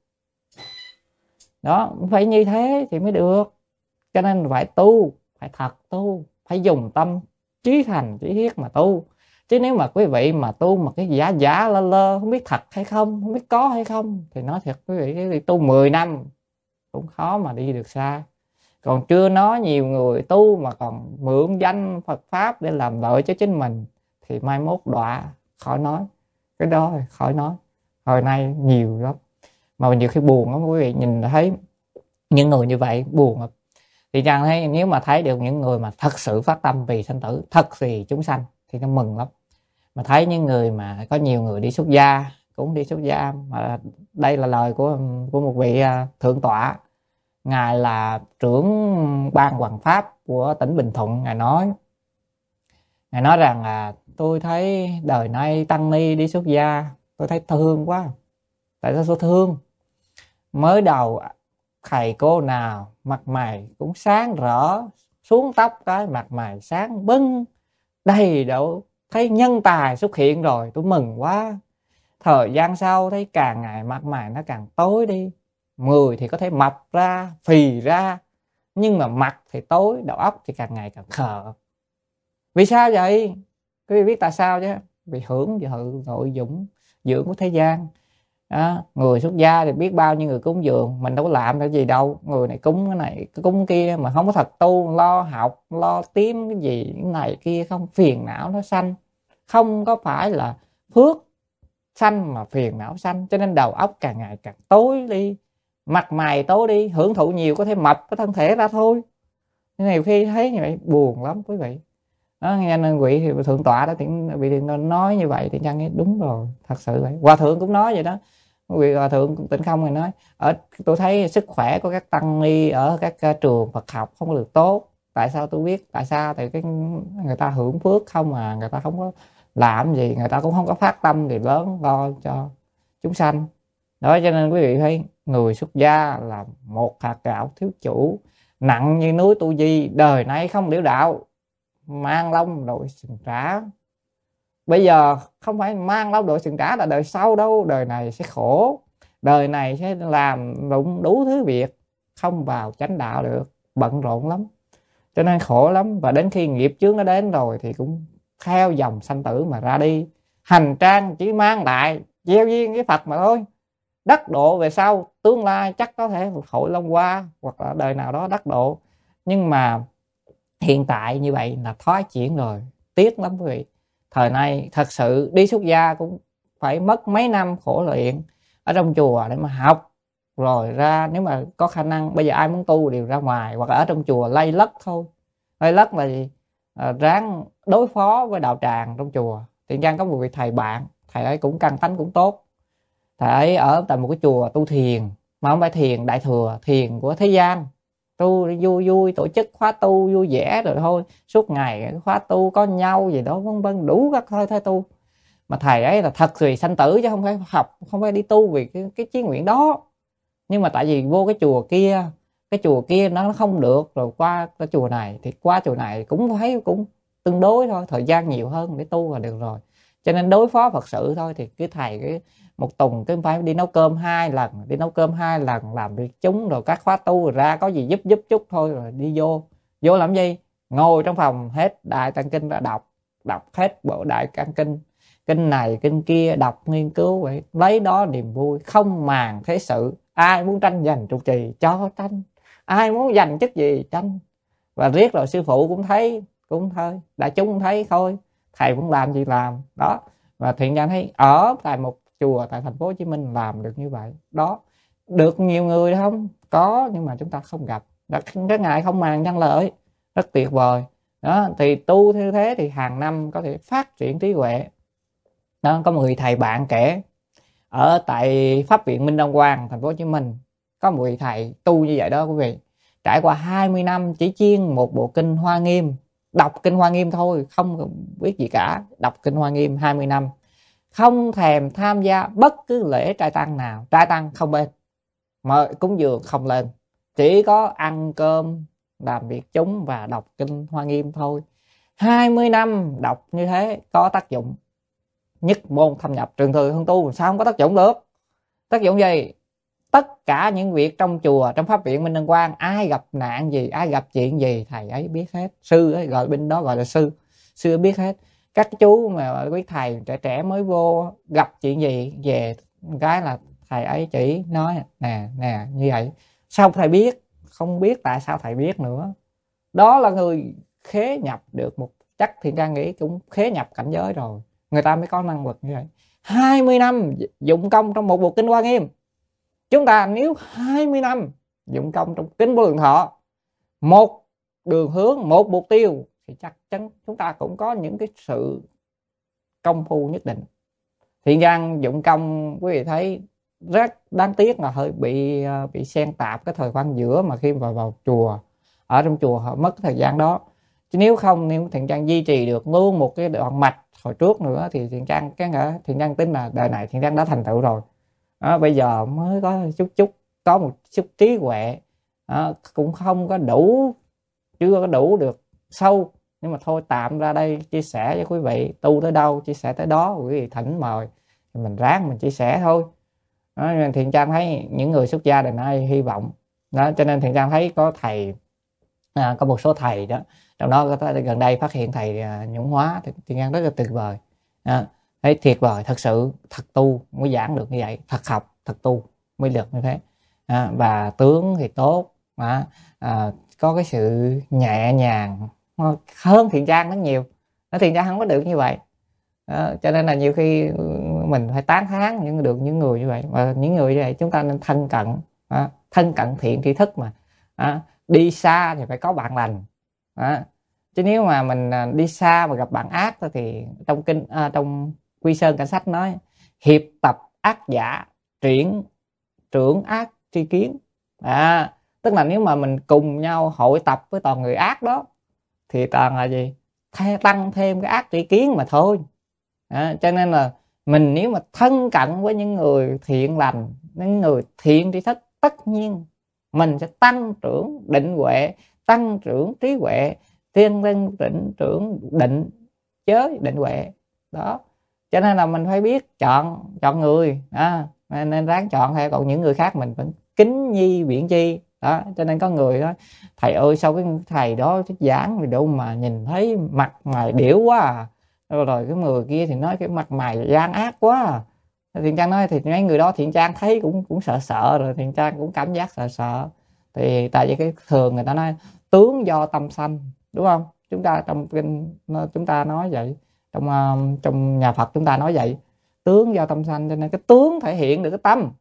Đó, phải như thế thì mới được. Cho nên phải tu, phải thật tu, phải dùng tâm trí thành trí thiết mà tu. Chứ nếu mà quý vị mà tu mà cái giả giả lơ lơ, không biết thật hay không, không biết có hay không, thì nói thật quý vị, quý vị tu mười năm cũng khó mà đi được xa. Còn chưa nói nhiều người tu mà còn mượn danh Phật Pháp để làm lợi cho chính mình thì mai mốt đọa, khỏi nói. Cái đó khỏi nói, hồi nay nhiều lắm. Mà nhiều khi buồn lắm quý vị, nhìn thấy những người như vậy buồn lắm. Thì Trang thấy nếu mà thấy được những người mà thật sự phát tâm vì sanh tử, thật vì chúng sanh thì nó mừng lắm. Mà thấy những người mà có nhiều người đi xuất gia, cũng đi xuất gia, mà đây là lời của của một vị thượng tọa, ngài là trưởng ban hoằng pháp của tỉnh Bình Thuận. Ngài nói ngài nói rằng là tôi thấy đời nay tăng ni đi xuất gia, tôi thấy thương quá. Tại sao tôi thương? Mới đầu thầy cô nào mặt mày cũng sáng rỡ, xuống tóc cái mặt mày sáng bừng đầy đủ, thấy nhân tài xuất hiện rồi tôi mừng quá. Thời gian sau thấy càng ngày mặt mày nó càng tối đi, người thì có thể mập ra, phì ra, nhưng mà mặt thì tối, đầu óc thì càng ngày càng khờ. Vì sao vậy? Quý vị biết tại sao chứ? Vì hưởng dự nội dũng dưỡng của thế gian. À, người xuất gia thì biết bao nhiêu người cúng dường, mình đâu có làm cái gì đâu. Người này cúng cái này, cái cúng kia mà không có thật tu, lo học, lo kiếm cái gì cái này kia, không phiền não nó sanh. Không có phải là phước sanh mà phiền não sanh. Cho nên đầu óc càng ngày càng tối đi, mặt mày tối đi, hưởng thụ nhiều có thể mập cái thân thể ra thôi. Nhiều khi thấy như vậy buồn lắm quý vị. Đó, nên vị thì thượng tọa đó vị thì nói như vậy thì Trang nghĩ đúng rồi, thật sự vậy. Hòa thượng cũng nói vậy đó. Vị hòa thượng Tịnh Không này nói ở tôi thấy sức khỏe của các tăng ni ở các trường Phật học không có được tốt. Tại sao tôi biết? Tại sao? Thì cái người ta hưởng phước không mà người ta không có làm gì, người ta cũng không có phát tâm gì lớn lo cho chúng sanh. Đó, cho nên quý vị thấy người xuất gia là một hạt gạo thiếu chủ, nặng như núi Tu Di, đời nay không liễu đạo, mang lông đội sừng trá. Bây giờ không phải mang lông đội sừng trá là đời sau đâu, đời này sẽ khổ, đời này sẽ làm đủ, đủ thứ việc, không vào chánh đạo được, bận rộn lắm, cho nên khổ lắm. Và đến khi nghiệp chướng nó đến rồi thì cũng theo dòng sanh tử mà ra đi. Hành trang chỉ mang lại gieo duyên với Phật mà thôi. Đắc độ về sau tương lai chắc có thể hội Long Hoa hoặc là đời nào đó đắc độ, nhưng mà hiện tại như vậy là thoái chuyển rồi, tiếc lắm quý vị. Thời nay thật sự đi xuất gia cũng phải mất mấy năm khổ luyện ở trong chùa để mà học, rồi ra nếu mà có khả năng, bây giờ ai muốn tu đều ra ngoài hoặc là ở trong chùa lây lất thôi. Lây lất là gì? À, ráng đối phó với đạo tràng trong chùa. Thiện Trang có một vị thầy bạn, thầy ấy cũng căn tánh cũng tốt, thầy ấy ở tại một cái chùa tu thiền, mà không phải thiền đại thừa, thiền của thế gian, tu vui vui, tổ chức khóa tu vui vẻ rồi thôi, suốt ngày khóa tu có nhau gì đó vân vân, đủ các hơi thế tu. Mà thầy ấy là thật vì sanh tử chứ không phải học, không phải đi tu vì cái, cái chí nguyện đó. Nhưng mà tại vì vô cái chùa kia, cái chùa kia nó không được, rồi qua cái chùa này thì qua chùa này cũng thấy cũng tương đối thôi, thời gian nhiều hơn để tu là được rồi. Cho nên đối phó Phật sự thôi thì cái thầy cái một tuần cứ phải đi nấu cơm hai lần, đi nấu cơm hai lần, làm việc chúng rồi các khóa tu rồi ra có gì giúp giúp chút thôi rồi đi vô. Vô làm gì? Ngồi trong phòng hết Đại Tạng Kinh ra đọc, đọc hết bộ Đại Tạng Kinh, kinh này kinh kia, đọc nghiên cứu vậy, lấy đó niềm vui, không màng thế sự. Ai muốn tranh giành trụ trì cho tranh, ai muốn giành chức gì tranh. Và riết rồi sư phụ cũng thấy, cũng thôi, đại chúng cũng thấy thôi, thầy cũng làm gì làm đó. Và Thiện Trang thấy ở tại một chùa tại thành phố Hồ Chí Minh làm được như vậy đó, được nhiều người không có, nhưng mà chúng ta không gặp. Cái ngại không màng nhân lợi rất tuyệt vời đó. Thì tu như thế thì hàng năm có thể phát triển trí huệ đó. Có một người thầy bạn kể ở tại Pháp viện Minh Đăng Quang thành phố Hồ Chí Minh, có một vị thầy tu như vậy đó quý vị, trải qua hai mươi năm chỉ chuyên một bộ kinh Hoa Nghiêm, đọc kinh Hoa Nghiêm thôi, không biết gì cả, đọc kinh Hoa Nghiêm hai mươi năm, không thèm tham gia bất cứ lễ trai tăng nào, trai tăng không bên, mời cúng dường không lên, chỉ có ăn cơm, làm việc chúng và đọc kinh Hoa Nghiêm thôi. hai mươi năm đọc như thế có tác dụng. Nhất môn thâm nhập trường thừa hương tu sao không có tác dụng được? Tác dụng gì? Tất cả những việc trong chùa, trong Pháp viện Minh Đăng Quang, ai gặp nạn gì, ai gặp chuyện gì, thầy ấy biết hết. Sư ấy gọi bên đó gọi là sư, sư biết hết. Các chú mà quý thầy trẻ trẻ mới vô gặp chuyện gì về cái là thầy ấy chỉ nói nè nè như vậy. Sao thầy biết? Không biết tại sao thầy biết nữa. Đó là người khế nhập được một, chắc Thiện Trang nghĩ cũng khế nhập cảnh giới rồi, người ta mới có năng lực như vậy. hai mươi năm dụng công trong một bộ kinh Hoa Nghiêm. Chúng ta nếu hai mươi năm dụng công trong kinh Vô Lượng Thọ, một đường hướng, một mục tiêu, thì chắc chắn chúng ta cũng có những cái sự công phu nhất định. Thiện Trang dụng công quý vị thấy rất đáng tiếc là hơi bị bị xen tạp cái thời gian giữa mà khi vào vào chùa, ở trong chùa họ mất thời gian đó. Chứ nếu không, nếu Thiện Trang duy trì được luôn một cái đoạn mạch hồi trước nữa thì Thiện Trang cái ngỡ Thiện Trang tính là đời này Thiện Trang đã thành tựu rồi. À, bây giờ mới có chút chút có một chút trí huệ, à, cũng không có đủ, chưa có đủ được sâu, nhưng mà thôi tạm ra đây chia sẻ với quý vị, tu tới đâu chia sẻ tới đó, quý vị thỉnh mời thì mình ráng mình chia sẻ thôi. Đó, Thiện Trang thấy những người xuất gia đời nay hy vọng đó, cho nên Thiện Trang thấy có thầy, à, có một số thầy đó, trong đó có gần đây phát hiện thầy à, Nhũng Hóa thì Thiện Trang rất là tuyệt vời. À, thấy tuyệt vời, thật sự thật tu mới giảng được như vậy, thật học thật tu mới được như thế. À, và tướng thì tốt, à, à, có cái sự nhẹ nhàng hơn Thiện Trang rất nhiều. Nó Thiện Trang không có được như vậy. À, cho nên là nhiều khi mình phải tán thán những được những người như vậy, và những người như vậy chúng ta nên thân cận, à, thân cận thiện tri thức mà. À, đi xa thì phải có bạn lành. À, chứ nếu mà mình đi xa mà gặp bạn ác thì trong kinh à, trong Quy Sơn Cảnh Sách nói hiệp tập ác giả, triển trưởng ác tri kiến. À, tức là nếu mà mình cùng nhau hội tập với toàn người ác đó thì toàn là gì? Tăng thêm cái ác tri kiến mà thôi. À, cho nên là mình nếu mà thân cận với những người thiện lành, những người thiện tri thức, tất nhiên mình sẽ tăng trưởng định huệ, tăng trưởng trí huệ, tiên tăng định trưởng định giới định huệ đó. Cho nên là mình phải biết chọn chọn người à, nên ráng chọn theo. Còn những người khác mình vẫn kính nhi viễn chi đó. Cho nên có người đó, thầy ơi sao cái thầy đó cái giảng gì đâu mà nhìn thấy mặt mày điểu quá à. Rồi, rồi cái người kia thì nói cái mặt mày gian ác quá à. Thiện Trang nói thì mấy người đó Thiện Trang thấy cũng cũng sợ sợ rồi, Thiện Trang cũng cảm giác sợ sợ. Thì tại vì cái thường người ta nói tướng do tâm sanh, đúng không? Chúng ta trong kinh chúng ta nói vậy, trong uh, trong nhà Phật chúng ta nói vậy, tướng do tâm sanh. Cho nên cái tướng thể hiện được cái tâm.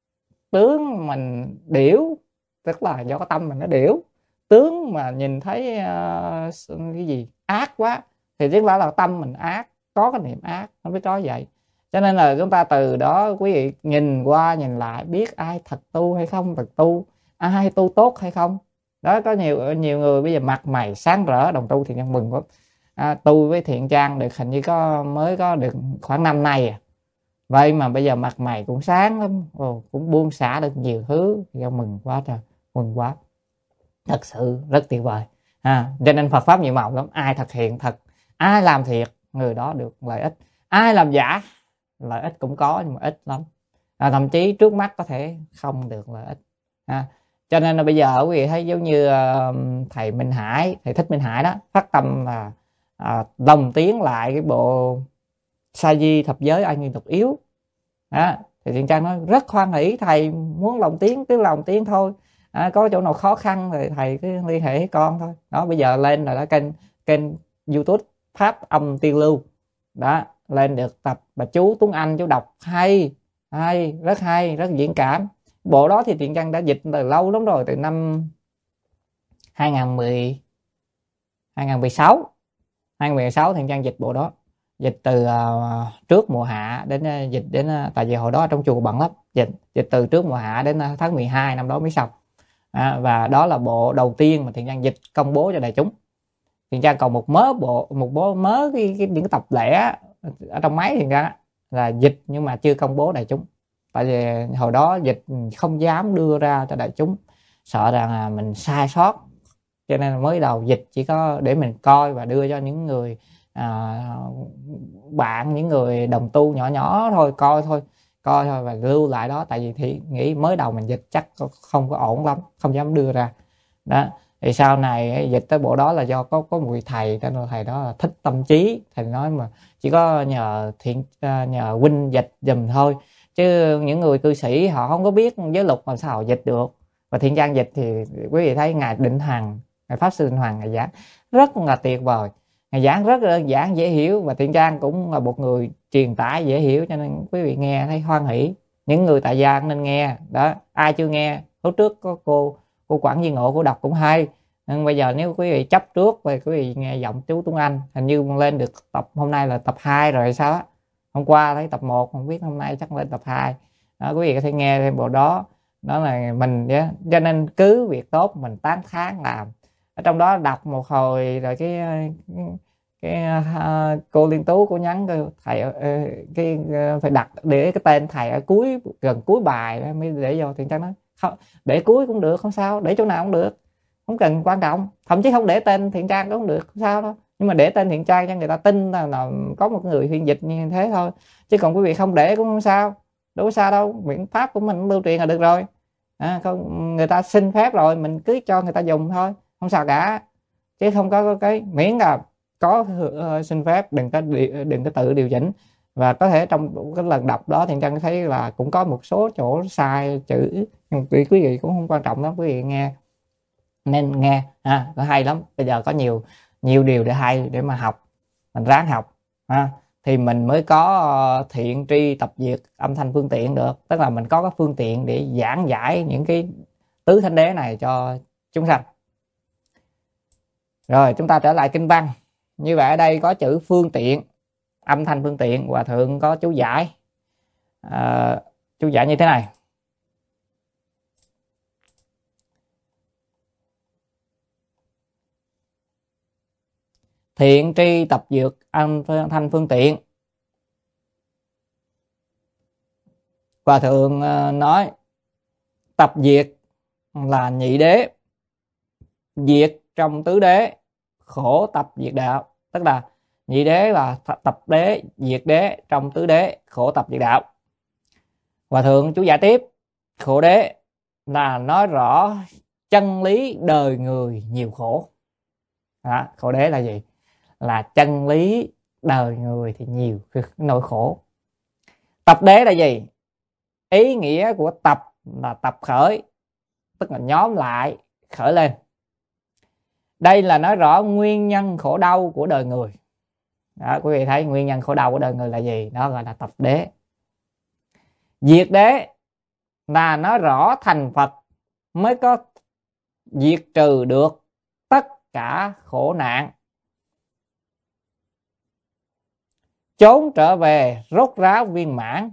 Tướng mình điểu tức là do cái tâm mình nó điểu. Tướng mà nhìn thấy uh, cái gì ác quá thì tức là, là tâm mình ác, có cái niệm ác, nó mới có vậy. Cho nên là chúng ta từ đó quý vị nhìn qua nhìn lại biết ai thật tu hay không thật tu, ai tu tốt hay không đó. Có nhiều nhiều người bây giờ mặt mày sáng rỡ đồng tu thì nhân mừng quá. À, tu với Thiện Trang được hình như có mới có được khoảng năm nay à. Vậy mà bây giờ mặt mày cũng sáng lắm. Ồ, cũng buông xả được nhiều thứ thì mừng quá trời, mừng quá, thật sự rất tuyệt vời à. Cho nên Phật pháp nhiều màu lắm. Ai thực hiện thật, ai làm thiệt, người đó được lợi ích. Ai làm giả, lợi ích cũng có nhưng mà ít lắm à, thậm chí trước mắt có thể không được lợi ích à. Cho nên là bây giờ quý vị thấy giống như uh, thầy Minh Hải, thầy Thích Minh Hải đó phát tâm là uh, đồng tiến lại cái bộ sa di thập giới ai nghiên tục yếu đó. Thì Thiện Trang nói rất hoan hỷ, thầy muốn lòng tiến cứ lòng tiến thôi à, có chỗ nào khó khăn thì thầy cứ liên hệ với con thôi đó. Bây giờ lên là đã kênh kênh YouTube Pháp Âm Tiên Lưu đó, lên được tập bà chú Tuấn Anh chú đọc hay hay rất hay, rất diễn cảm. Bộ đó thì Thiện Trang đã dịch từ lâu lắm rồi, từ năm hai không một không hai không một sáu hai không một sáu Thiện Trang dịch bộ đó, dịch từ uh, trước mùa hạ đến uh, dịch đến uh, tại vì hồi đó trong chùa bận lắm, dịch dịch từ trước mùa hạ đến uh, tháng mười hai năm đó mới xong à, và đó là bộ đầu tiên mà Thiện Trang dịch công bố cho đại chúng. Thiện Trang còn một mớ bộ một bố mớ cái, cái những cái tập lẻ ở trong máy Thiện Trang là dịch nhưng mà chưa công bố đại chúng. Tại vì hồi đó dịch không dám đưa ra cho đại chúng, sợ rằng là mình sai sót, cho nên mới đầu dịch chỉ có để mình coi và đưa cho những người à, bạn, những người đồng tu nhỏ nhỏ thôi, coi thôi coi thôi và lưu lại đó. Tại vì thì nghĩ mới đầu mình dịch chắc không có ổn lắm, không dám đưa ra đó. Thì sau này dịch tới bộ đó là do có có một vị thầy tên là thầy đó là Thích Tâm Trí, thầy nói mà chỉ có nhờ thiện nhờ huynh dịch dùm thôi, chứ những người cư sĩ họ không có biết giới luật làm sao dịch được. Và Thiện Trang dịch thì quý vị thấy ngài Định Hằng, ngài Pháp Sư Định Hằng ngài giảng rất là tuyệt vời, ngài giảng rất là đơn giản dễ hiểu, và Thiện Trang cũng là một người truyền tải dễ hiểu, cho nên quý vị nghe thấy hoan hỷ. Những người tại gia nên nghe đó, ai chưa nghe lúc trước có cô cô Quảng Duy Ngộ cô đọc cũng hay. Nhưng bây giờ nếu quý vị chấp trước về quý vị nghe giọng chú Tuấn Anh, hình như lên được tập hôm nay là tập hai rồi hay sao á, hôm qua thấy tập một, không biết hôm nay chắc lên tập hai đó. Quý vị có thể nghe thêm bộ đó, đó là mình yeah. Cho nên cứ việc tốt mình tán thán làm. Ở trong đó đọc một hồi rồi cái cái, cái uh, cô Liên Tú cô nhắn thầy uh, cái uh, phải đặt để cái tên thầy ở cuối, gần cuối bài mới để vô. Thiện Trang nói không, để cuối cũng được, không sao, để chỗ nào cũng được, không cần quan trọng, thậm chí không để tên Thiện Trang cũng không được, không sao đâu, nhưng mà để tên Thiện Trang cho người ta tin là, là có một người phiên dịch như thế thôi. Chứ còn quý vị không để cũng không sao, đâu có sao đâu, miễn pháp của mình lưu truyền là được rồi à, không, người ta xin phép rồi mình cứ cho người ta dùng thôi, không sao cả. Chứ không có cái miễn là có uh, xin phép, đừng có đừng có tự điều chỉnh. Và có thể trong cái lần đọc đó Thiện Trang thấy là cũng có một số chỗ sai chữ, nhưng quý vị cũng không quan trọng lắm, quý vị nghe nên nghe à, nó hay lắm. Bây giờ có nhiều nhiều điều để hay để mà học, mình ráng học à, thì mình mới có thiện tri tập diệt âm thanh phương tiện được, tức là mình có cái phương tiện để giảng giải những cái tứ thánh đế này cho chúng sanh. Rồi chúng ta trở lại kinh văn. Như vậy ở đây có chữ phương tiện, âm thanh phương tiện, Hòa thượng có chú giải à, chú giải như thế này: thiện tri tập dược âm thanh phương tiện. Hòa thượng nói tập diệt là nhị đế, diệt trong tứ đế, khổ tập diệt đạo. Tức là nhị đế là tập đế, diệt đế trong tứ đế, khổ tập diệt đạo. Hòa thượng chú giải tiếp, khổ đế là nói rõ chân lý đời người nhiều khổ. Đó, khổ đế là gì? Là chân lý đời người thì nhiều nỗi khổ. Tập đế là gì? Ý nghĩa của tập là tập khởi, tức là nhóm lại, khởi lên. Đây là nói rõ nguyên nhân khổ đau của đời người. Đó, quý vị thấy nguyên nhân khổ đau của đời người là gì? Đó gọi là tập đế. Diệt đế là nói rõ thành Phật mới có diệt trừ được tất cả khổ nạn, trốn trở về rốt ráo viên mãn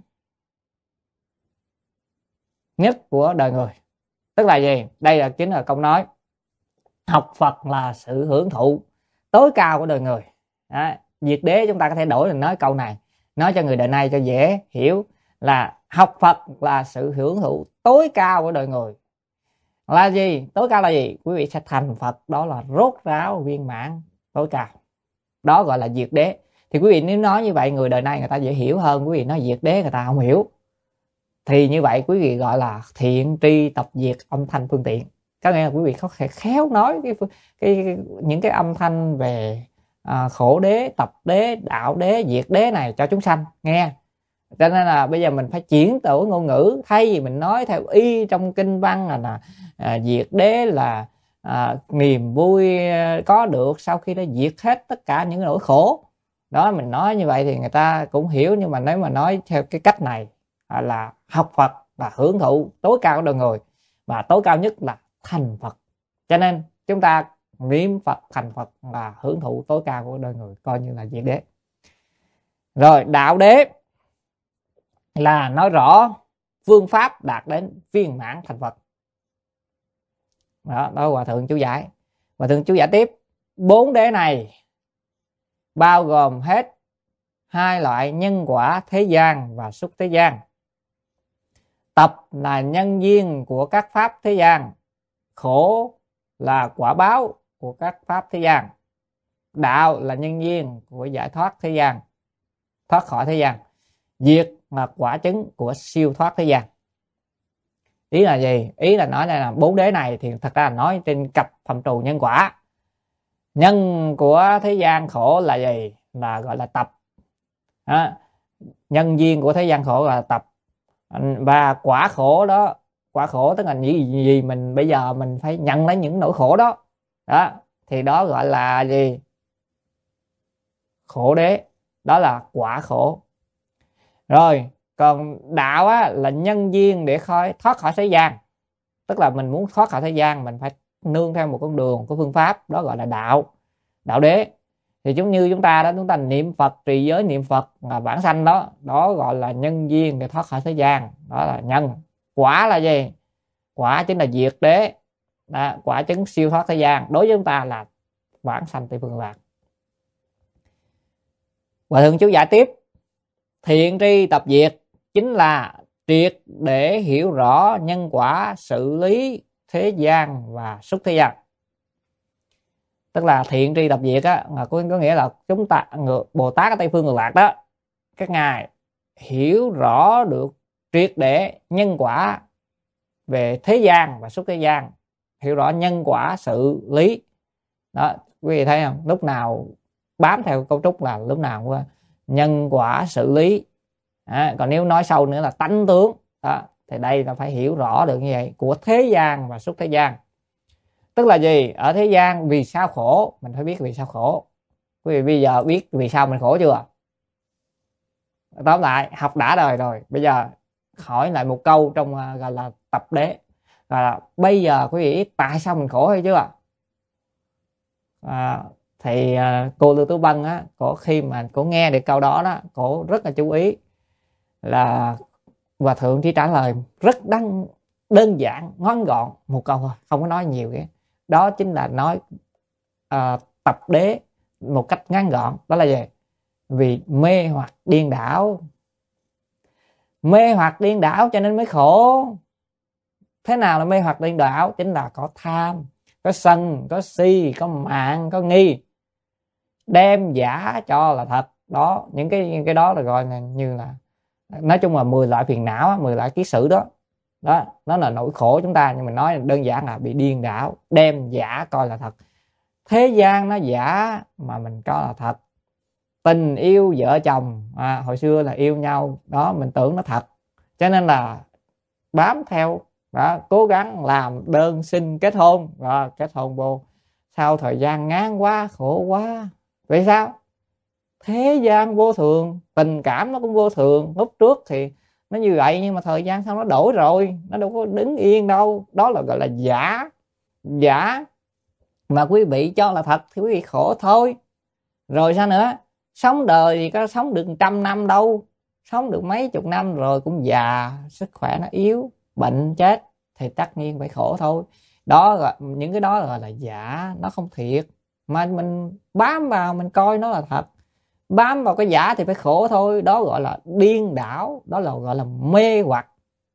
nhất của đời người. Tức là gì? Đây là chính là câu nói học Phật là sự hưởng thụ tối cao của đời người. Đó, diệt đế chúng ta có thể đổi là nói câu này, nói cho người đời nay cho dễ hiểu, là học Phật là sự hưởng thụ tối cao của đời người. Là gì? Tối cao là gì? Quý vị sẽ thành Phật, đó là rốt ráo viên mãn tối cao. Đó gọi là diệt đế. Thì quý vị nếu nói như vậy người đời nay người ta dễ hiểu hơn. Quý vị nói diệt đế người ta không hiểu. Thì như vậy quý vị gọi là thiện tri tập diệt âm thanh phương tiện. Có nghĩa là quý vị có thể khéo nói cái, cái, những cái âm thanh về à, khổ đế, tập đế, đạo đế, diệt đế này cho chúng sanh nghe. Cho nên là bây giờ mình phải chuyển đổi ngôn ngữ, thay vì mình nói theo y trong kinh văn là, là à, diệt đế là à, niềm vui có được sau khi đã diệt hết tất cả những nỗi khổ. Đó, mình nói như vậy thì người ta cũng hiểu. Nhưng mà nếu mà nói theo cái cách này à, là học Phật và hưởng thụ tối cao của đời người, và tối cao nhất là thành Phật. Cho nên chúng ta niệm Phật thành Phật là hưởng thụ tối cao của đời người, coi như là diệt đế. Rồi đạo đế là nói rõ phương pháp đạt đến viên mãn thành Phật. Đó, đó Hòa thượng chú giải. Hòa thượng chú giải tiếp, bốn đế này bao gồm hết hai loại nhân quả thế gian và xuất thế gian. Tập là nhân duyên của các pháp thế gian, khổ là quả báo của các pháp thế gian, đạo là nhân duyên của giải thoát thế gian, thoát khỏi thế gian, diệt là quả chứng của siêu thoát thế gian. Ý là gì? Ý là nói là bốn đế này thì thật ra là nói trên cặp phạm trù nhân quả. Nhân của thế gian khổ là gì? Là gọi là tập. Đó. Nhân duyên của thế gian khổ là tập. Và quả khổ đó, quả khổ tức là gì, gì mình bây giờ mình phải nhận lấy những nỗi khổ đó. Đó, thì đó gọi là gì? Khổ đế. Đó là quả khổ. Rồi, còn đạo á, là nhân duyên để khỏi thoát khỏi thế gian. Tức là mình muốn thoát khỏi thế gian, mình phải nương theo một con đường, một phương pháp, đó gọi là đạo, đạo đế. Thì giống như chúng ta đó, chúng ta niệm Phật, trì giới niệm Phật là vãng sanh đó, đó gọi là nhân duyên để thoát khỏi thế gian, đó là nhân. Quả là gì? Quả chính là diệt đế, đó, quả chứng siêu thoát thế gian, đối với chúng ta là vãng sanh tây phương lạc. Hòa thượng chú giải tiếp, thiện tri tập diệt chính là triệt để hiểu rõ nhân quả xử lý thế gian và xuất thế gian. Tức là thiện tri tập diệt á, có, có nghĩa là chúng ta Bồ Tát ở Tây Phương Cực Lạc đó, các ngài hiểu rõ được triệt để nhân quả về thế gian và xuất thế gian, hiểu rõ nhân quả xử lý. Đó, quý vị thấy không? Lúc nào bám theo cấu trúc là lúc nào cũng nhân quả xử lý. À, còn nếu nói sâu nữa là tánh tướng. Đó, thì đây là phải hiểu rõ được như vậy, của thế gian và xuất thế gian. Tức là gì? Ở thế gian vì sao khổ, mình phải biết vì sao khổ. Quý vị bây giờ biết vì sao mình khổ chưa? Tóm lại học đã đời rồi, bây giờ hỏi lại một câu trong uh, gọi là tập đế, gọi là bây giờ quý vị biết tại sao mình khổ hay chưa? À, thì uh, cô Lưu Tú Bân á, cổ khi mà cổ nghe được câu đó đó, cổ rất là chú ý là Hòa thượng chỉ trả lời rất đơn, đơn giản, ngắn gọn, một câu thôi, không có nói nhiều cái. Đó chính là nói uh, tập đế một cách ngắn gọn. Đó là gì? Vì mê hoặc điên đảo. Mê hoặc điên đảo cho nên mới khổ. Thế nào là mê hoặc điên đảo? Chính là có tham, có sân, có si, có mạn, có nghi, đem giả cho là thật. Đó, những cái những cái đó là gọi là như là, nói chung là mười loại phiền não, mười loại ký sử đó. Đó, nó là nỗi khổ chúng ta, nhưng mình nói đơn giản là bị điên đảo, đem giả coi là thật. Thế gian nó giả mà mình coi là thật. Tình yêu vợ chồng, à, hồi xưa là yêu nhau đó, mình tưởng nó thật, cho nên là bám theo đó, cố gắng làm đơn xin kết hôn, rồi kết hôn vô sau thời gian ngán quá, khổ quá. Vậy sao? Thế gian vô thường, tình cảm nó cũng vô thường. Lúc trước thì nó như vậy, nhưng mà thời gian sau nó đổi rồi, nó đâu có đứng yên đâu. Đó là gọi là giả. Giả mà quý vị cho là thật thì quý vị khổ thôi. Rồi sao nữa? Sống đời thì có sống được trăm năm đâu, sống được mấy chục năm rồi cũng già, sức khỏe nó yếu, bệnh chết thì tất nhiên phải khổ thôi. Đó là những cái đó gọi là giả, nó không thiệt, mà mình bám vào mình coi nó là thật, bám vào cái giả thì phải khổ thôi. Đó gọi là điên đảo, đó là gọi là mê hoặc.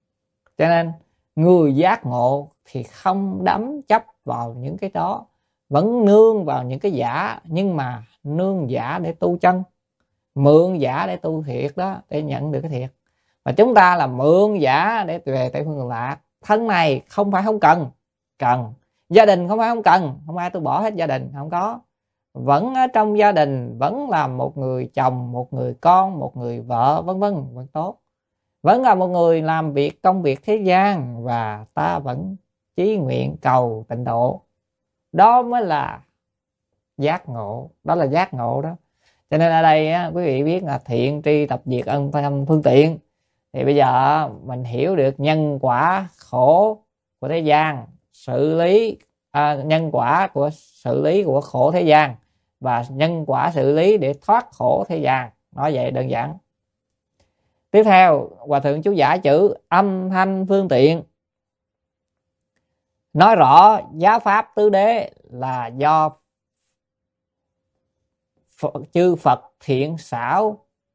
Cho nên người giác ngộ thì không đắm chấp vào những cái đó, vẫn nương vào những cái giả, nhưng mà nương giả để tu chân, mượn giả để tu thiệt đó, để nhận được cái thiệt. Và chúng ta là mượn giả để về Tây Phương Cực Lạc. Thân này không phải không cần, cần. Gia đình không phải không cần, không ai tôi bỏ hết gia đình, không có. Vẫn ở trong gia đình vẫn là một người chồng, một người con, một người vợ, vân vân, vẫn tốt. Vẫn là một người làm việc công việc thế gian, và ta vẫn chí nguyện cầu tịnh độ. Đó mới là giác ngộ, đó là giác ngộ đó. Cho nên ở đây á, quý vị biết là thiện tri tập diệt ân tâm phương tiện. Thì bây giờ mình hiểu được nhân quả khổ của thế gian, xử lý à, nhân quả của xử lý của khổ thế gian, và nhân quả xử lý để thoát khổ thế gian. Nói vậy đơn giản. Tiếp theo, Hòa Thượng chú giải chữ âm thanh phương tiện, nói rõ giáo pháp tứ đế là do Phật, chư Phật thiện xảo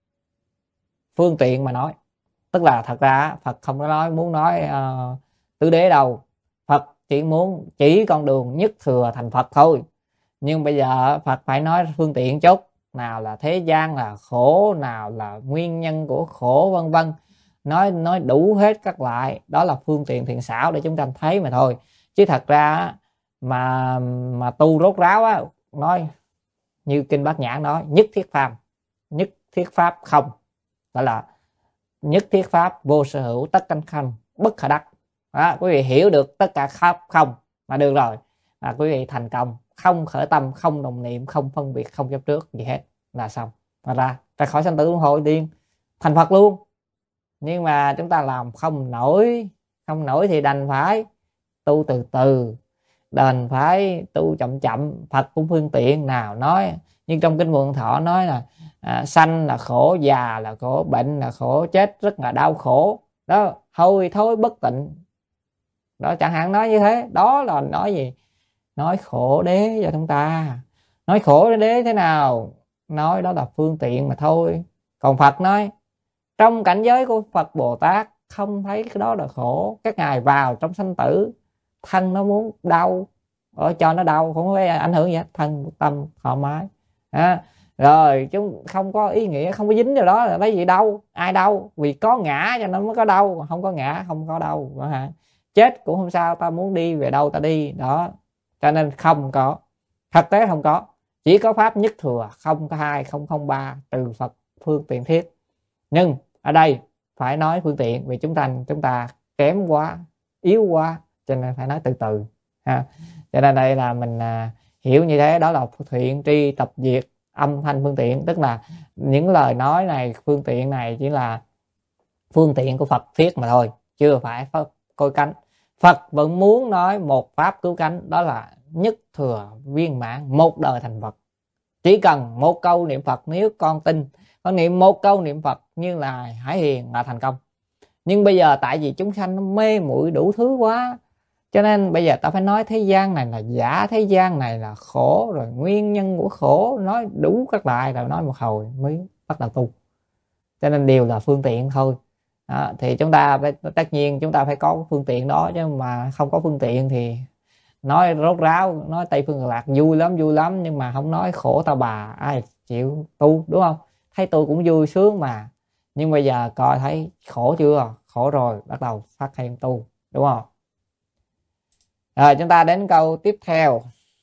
phương tiện mà nói. Tức là thật ra Phật không có nói muốn nói uh, tứ đế đâu. Phật chỉ muốn chỉ con đường nhất thừa thành Phật thôi. Nhưng bây giờ Phật phải nói phương tiện chút, nào là thế gian là khổ, nào là nguyên nhân của khổ, vân vân. Nói nói đủ hết các loại. Đó là phương tiện thiện xảo để chúng ta thấy mà thôi. Chứ thật ra mà mà tu rốt ráo á, nói như kinh Bát Nhã nói nhất thiết pháp, nhất thiết pháp không, gọi là nhất thiết pháp vô sở hữu, tất cánh không, bất khả đắc. Đó, quý vị hiểu được tất cả pháp không là được rồi, là quý vị thành công. Không khởi tâm, không đồng niệm, không phân biệt, không chấp trước gì hết là xong. Và ra ra khỏi sanh tử luân hồi tiên thành Phật luôn. Nhưng mà chúng ta làm không nổi, không nổi thì đành phải tu từ từ, đành phải tu chậm chậm. Phật cũng phương tiện nào nói, nhưng trong kinh Mượn Thọ nói là à, sanh là khổ, già là khổ, bệnh là khổ, chết rất là đau khổ đó, hôi thối bất tịnh đó, chẳng hạn nói như thế. Đó là nói gì? Nói khổ đế cho chúng ta. Nói khổ đế thế nào? Nói đó là phương tiện mà thôi. Còn Phật nói trong cảnh giới của Phật Bồ Tát không thấy cái đó là khổ. Các ngài vào trong sanh tử, thân nó muốn đau, ở cho nó đau, không có ảnh hưởng gì hết, thân tâm thoải mái à, rồi chúng không có ý nghĩa, không có dính vào đó là lấy gì đau. Ai đau? Vì có ngã cho nó mới có đau, không có ngã không có đau. Chết cũng không sao, ta muốn đi về đâu ta đi đó. Cho nên không có, thực tế không có, chỉ có pháp nhất thừa, không có hai, không không ba, từ Phật phương tiện thiết. Nhưng ở đây phải nói phương tiện, vì chúng ta chúng ta kém quá, yếu quá, cho nên phải nói từ từ ha. Cho nên đây là mình à, hiểu như thế. Đó là thiện tri tập diệt âm thanh phương tiện, tức là những lời nói này, phương tiện này chỉ là phương tiện của Phật thiết mà thôi, chưa phải pháp coi cánh. Phật vẫn muốn nói một pháp cứu cánh, đó là nhất thừa viên mãn, một đời thành Phật. Chỉ cần một câu niệm Phật, nếu con tin, con niệm một câu niệm Phật như là Hải Hiền là thành công. Nhưng bây giờ tại vì chúng sanh nó mê muội đủ thứ quá, cho nên bây giờ ta phải nói thế gian này là giả, thế gian này là khổ, rồi nguyên nhân của khổ, nói đủ các loại rồi nói một hồi mới bắt đầu tu. Cho nên đều là phương tiện thôi. Đó, thì chúng ta phải, tất nhiên chúng ta phải có phương tiện đó, chứ mà không có phương tiện thì nói rốt ráo, nói Tây Phương Cực Lạc vui lắm vui lắm, nhưng mà không nói khổ tao bà, ai chịu tu, đúng không? Thấy tu cũng vui sướng mà, nhưng bây giờ coi thấy khổ chưa? Khổ rồi bắt đầu phát thêm tu, đúng không? Rồi chúng ta đến câu tiếp theo.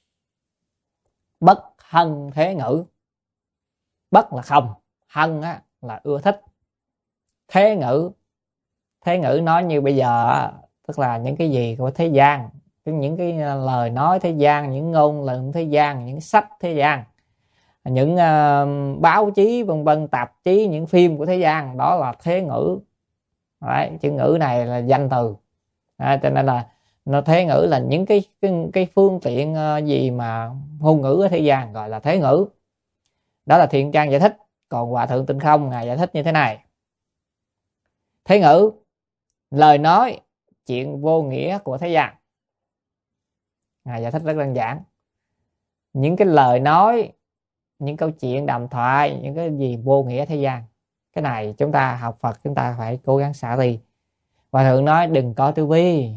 Bất hân thế ngữ. Bất là không, hân á là ưa thích. Thế ngữ, thế ngữ nói như bây giờ, tức là những cái gì của thế gian, những cái lời nói thế gian, những ngôn luận thế gian, những sách thế gian, những uh, báo chí vân vân, tạp chí, những phim của thế gian, đó là thế ngữ. Đấy, chữ ngữ này là danh từ, à, cho nên là nó thế ngữ là những cái cái, cái phương tiện uh, gì mà ngôn ngữ ở thế gian gọi là thế ngữ. Đó là Thiện Trang giải thích. Còn Hòa Thượng Tinh Không ngài giải thích như thế này: thế ngữ, lời nói chuyện vô nghĩa của thế gian. Ngài giải thích rất đơn giản. Những cái lời nói, những câu chuyện đàm thoại, những cái gì vô nghĩa thế gian, cái này chúng ta học Phật chúng ta phải cố gắng xả đi. Hòa Thượng nói đừng coi tivi,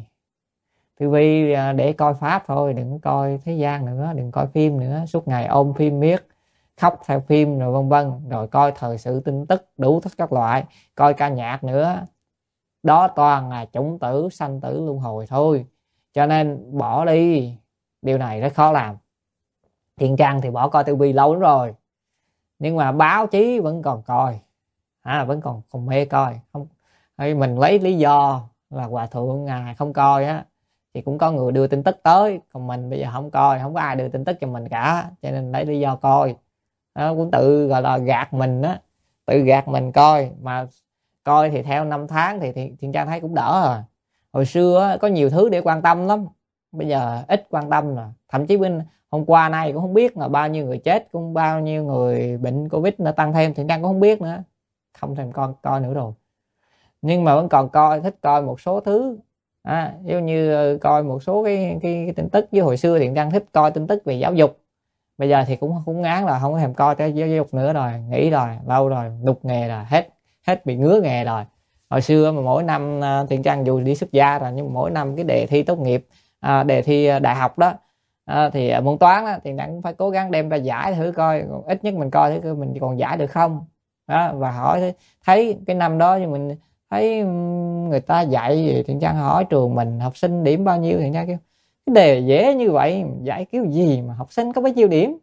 tivi để coi pháp thôi, đừng coi thế gian nữa, đừng coi phim nữa, suốt ngày ôm phim miết, khóc theo phim rồi vân vân, rồi coi thời sự tin tức đủ tất các loại, coi ca nhạc nữa, đó toàn là chủng tử sanh tử luân hồi thôi. Cho nên bỏ đi, điều này rất khó làm. Thiện Trang thì bỏ coi tivi lâu lắm rồi, nhưng mà báo chí vẫn còn coi, à, vẫn còn còn mê coi. Không, mình lấy lý do là Hòa Thượng ngài không coi á, thì cũng có người đưa tin tức tới, còn mình bây giờ không coi, không có ai đưa tin tức cho mình cả, cho nên lấy lý do coi. Đó, cũng tự gọi là gạt mình á, tự gạt mình coi. Mà coi thì theo năm tháng thì Thiện Trang thấy cũng đỡ rồi. Hồi xưa á, có nhiều thứ để quan tâm lắm, bây giờ ít quan tâm rồi. Thậm chí bên hôm qua nay cũng không biết là bao nhiêu người chết, cũng bao nhiêu người bệnh Covid nó tăng thêm, Thiện Trang cũng không biết nữa, không thèm coi coi nữa rồi. Nhưng mà vẫn còn coi, thích coi một số thứ, à, giống như coi một số cái, cái, cái tin tức. Với hồi xưa Thiện Trang thích coi tin tức về giáo dục, bây giờ thì cũng cũng ngán là không có thèm coi tới giáo dục nữa rồi, nghỉ rồi, lâu rồi, đục nghề rồi, hết hết bị ngứa nghề rồi. Hồi xưa mà mỗi năm Thiện Trang dù đi xuất gia rồi, nhưng mà mỗi năm cái đề thi tốt nghiệp, à, đề thi đại học đó, à, thì môn toán đó, Thiện Trang cũng phải cố gắng đem ra giải thử coi, ít nhất mình coi thử mình còn giải được không đó. Và hỏi thấy cái năm đó thì mình thấy người ta dạy gì, Thiện Trang hỏi trường mình học sinh điểm bao nhiêu, Thiện Trang kêu cái đề dễ như vậy giải kiểu gì mà học sinh có bao nhiêu điểm.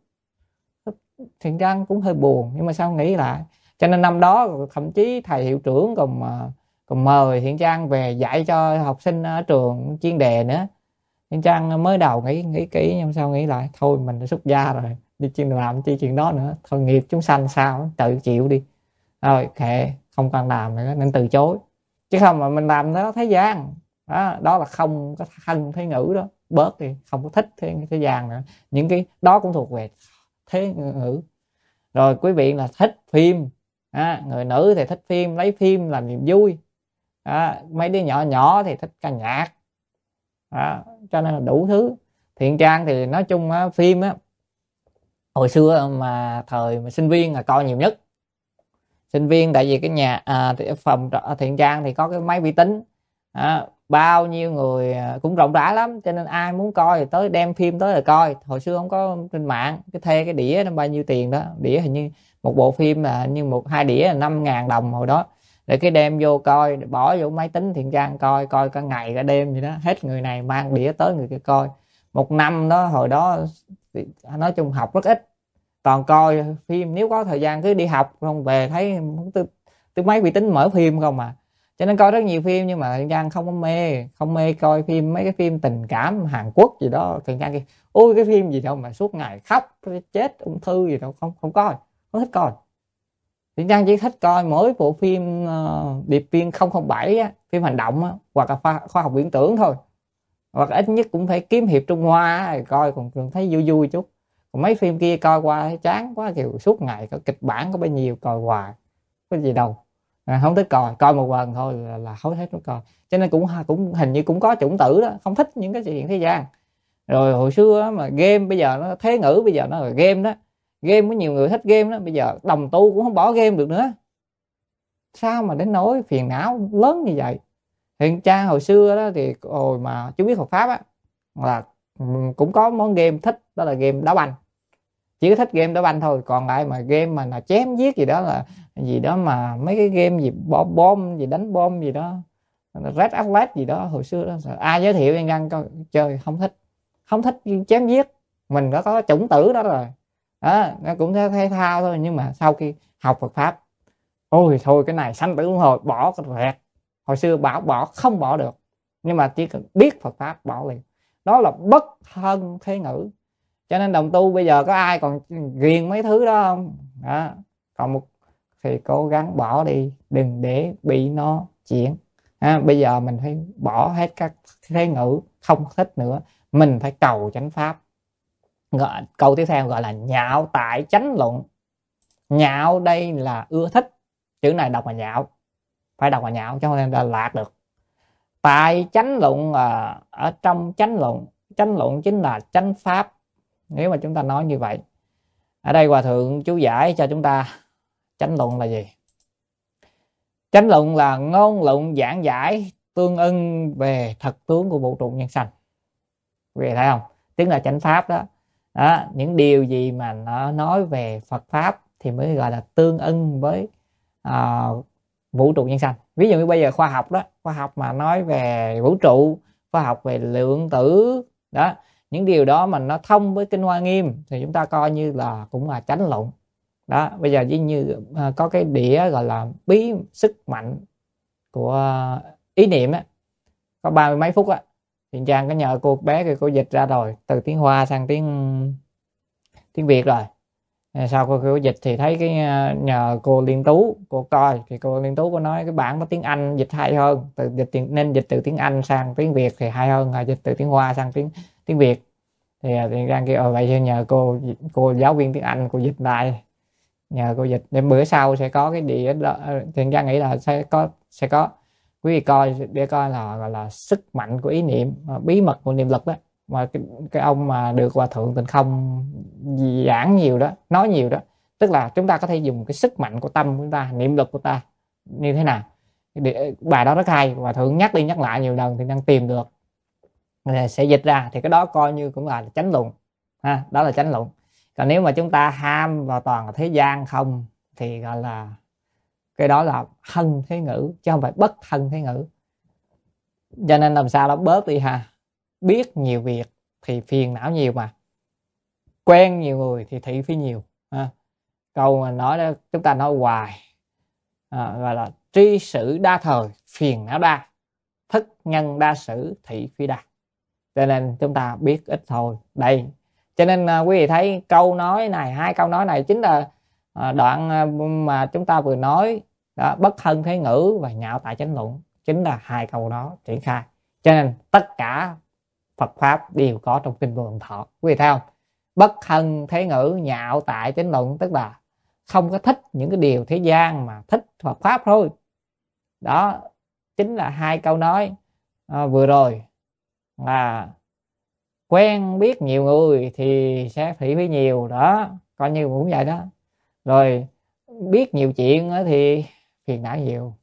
Thiện Trang cũng hơi buồn, nhưng mà sao nghĩ lại, cho nên năm đó thậm chí thầy hiệu trưởng còn còn mời Thiện Trang về dạy cho học sinh ở trường chuyên đề nữa. Thiện Trang mới đầu nghĩ nghĩ kỹ, nhưng sao nghĩ lại thôi mình đã xuất gia rồi, đi chuyên làm chi chuyện đó nữa, thôi nghiệp chúng sanh sao tự chịu đi, rồi kệ, không cần làm nữa, nên từ chối. Chứ không mà mình làm đó thế gian đó, đó là không có thân thế ngữ đó, bớt đi, không có thích thế, thế gian nữa. Những cái đó cũng thuộc về thế ngữ. Rồi quý vị là thích phim, à, người nữ thì thích phim, lấy phim làm niềm vui, à, mấy đứa nhỏ nhỏ thì thích ca nhạc, à, cho nên là đủ thứ. Thiện Trang thì nói chung á, phim á, hồi xưa mà thời mà sinh viên là coi nhiều nhất. Sinh viên tại vì cái nhà à, thì phòng Thiện Trang thì có cái máy vi tính, à, bao nhiêu người cũng rộng rãi lắm, cho nên ai muốn coi thì tới đem phim tới là coi. Hồi xưa không có trên mạng, cái thuê cái đĩa nó bao nhiêu tiền đó, đĩa hình như một bộ phim là như một hai đĩa là năm ngàn đồng hồi đó, để cái đem vô coi, bỏ vô máy tính Thiện Trang coi, coi cả ngày cả đêm vậy đó, hết người này mang đĩa tới người kia coi. Một năm đó, hồi đó nói chung học rất ít, toàn coi phim, nếu có thời gian cứ đi học, không về thấy từ, từ máy vi tính mở phim không mà. Cho nên coi rất nhiều phim, nhưng mà Thiện Trang không có mê, không mê coi phim mấy cái phim tình cảm Hàn Quốc gì đó. Thiện Trang kia ôi cái phim gì đâu mà suốt ngày khóc chết ung thư gì đâu, không không coi, không thích coi. Thiện Trang chỉ thích coi mỗi bộ phim uh, Điệp viên không không bảy á, phim hành động á, hoặc là khoa, khoa học viễn tưởng thôi, hoặc ít nhất cũng phải kiếm hiệp Trung Hoa á, coi còn, còn thấy vui vui chút. Còn mấy phim kia coi qua chán quá, kiểu suốt ngày có kịch bản có bao nhiêu coi hoài, có gì đâu, à, không thích coi, coi một lần thôi là, là hối hết nó coi. Cho nên cũng cũng hình như cũng có chủng tử đó, không thích những cái chuyện thế gian. Rồi hồi xưa mà game bây giờ nó thế ngữ, bây giờ nó là game đó, game có nhiều người thích game đó, bây giờ đồng tu cũng không bỏ game được nữa. sao mà đến nỗi phiền não lớn như vậy. Hiện Trang hồi xưa đó thì hồi mà chú biết Phật pháp á, là cũng có món game thích, đó là game đá banh. Chỉ có thích game đá banh thôi, còn lại mà game mà là chém giết gì đó, là gì đó mà mấy cái game gì bom bom gì đánh bom gì đó, Red Alert gì đó, hồi xưa đó ai giới thiệu An Răng chơi không thích, không thích chém giết. Mình đã có chủng tử đó rồi đó, nó cũng thể thao thôi. Nhưng mà sau khi học Phật pháp, ôi thôi cái này sanh tử luân hồi bỏ cái rẹt. Hồi xưa bảo bỏ không bỏ được, nhưng mà chỉ cần biết Phật pháp bỏ liền. Đó là bất thân thế ngữ. Cho nên đồng tu bây giờ có ai còn ghiền mấy thứ đó không đó, còn một thì cố gắng bỏ đi, đừng để bị nó chuyển. À, bây giờ mình phải bỏ hết các thế ngữ không thích nữa, mình phải cầu chánh pháp. Gọi, câu tiếp theo gọi là nhạo tại chánh luận. Nhạo đây là ưa thích, chữ này đọc là nhạo, phải đọc là nhạo cho nên là lạc được. Tại chánh luận là ở trong chánh luận, chánh luận chính là chánh pháp, nếu mà chúng ta nói như vậy. Ở đây Hòa Thượng chú giải cho chúng ta chánh luận là gì. Chánh luận là ngôn luận giảng giải tương ưng về thật tướng của vũ trụ nhân sanh. Quý vị thấy không, tức là chánh pháp đó. Đó, những điều gì mà nó nói về Phật pháp thì mới gọi là tương ưng với uh, vũ trụ nhân sanh. Ví dụ như bây giờ khoa học đó, khoa học mà nói về vũ trụ, khoa học về lượng tử đó, những điều đó mà nó thông với kinh Hoa Nghiêm thì chúng ta coi như là cũng là chánh luận đó. Bây giờ như uh, có cái đĩa gọi là bí sức mạnh của ý niệm á, có ba mươi mấy phút á, thì Trang có nhờ cô bé kia cô dịch ra rồi, từ tiếng Hoa sang tiếng tiếng Việt rồi. Sau cô, cô dịch thì thấy cái nhờ cô Liên Tú cô coi, thì cô Liên Tú có nói cái bản có tiếng Anh dịch hay hơn, từ dịch nên dịch từ tiếng Anh sang tiếng Việt thì hay hơn là dịch từ tiếng Hoa sang tiếng tiếng Việt. Thì thì Trang kia ờ vậy thì nhờ cô cô giáo viên tiếng Anh cô dịch lại, nhờ cô dịch để bữa sau sẽ có cái đĩa đó. Thì Trang nghĩ là sẽ có sẽ có quý vị coi để coi là gọi là sức mạnh của ý niệm, bí mật của niệm lực đó, mà cái, cái ông mà được Hòa Thượng Tịnh Không giảng nhiều đó, nói nhiều đó, tức là chúng ta có thể dùng cái sức mạnh của tâm của chúng ta, niệm lực của ta như thế nào. Để, bài đó rất hay, Hòa Thượng nhắc đi nhắc lại nhiều lần thì đang tìm được sẽ dịch ra, thì cái đó coi như cũng là chánh luận ha, đó là chánh luận. Còn nếu mà chúng ta ham vào toàn thế gian không thì gọi là cái đó là thân thế ngữ chứ không phải bất thân thế ngữ. Cho nên làm sao đó bớt đi ha. Biết nhiều việc thì phiền não nhiều, mà quen nhiều người thì thị phi nhiều ha. Câu mà nói đó chúng ta nói hoài à, gọi là tri sử đa thời phiền não đa, thức nhân đa sử thị phi đa. Cho nên chúng ta biết ít thôi đây. Cho nên uh, quý vị thấy câu nói này, hai câu nói này chính là uh, đoạn uh, mà chúng ta vừa nói đó, bất thân thế ngữ và nhạo tại chánh luận, chính là hai câu đó triển khai. Cho nên tất cả Phật pháp đều có trong kinh Vô Lượng Thọ, quý vị thấy không? Bất thân thế ngữ, nhạo tại chánh luận, tức là không có thích những cái điều thế gian mà thích Phật pháp thôi. Đó chính là hai câu nói à, vừa rồi. Là quen biết nhiều người thì sẽ thị phi nhiều đó, coi như cũng vậy đó. Rồi biết nhiều chuyện thì phiền não nhiều.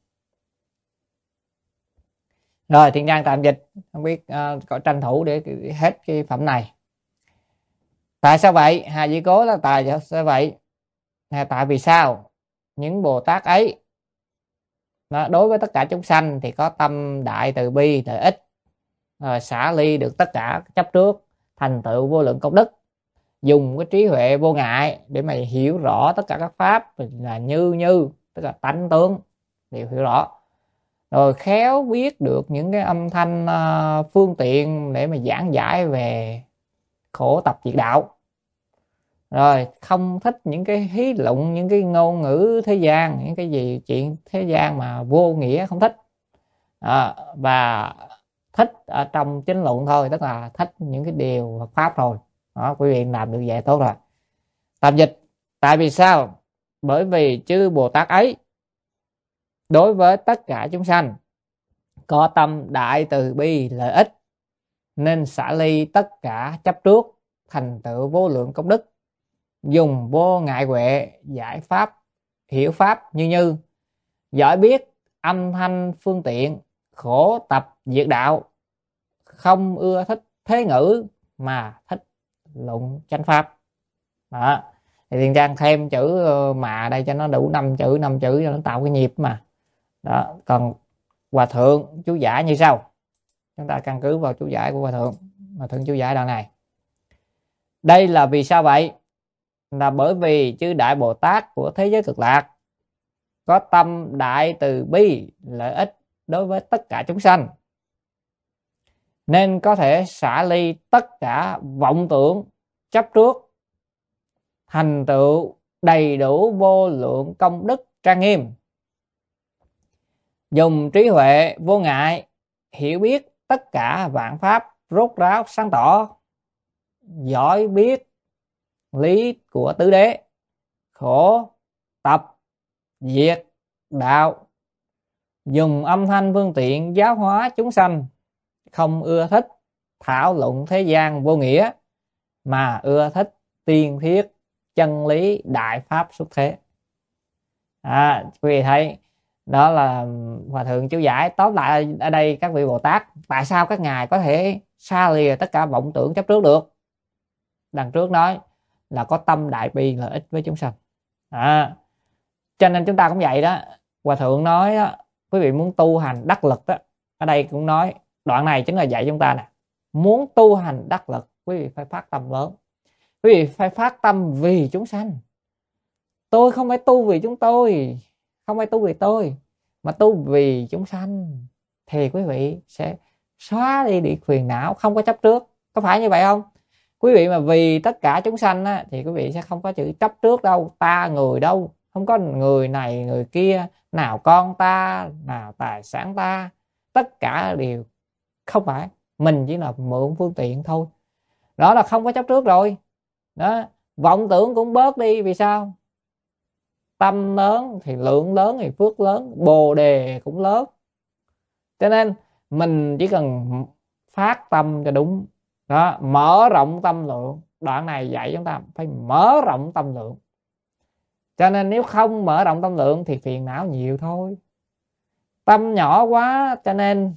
Rồi Thiện Trang tạm dịch, không biết uh, có tranh thủ để hết cái phẩm này. Tại sao vậy? Hà Di Cố là tại sao vậy? Tại vì sao? Những Bồ Tát ấy đó, đối với tất cả chúng sanh thì có tâm đại từ bi lợi ích, rồi xả ly được tất cả chấp trước, thành tựu vô lượng công đức, dùng cái trí huệ vô ngại để mà hiểu rõ tất cả các pháp là như như, tức là tánh tướng đều hiểu rõ, rồi khéo biết được những cái âm thanh uh, phương tiện để mà giảng giải về khổ tập diệt đạo, rồi không thích những cái hí luận, những cái ngôn ngữ thế gian, những cái gì chuyện thế gian mà vô nghĩa không thích à, và thích ở trong chánh luận thôi, tức là thích những cái điều Phật pháp thôi. Đó, quý vị làm được vậy tốt rồi. Tạm dịch, tại vì sao? Bởi vì chư Bồ Tát ấy đối với tất cả chúng sanh có tâm đại từ bi lợi ích, nên xả ly tất cả chấp trước, thành tựu vô lượng công đức, dùng vô ngại huệ giải pháp hiểu pháp như như, giỏi biết âm thanh phương tiện, khổ tập diệt đạo, không ưa thích thế ngữ mà thích luận chánh pháp. Đó. Thì Thiện Trang thêm chữ mà đây cho nó đủ năm chữ, năm chữ cho nó tạo cái nhịp mà. Đó. Còn Hòa Thượng chú giải như sau. Chúng ta căn cứ vào chú giải của Hòa Thượng. Hòa Thượng chú giải đoạn này. Đây là vì sao vậy? Là bởi vì chư Đại Bồ Tát của thế giới Cực Lạc có tâm đại từ bi lợi ích đối với tất cả chúng sanh, nên có thể xả ly tất cả vọng tưởng chấp trước, thành tựu đầy đủ vô lượng công đức trang nghiêm, dùng trí huệ vô ngại hiểu biết tất cả vạn pháp rốt ráo sáng tỏ, giỏi biết lý của tứ đế, khổ tập diệt đạo, dùng âm thanh phương tiện giáo hóa chúng sanh, không ưa thích thảo luận thế gian vô nghĩa mà ưa thích tiên thiết chân lý đại pháp xuất thế. À, quý vị thấy đó là Hòa Thượng chú giải. Tóm lại ở đây các vị Bồ Tát, tại sao các ngài có thể xa lìa tất cả vọng tưởng chấp trước được? Đằng trước nói là có tâm đại bi lợi ích với chúng sanh. À, cho nên chúng ta cũng vậy đó. Hòa Thượng nói đó, quý vị muốn tu hành đắc lực đó, ở đây cũng nói đoạn này chính là dạy chúng ta nè, muốn tu hành đắc lực quý vị phải phát tâm lớn, quý vị phải phát tâm vì chúng sanh. Tôi không phải tu vì chúng tôi, không phải tu vì tôi, mà tu vì chúng sanh, thì quý vị sẽ xóa đi đi phiền não, không có chấp trước. Có phải như vậy không? Quý vị mà vì tất cả chúng sanh á, thì quý vị sẽ không có chữ chấp trước đâu, ta người đâu, không có người này người kia, nào con ta, nào tài sản ta, tất cả đều không phải, mình chỉ là mượn phương tiện thôi. Đó là không có chấp trước rồi. Đó, vọng tưởng cũng bớt đi. Vì sao? Tâm lớn thì lượng lớn thì phước lớn, bồ đề cũng lớn. Cho nên mình chỉ cần phát tâm cho đúng. Đó, mở rộng tâm lượng. Đoạn này dạy chúng ta phải mở rộng tâm lượng. Cho nên nếu không mở rộng tâm lượng thì phiền não nhiều thôi. Tâm nhỏ quá cho nên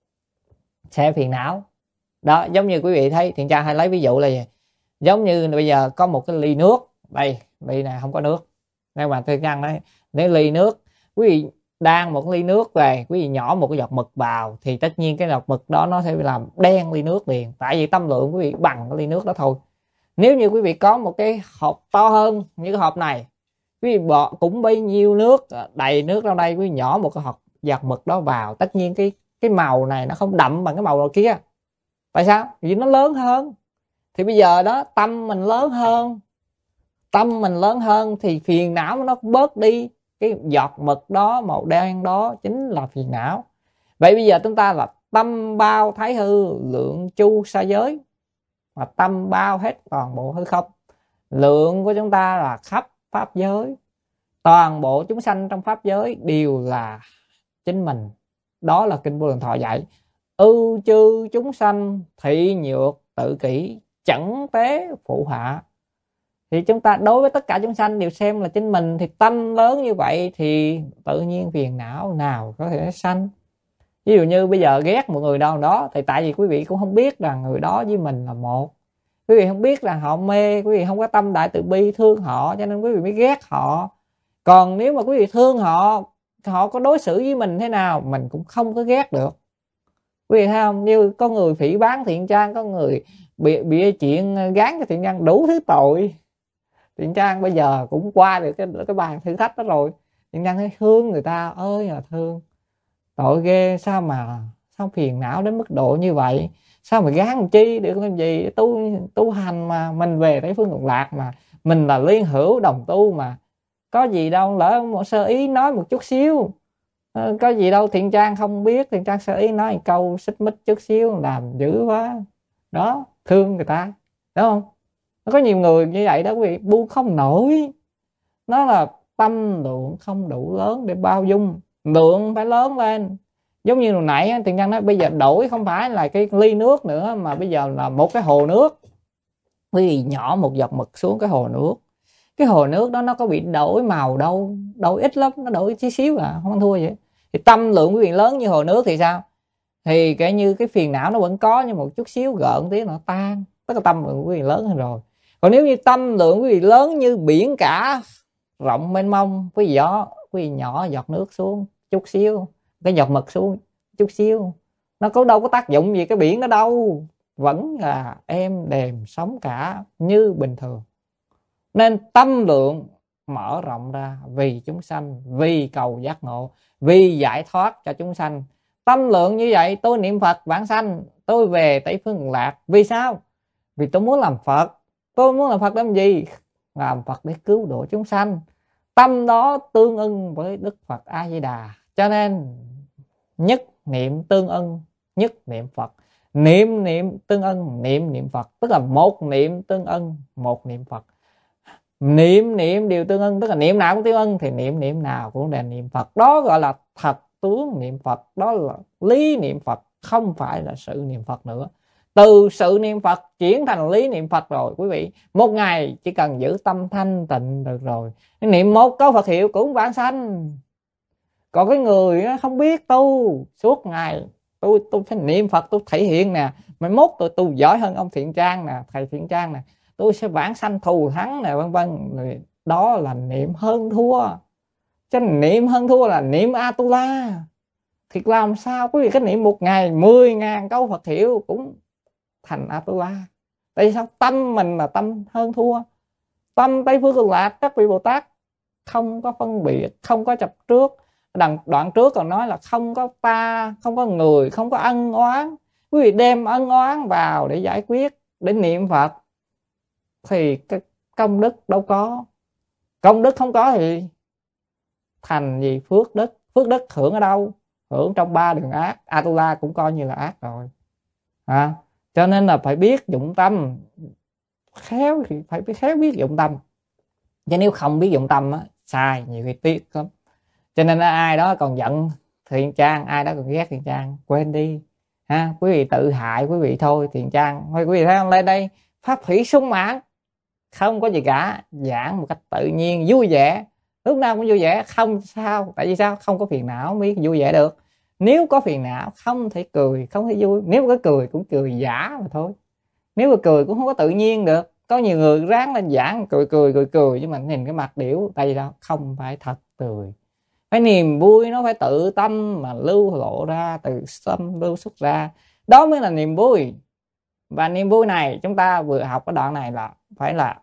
sẽ phiền não. Đó, giống như quý vị thấy, Thiện Trang hay lấy ví dụ là gì? Giống như bây giờ có một cái ly nước. Đây, ly này không có nước. Nhưng mà Thiện Trang nói, nếu ly nước, quý vị đang một ly nước về, quý vị nhỏ một cái giọt mực vào, thì tất nhiên cái giọt mực đó nó sẽ làm đen ly nước liền. Tại vì tâm lượng quý vị bằng cái ly nước đó thôi. Nếu như quý vị có một cái hộp to hơn như cái hộp này, quý vị bỏ cũng bấy nhiêu nước, đầy nước trong đây, quý vị nhỏ một cái hộp giọt mực đó vào, tất nhiên cái cái màu này nó không đậm bằng cái màu kia. Tại sao? Vì nó lớn hơn. Thì bây giờ đó, tâm mình lớn hơn, tâm mình lớn hơn thì phiền não nó bớt đi. Cái giọt mực đó, màu đen đó chính là phiền não. Vậy bây giờ chúng ta là tâm bao thái hư, lượng chu sa giới, mà tâm bao hết toàn bộ hư không. Lượng của chúng ta là khắp pháp giới, toàn bộ chúng sanh trong pháp giới đều là chính mình. Đó là Kinh Vô Lượng Thọ dạy. Ưu chư chúng sanh thị nhược tự kỷ, chẳng tế phụ hạ. Thì chúng ta đối với tất cả chúng sanh đều xem là chính mình, thì tâm lớn như vậy thì tự nhiên phiền não nào có thể sanh. Ví dụ như bây giờ ghét một người đâu đó, thì tại vì quý vị cũng không biết rằng người đó với mình là một. Quý vị không biết rằng họ mê, quý vị không có tâm đại từ bi thương họ, cho nên quý vị mới ghét họ. Còn nếu mà quý vị thương họ, họ có đối xử với mình thế nào mình cũng không có ghét được. Quý vị thấy không? Như có người phỉ báng Thiện Trang, có người bị bị chuyện gán cho Thiện Trang đủ thứ tội. Thiện Trang bây giờ cũng qua được cái cái bàn thử thách đó rồi. Thiện Trang thấy thương người ta ơi là thương. Tội ghê, sao mà sao phiền não đến mức độ như vậy? Sao mà gán chi được làm gì? Tu tu hành mà, mình về Tây Phương Cực Lạc mà, mình là liên hữu đồng tu mà. Có gì đâu, lỡ một sơ ý nói một chút xíu. Có gì đâu, Thiện Trang không biết, Thiện Trang sơ ý nói một câu xích mích chút xíu làm dữ quá. Đó, thương người ta, đúng không? Nó có nhiều người như vậy đó quý vị, buông không nổi. Nó là tâm lượng không đủ lớn để bao dung. Lượng phải lớn lên. Giống như hồi nãy Thiện Trang nói, bây giờ đổi không phải là cái ly nước nữa, mà bây giờ là một cái hồ nước. Quý vị nhỏ một giọt mực xuống cái hồ nước, Cái hồ nước đó nó có bị đổi màu đâu, đổi ít lắm, nó đổi tí xíu à, không ăn thua vậy. Thì tâm lượng quý vị lớn như hồ nước thì sao? Thì kể như cái phiền não nó vẫn có, nhưng một chút xíu gợn tí nó tan, tức là tâm lượng quý vị lớn hơn rồi. Còn nếu như tâm lượng quý vị lớn như biển cả rộng mênh mông, quý vị gió quý vị nhỏ giọt nước xuống chút xíu, cái giọt mực xuống chút xíu, nó có đâu có tác dụng gì cái biển đó đâu, vẫn là êm đềm sống cả như bình thường. Nên tâm lượng mở rộng ra vì chúng sanh, vì cầu giác ngộ, vì giải thoát cho chúng sanh. Tâm lượng như vậy, tôi niệm Phật vãng sanh, tôi về Tây Phương Cực Lạc. Vì sao? Vì tôi muốn làm Phật. Tôi muốn làm Phật làm gì? Làm Phật để cứu độ chúng sanh. Tâm đó tương ưng với Đức Phật A Di Đà, cho nên nhất niệm tương ưng, nhất niệm Phật. Niệm niệm tương ưng, niệm niệm Phật, tức là một niệm tương ưng, một niệm Phật. Niệm niệm đều tương ưng, tức là niệm nào cũng tương ưng thì niệm niệm nào cũng là niệm Phật. Đó gọi là thật tướng niệm Phật, đó là lý niệm Phật, không phải là sự niệm Phật nữa. Từ sự niệm Phật chuyển thành lý niệm Phật rồi quý vị, một ngày chỉ cần giữ tâm thanh tịnh được rồi. Niệm một câu Phật hiệu cũng vãng sanh. Còn cái người không biết tu, suốt ngày tôi tôi phải niệm Phật, tôi thể hiện nè, mai mốt tôi tu giỏi hơn ông Thiện Trang nè, thầy Thiện Trang nè, tôi sẽ vãng sanh thù thắng nè, vân vân. Đó là niệm hơn thua. Chứ niệm hơn thua là niệm Atula. Thì làm sao quý vị có niệm một ngày mười ngàn câu Phật hiệu cũng thành Atula? Tại sao? Tâm mình là tâm hơn thua. Tâm Tây Phương Cực Lạc các vị Bồ Tát không có phân biệt, không có chấp trước. Đoạn, đoạn trước còn nói là không có ta, không có người, không có ân oán. Quý vị đem ân oán vào để giải quyết, để niệm Phật thì cái công đức đâu có. Công đức không có thì thành gì phước đức. Phước đức hưởng ở đâu? Hưởng trong ba đường ác. Atula cũng coi như là ác rồi à. Cho nên là phải biết dụng tâm. Khéo thì phải khéo biết dụng tâm, chứ nếu không biết dụng tâm á, sai, nhiều khi tiếc lắm. Cho nên ai đó còn giận Thiện Trang, ai đó còn ghét Thiện Trang, quên đi ha. Quý vị tự hại quý vị thôi. Thiện Trang thôi, quý vị thấy không, lên đây pháp thủy sung mãn, không có gì cả, giảng một cách tự nhiên vui vẻ, lúc nào cũng vui vẻ, không sao. Tại vì sao? Không có phiền não mới vui vẻ được. Nếu có phiền não không thể cười, không thể vui. Nếu có cười cũng cười giả mà thôi. Nếu mà cười cũng không có tự nhiên được. Có nhiều người ráng lên giảng cười cười cười cười, nhưng mà nhìn cái mặt điểu, tại vì sao? Không phải thật cười. Cái niềm vui nó phải tự tâm mà lưu lộ ra, từ tâm lưu xuất ra, đó mới là niềm vui. Và niềm vui này chúng ta vừa học cái đoạn này là phải là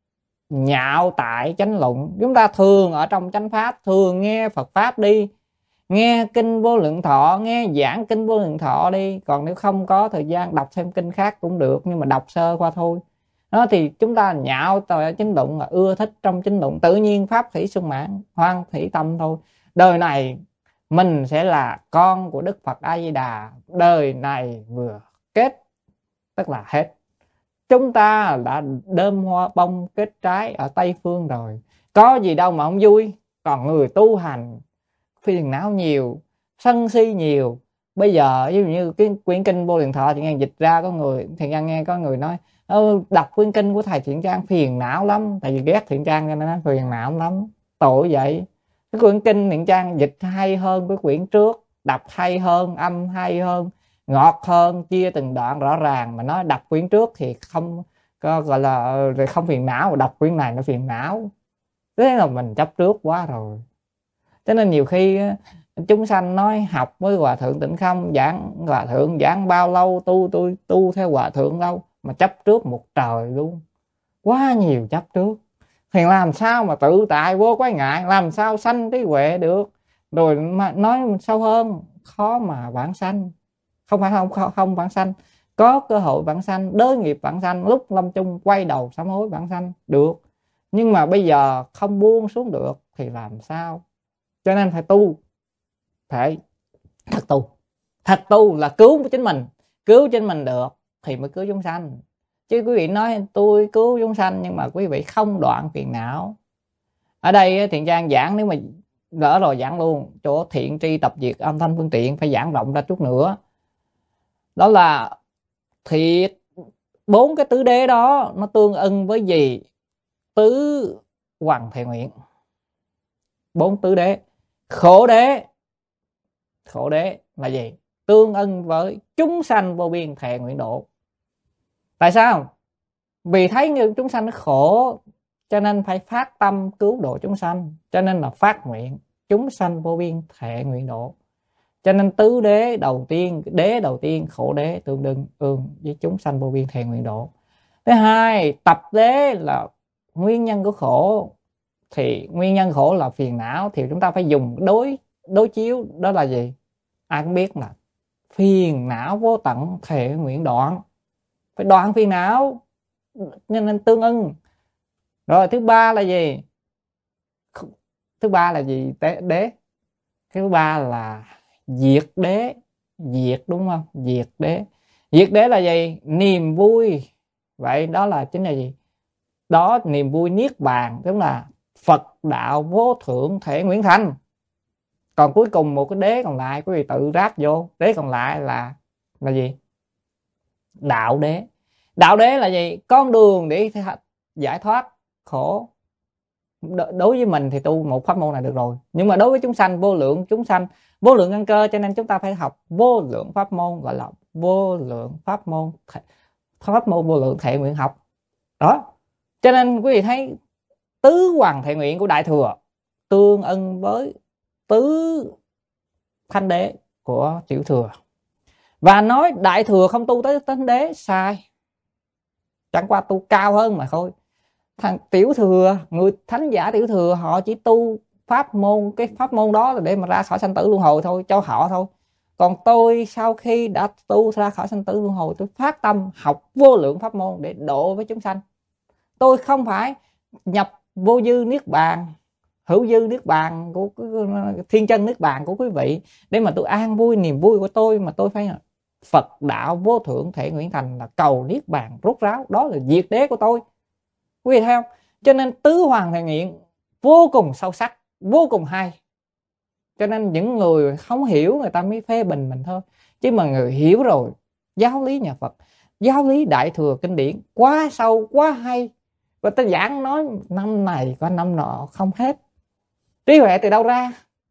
nhạo tại chánh luận. Chúng ta thường ở trong chánh pháp, thường nghe Phật pháp đi, nghe kinh Vô Lượng Thọ, nghe giảng kinh Vô Lượng Thọ đi. Còn nếu không có thời gian đọc thêm kinh khác cũng được, nhưng mà đọc sơ qua thôi. Đó thì chúng ta nhạo tại chánh luận là ưa thích trong chánh luận, tự nhiên pháp thủy sung mãn, hoan thủy tâm thôi. Đời này mình sẽ là con của Đức Phật A Di Đà, đời này vừa kết tức là hết. Chúng ta đã đơm hoa bông kết trái ở Tây Phương rồi, có gì đâu mà không vui. Còn người tu hành phiền não nhiều, sân si nhiều. Bây giờ ví dụ như cái quyển kinh Vô Lượng Thọ thì nghe dịch ra, có người thì nghe có người nói đọc quyển kinh của thầy Thiện Trang phiền não lắm, tại vì ghét Thiện Trang cho nên nó phiền não lắm. Tội vậy. Cái quyển kinh Thiện Trang dịch hay hơn cái quyển trước, đọc hay hơn, âm hay hơn, ngọt hơn, chia từng đoạn rõ ràng. Mà nói đọc quyển trước thì không có gọi là không phiền não, mà đọc quyển này nó phiền não. Thế là mình chấp trước quá rồi. Cho nên nhiều khi chúng sanh nói học với Hòa Thượng Tịnh Không, giảng Hòa Thượng giảng bao lâu, tu tôi tu theo Hòa Thượng lâu, mà chấp trước một trời luôn, quá nhiều chấp trước. Thì làm sao mà tự tại vô quái ngại, làm sao sanh trí huệ được. Rồi mà nói sâu hơn, khó mà vãng sanh. Không phải không không, không vãng sanh, có cơ hội vãng sanh, đới nghiệp vãng sanh, lúc lâm chung quay đầu sám hối vãng sanh được. Nhưng mà bây giờ không buông xuống được thì làm sao? Cho nên phải tu, phải thật tu. Thật tu là cứu chính mình, cứu chính mình được thì mới cứu chúng sanh. Chứ quý vị nói tôi cứu chúng sanh nhưng mà quý vị không đoạn phiền não. Ở đây Thiện Trang giảng, nếu mà lỡ rồi giảng luôn chỗ thiện tri tập diệt âm thanh phương tiện, phải giảng rộng ra chút nữa. Đó là thiệt bốn cái tứ đế đó nó tương ưng với gì? Tứ hoằng thệ nguyện. Bốn tứ đế. Khổ đế. Khổ đế là gì? Tương ưng với chúng sanh vô biên thệ nguyện độ. Tại sao? Vì thấy như chúng sanh nó khổ cho nên phải phát tâm cứu độ chúng sanh, cho nên là phát nguyện chúng sanh vô biên thệ nguyện độ. Cho nên tứ đế đầu tiên, đế đầu tiên khổ đế tương đương ương với chúng sanh vô biên thệ nguyện độ. Thứ hai, tập đế là nguyên nhân của khổ. Thì nguyên nhân khổ là phiền não, thì chúng ta phải dùng đối đối chiếu, đó là gì? Ai cũng biết là phiền não vô tận thệ nguyện đoạn. Phải đoạn phiền não nên, nên tương ưng. Rồi thứ ba là gì? Thứ ba là gì? Đế. Thứ ba là diệt đế. Diệt, đúng không? Diệt đế. Diệt đế là gì? Niềm vui. Vậy đó là chính là gì? Đó niềm vui niết bàn, tức là Phật đạo vô thượng thể nguyện thành. Còn cuối cùng một cái đế còn lại, quý vị tự ráp vô. Đế còn lại là là gì? Đạo đế. Đạo đế là gì? Con đường để giải thoát khổ. Đối với mình thì tu một pháp môn này được rồi, nhưng mà đối với chúng sanh, vô lượng chúng sanh, vô lượng căn cơ, cho nên chúng ta phải học vô lượng pháp môn, gọi là vô lượng pháp môn, pháp môn vô lượng thệ nguyện học. Đó. Cho nên quý vị thấy tứ hoằng thệ nguyện của Đại Thừa tương ưng với tứ thanh đế của Tiểu Thừa. Và nói Đại Thừa không tu tới thánh đế sai. Chẳng qua tu cao hơn mà thôi. Thằng Tiểu Thừa, người thánh giả Tiểu Thừa họ chỉ tu pháp môn, cái pháp môn đó là để mà ra khỏi sanh tử luân hồi thôi, cho họ thôi. Còn tôi sau khi đã tu ra khỏi sanh tử luân hồi, tôi phát tâm học vô lượng pháp môn để độ với chúng sanh. Tôi không phải nhập vô dư niết bàn, hữu dư niết bàn của thiên chân niết bàn của quý vị để mà tôi an vui niềm vui của tôi, mà tôi phải Phật đạo vô thượng thể nguyện thành là cầu niết bàn rốt ráo. Đó là diệt đế của tôi. Quý vị thấy không? Cho nên tứ hoằng thệ nguyện vô cùng sâu sắc, vô cùng hay. Cho nên những người không hiểu người ta mới phê bình mình thôi. Chứ mà người hiểu rồi, giáo lý nhà Phật, giáo lý Đại Thừa kinh điển quá sâu, quá hay. Và ta giảng nói năm này qua năm nọ không hết. Trí huệ từ đâu ra?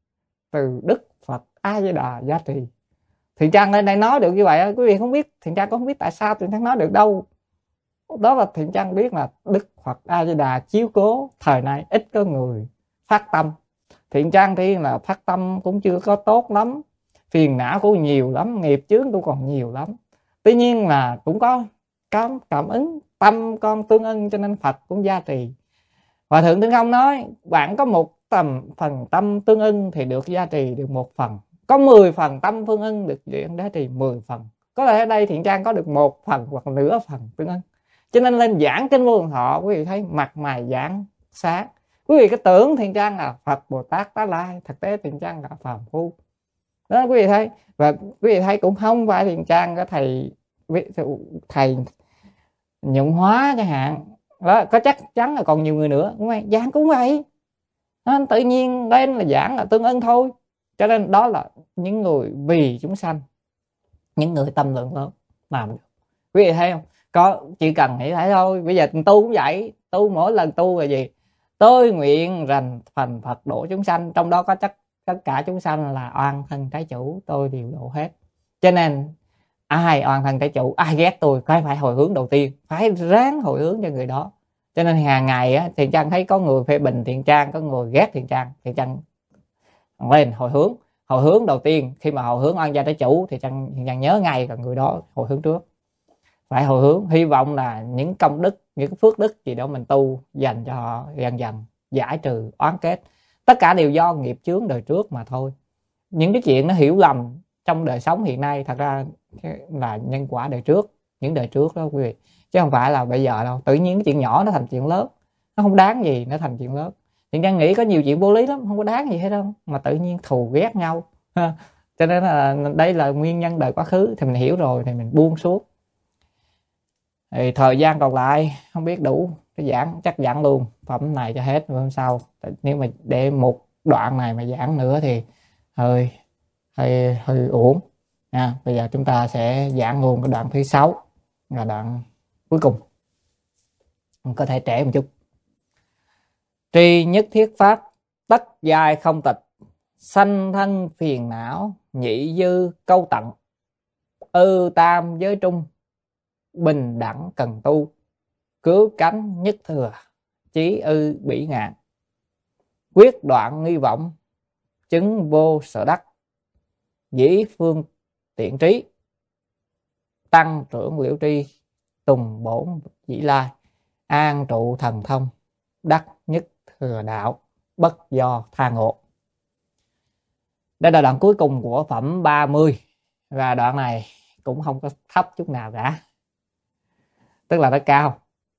Từ Đức Phật A Di Đà gia trì. Thiện Trang lên đây nói được như vậy, quý vị không biết, Thiện Trang cũng không biết tại sao Thiện Trang nói được đâu. Đó là Thiện Trang biết là Đức Phật A Di Đà chiếu cố thời nay ít có người phát tâm. Thiện Trang thì là phát tâm cũng chưa có tốt lắm, phiền não cũng nhiều lắm, nghiệp chướng cũng còn nhiều lắm. Tuy nhiên là cũng có cảm, cảm ứng tâm con tương ưng, cho nên Phật cũng gia trì. Hòa Thượng Tinh Không nói bạn có một tầm phần tâm tương ưng thì được gia trì được một phần, có mười phần tâm tương ưng được gia trì mười phần. Có lẽ ở đây Thiện Trang có được một phần hoặc nửa phần tương ưng. Cho nên lên giảng kinh Vô Lượng Thọ, quý vị thấy mặt mày giảng sáng. Quý vị cứ tưởng Thiện Trang là Phật Bồ Tát Tá Lai, thực tế Thiện Trang là phàm phu. Đó quý vị thấy. Và quý vị thấy cũng không phải Thiện Trang có thầy thầy Nhuận Hóa chẳng hạn. Đó, có chắc chắn là còn nhiều người nữa. Giảng cũng vậy. Nên tự nhiên lên là giảng là tương ưng thôi. Cho nên đó là những người vì chúng sanh, những người tâm lượng lớn làm được. Quý vị thấy không? Có chỉ cần nghĩ thấy thôi. Bây giờ tu cũng vậy, tu mỗi lần tu là gì? Tôi nguyện rành phần Phật độ chúng sanh, trong đó có chắc tất cả chúng sanh là oan thân trái chủ, tôi đều độ hết. Cho nên ai oan thân trái chủ, ai ghét tôi phải phải hồi hướng đầu tiên, phải ráng hồi hướng cho người đó. Cho nên hàng ngày á, Thiện Trang thấy có người phê bình Thiện Trang, có người ghét Thiện Trang, Thiện Trang lên hồi hướng. Hồi hướng đầu tiên, khi mà hồi hướng oan gia trái chủ thì Trang, Thiện Trang nhớ ngay là người đó hồi hướng trước. Phải hồi hướng, hy vọng là những công đức, những phước đức gì đó mình tu dành cho họ, dần dần giải trừ oán kết. Tất cả đều do nghiệp chướng đời trước mà thôi. Những cái chuyện nó hiểu lầm trong đời sống hiện nay thật ra là nhân quả đời trước, những đời trước đó quý vị, chứ không phải là bây giờ đâu. Tự nhiên cái chuyện nhỏ nó thành chuyện lớn, nó không đáng gì nó thành chuyện lớn. Thiện Trang nghĩ có nhiều chuyện vô lý lắm, không có đáng gì hết đâu, mà tự nhiên thù ghét nhau. Cho nên là đây là nguyên nhân đời quá khứ, thì mình hiểu rồi thì mình buông xuống. Thì thời gian còn lại không biết đủ cái giảng, chắc giảng luôn phẩm này cho hết hôm sau. Nếu mà để một đoạn này mà giảng nữa thì hơi hơi hơi uổng nha. Bây giờ chúng ta sẽ giảng luôn cái đoạn thứ sáu, là đoạn cuối cùng, có thể trễ một chút. Tri nhất thiết pháp, tất giai không tịch. Sanh thân phiền não, nhị dư câu tận. Ư tam giới trung, bình đẳng cần tu. Cứu cánh nhất thừa, chí ư bỉ ngạn. Quyết đoạn nghi vọng, chứng vô sở đắc. Dĩ phương tiện trí, tăng trưởng liễu tri. Tùng bổn dĩ lai, an trụ thần thông. Đắc nhất thừa đạo, bất do tha ngộ. Đây là đoạn cuối cùng của phẩm ba mươi. Và đoạn này cũng không có thấp chút nào cả, tức là nó cao.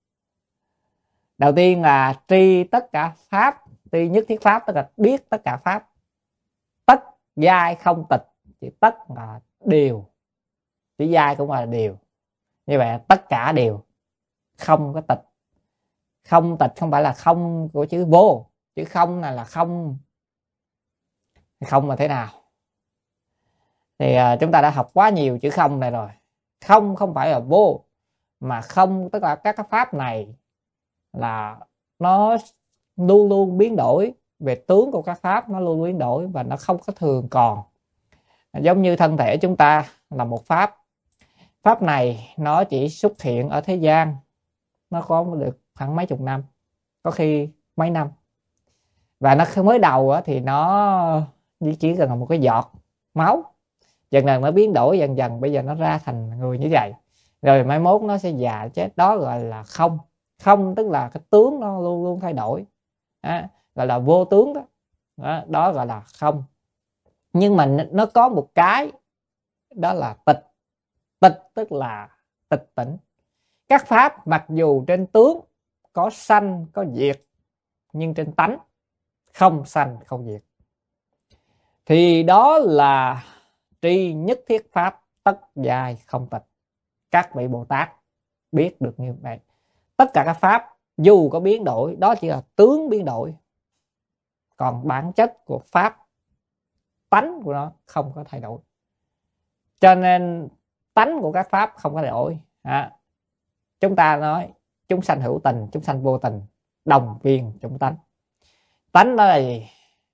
Đầu tiên là tri tất cả pháp, tri nhất thiết pháp, tức là biết tất cả pháp. Tất giai không tịch, chỉ tất là đều, chỉ giai cũng là đều. Như vậy tất cả đều, không có tịch. Không tịch không phải là không của chữ vô, chữ không là là không. Không là thế nào? Thì uh, chúng ta đã học quá nhiều chữ không này rồi. Không không phải là vô, mà không tức là các cái pháp này là nó luôn luôn biến đổi. Về tướng của các pháp nó luôn biến đổi và nó không có thường còn. Giống như thân thể chúng ta là một pháp. Pháp này nó chỉ xuất hiện ở thế gian, nó có được khoảng mấy chục năm, có khi mấy năm. Và nó mới đầu thì nó chỉ cần là một cái giọt máu, dần dần nó biến đổi, dần dần bây giờ nó ra thành người như vậy, rồi mai mốt nó sẽ già chết. Đó gọi là không. Không tức là cái tướng nó luôn luôn thay đổi, đó, gọi là vô tướng đó. Đó, đó gọi là không. Nhưng mà nó có một cái, đó là tịch. Tịch tức là tịch tỉnh. Các pháp mặc dù trên tướng có sanh có diệt, nhưng trên tánh không sanh không diệt. Thì đó là tri nhất thiết pháp, tất giai không tịch. Các vị Bồ Tát biết được như vậy. Tất cả các pháp dù có biến đổi, đó chỉ là tướng biến đổi, còn bản chất của pháp, tánh của nó không có thay đổi. Cho nên tánh của các pháp không có thay đổi. à, Chúng ta nói chúng sanh hữu tình, chúng sanh vô tình, đồng viên chúng tánh. Tánh đó là gì?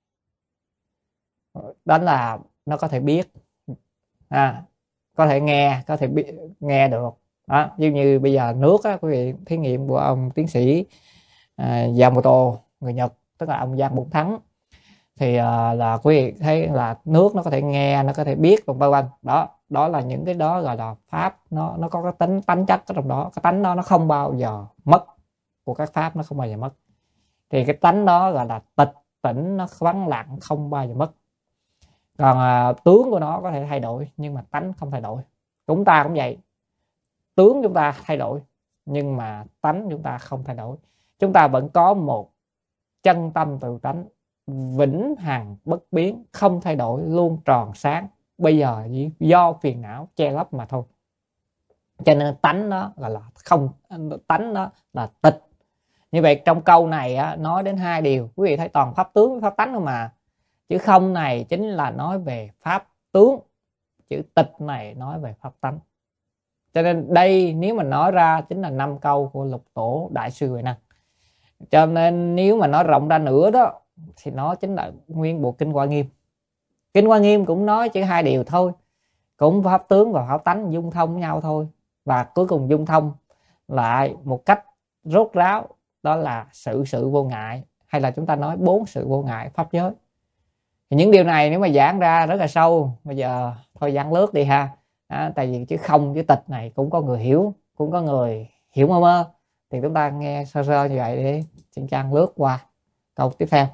Đó là nó có thể biết, à, có thể nghe, có thể biết, nghe được. Đó, như như bây giờ nước á, quý vị thí nghiệm của ông tiến sĩ à, Yamamoto người Nhật, tức là ông Giang Bổn Thắng, thì à, là quý vị thấy là nước nó có thể nghe, nó có thể biết, vân vân. Đó, đó là những cái đó gọi là pháp, nó nó có cái tính tánh chất ở trong đó. Cái tánh đó nó không bao giờ mất, của các pháp nó không bao giờ mất. Thì cái tánh đó gọi là tịch tỉnh, nó vắng lặng, không bao giờ mất. Còn à, tướng của nó có thể thay đổi, nhưng mà tánh không thay đổi. Chúng ta cũng vậy, tướng chúng ta thay đổi, nhưng mà tánh chúng ta không thay đổi. Chúng ta vẫn có một chân tâm tự tánh vĩnh hằng bất biến, không thay đổi, luôn tròn sáng. Bây giờ chỉ do phiền não che lấp mà thôi. Cho nên tánh nó gọi là không, tánh nó là tịch. Như vậy trong câu này á, nói đến hai điều. Quý vị thấy toàn pháp tướng, pháp tánh không mà. Chữ không này chính là nói về pháp tướng, chữ tịch này nói về pháp tánh. Cho nên đây nếu mà nói ra chính là năm câu của Lục Tổ Đại Sư Huệ Năng. Cho nên nếu mà nói rộng ra nữa đó, thì nó chính là nguyên bộ Kinh Hoa Nghiêm. Kinh Hoa Nghiêm cũng nói chỉ hai điều thôi, cũng pháp tướng và pháp tánh dung thông với nhau thôi. Và cuối cùng dung thông lại một cách rốt ráo, đó là sự sự vô ngại, hay là chúng ta nói bốn sự vô ngại pháp giới. Thì những điều này nếu mà giảng ra rất là sâu, bây giờ thôi giảng lướt đi ha. À, tại vì chữ không chữ tịch này cũng có người hiểu, cũng có người hiểu mơ mơ, thì chúng ta nghe sơ sơ như vậy để xin trang lướt qua câu tiếp theo.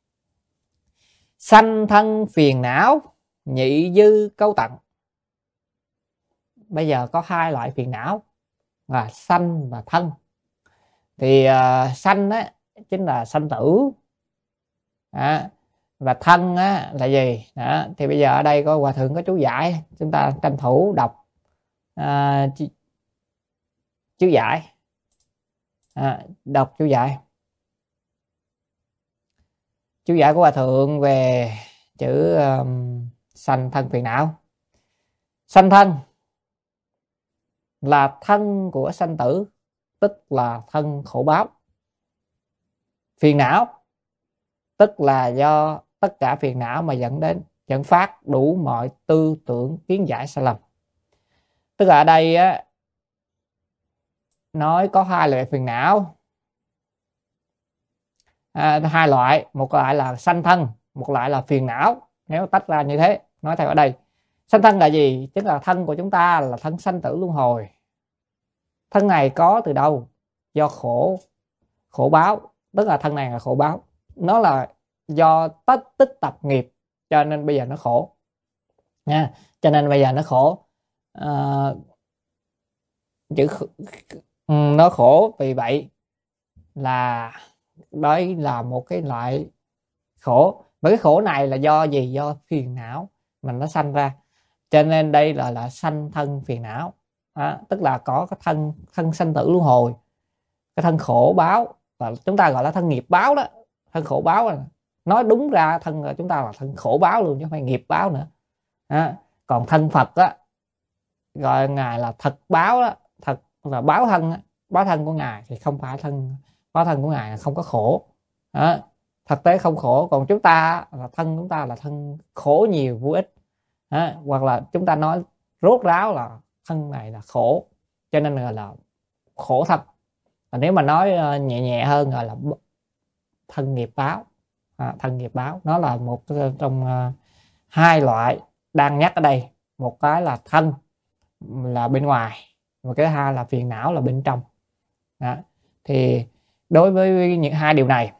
Sanh thân phiền não, nhị dư câu tận. Bây giờ có hai loại phiền não là sanh và thân. Thì uh, sanh á chính là sanh tử, à, và thân á là gì? Đó, thì bây giờ ở đây có hòa thượng có chú giải, chúng ta tranh thủ đọc à, chú giải, à, đọc chú giải. Chú giải của hòa thượng về chữ um, sanh thân phiền não. Sanh thân là thân của sanh tử, tức là thân khổ báo. phiền não, tức là do tất cả phiền não mà dẫn đến dẫn phát đủ mọi tư tưởng kiến giải sai lầm. Tức là ở đây á, nói có hai loại phiền não, à, hai loại, một loại là sanh thân, một loại là phiền não. Nếu tách ra như thế, nói theo ở đây, sanh thân là gì? Tức là thân của chúng ta là thân sanh tử luân hồi. Thân này có từ đâu? Do khổ, khổ báo, tức là thân này là khổ báo. Nó là do tất tích tập nghiệp, cho nên bây giờ nó khổ nha. Cho nên bây giờ nó khổ, à, chữ nó khổ. Vì vậy là đấy là một cái loại khổ. Và cái khổ này là do gì? Do phiền não mà nó sanh ra. Cho nên đây là là sanh thân phiền não. À, tức là có cái thân thân sanh tử luân hồi, cái thân khổ báo, và chúng ta gọi là thân nghiệp báo đó. Thân khổ báo là nói đúng ra thân chúng ta là thân khổ báo luôn chứ không phải nghiệp báo nữa. À, còn thân Phật á, gọi ngài là thật báo đó, thật là báo thân á. Báo thân của ngài thì không phải thân, báo thân của ngài là không có khổ. À, thực tế không khổ. Còn chúng ta là thân chúng ta là thân khổ nhiều vô ích. À, hoặc là chúng ta nói rốt ráo là thân này là khổ, cho nên là, là khổ thân. Và nếu mà nói nhẹ nhẹ hơn gọi là thân nghiệp báo. À, thân nghiệp báo nó là một trong uh, hai loại đang nhắc ở đây. Một cái là thân là bên ngoài, và cái hai là phiền não là bên trong. Đó. Thì đối với những hai điều này,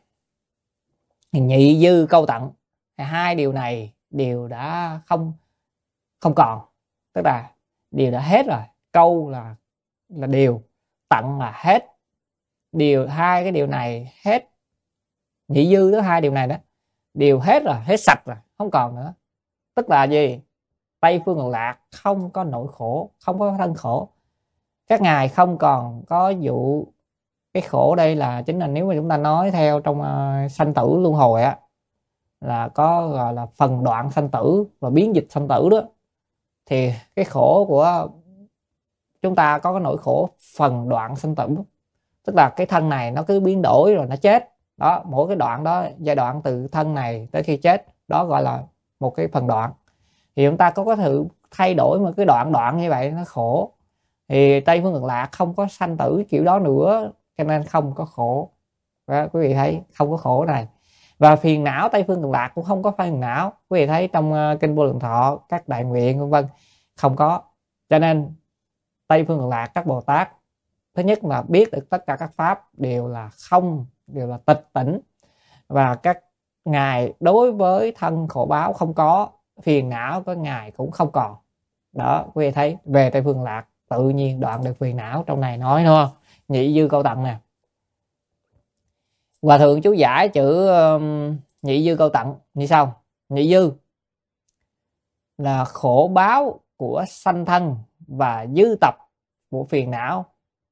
nhị dư câu tận, hai điều này đều đã không không còn, tức là điều đã hết rồi. Câu là là điều, tận là hết. Điều hai cái điều này hết, nhị dư đó, hai điều này đó đều hết rồi, hết sạch rồi, không còn nữa. Tức là gì? Tây phương cực lạc không có nỗi khổ, không có thân khổ. Các ngài không còn có vụ cái khổ. Đây là chính là nếu mà chúng ta nói theo trong uh, sanh tử luân hồi á, là có gọi là phần đoạn sanh tử và biến dịch sanh tử đó. Thì cái khổ của chúng ta có cái nỗi khổ phần đoạn sanh tử, tức là cái thân này nó cứ biến đổi rồi nó chết đó. Mỗi cái đoạn đó, giai đoạn từ thân này tới khi chết đó, gọi là một cái phần đoạn. Thì chúng ta có có thử thay đổi một cái đoạn đoạn như vậy, nó khổ. Thì Tây phương cực lạc không có sanh tử kiểu đó nữa, cho nên không có khổ. Đó, quý vị thấy không có khổ này. Và phiền não Tây phương cực lạc cũng không có phiền não. Quý vị thấy trong uh, kinh Vô Lượng Thọ, các đại nguyện vân vân không có. Cho nên Tây phương cực lạc các Bồ Tát, thứ nhất là biết được tất cả các pháp đều là không, đều là tịch tỉnh. Và các ngài đối với thân khổ báo không có, phiền não của ngài cũng không còn. Đó, quý vị thấy về Tây phương cực lạc tự nhiên đoạn được phiền não. Trong này nói đúng không? Nhị dư câu tận nè. Hòa thượng chú giải chữ um, nhị dư câu tận như sau. Nhị dư là khổ báo của sanh thân và dư tập của phiền não.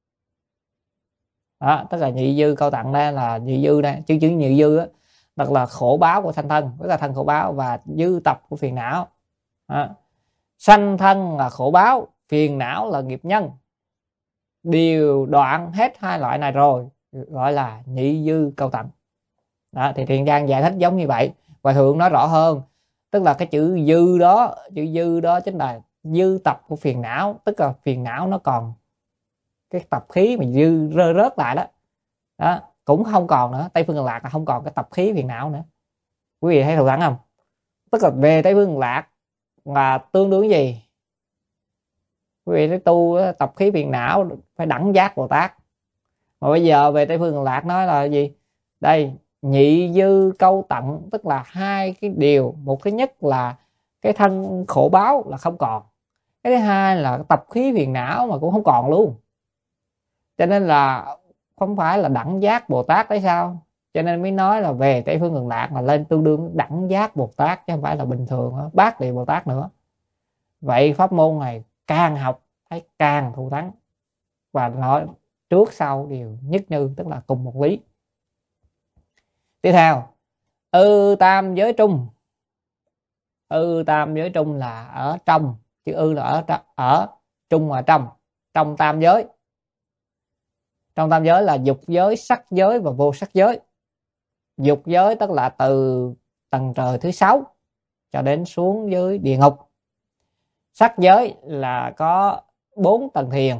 Đó, tức là nhị dư câu tận đây là nhị dư đây, chữ chữ nhị dư á, tức là khổ báo của sanh thân, tức là thân khổ báo, và dư tập của phiền não. Đó. Sanh thân là khổ báo, phiền não là nghiệp nhân. Điều đoạn hết hai loại này rồi gọi là nhị dư câu tận. Đó, thì Thiện Giang giải thích giống như vậy. Hòa thượng nói rõ hơn, tức là cái chữ dư đó, chữ dư đó chính là dư tập của phiền não, tức là phiền não nó còn cái tập khí mà dư rơi rớt lại đó, đó cũng không còn nữa. Tây phương cực lạc là không còn cái tập khí phiền não nữa. Quý vị thấy thù thắng không? Tức là về Tây phương cực lạc là tương đương gì? Quý vị thấy tu tập khí phiền não phải đẳng giác Bồ Tát. Mà bây giờ về Tây phương cực lạc nói là gì? Đây, nhị dư câu tận, tức là hai cái điều. Một cái nhất là cái thân khổ báo là không còn, cái thứ hai là tập khí phiền não mà cũng không còn luôn. Cho nên là không phải là đẳng giác Bồ Tát đấy sao? Cho nên mới nói là về Tây phương cực lạc là lên tương đương đẳng giác Bồ Tát, chứ không phải là bình thường bát địa Bồ Tát nữa. Vậy pháp môn này càng học thấy càng thù thắng, và nói trước sau đều nhất như, tức là cùng một lý. Tiếp theo, ư tam giới trung. Ư tam giới trung là ở trong, chữ ư là ở ở trung và trong, trong tam giới. Trong tam giới là dục giới, sắc giới và vô sắc giới. Dục giới tức là từ tầng trời thứ sáu cho đến xuống dưới địa ngục. Sắc giới là có bốn tầng thiền.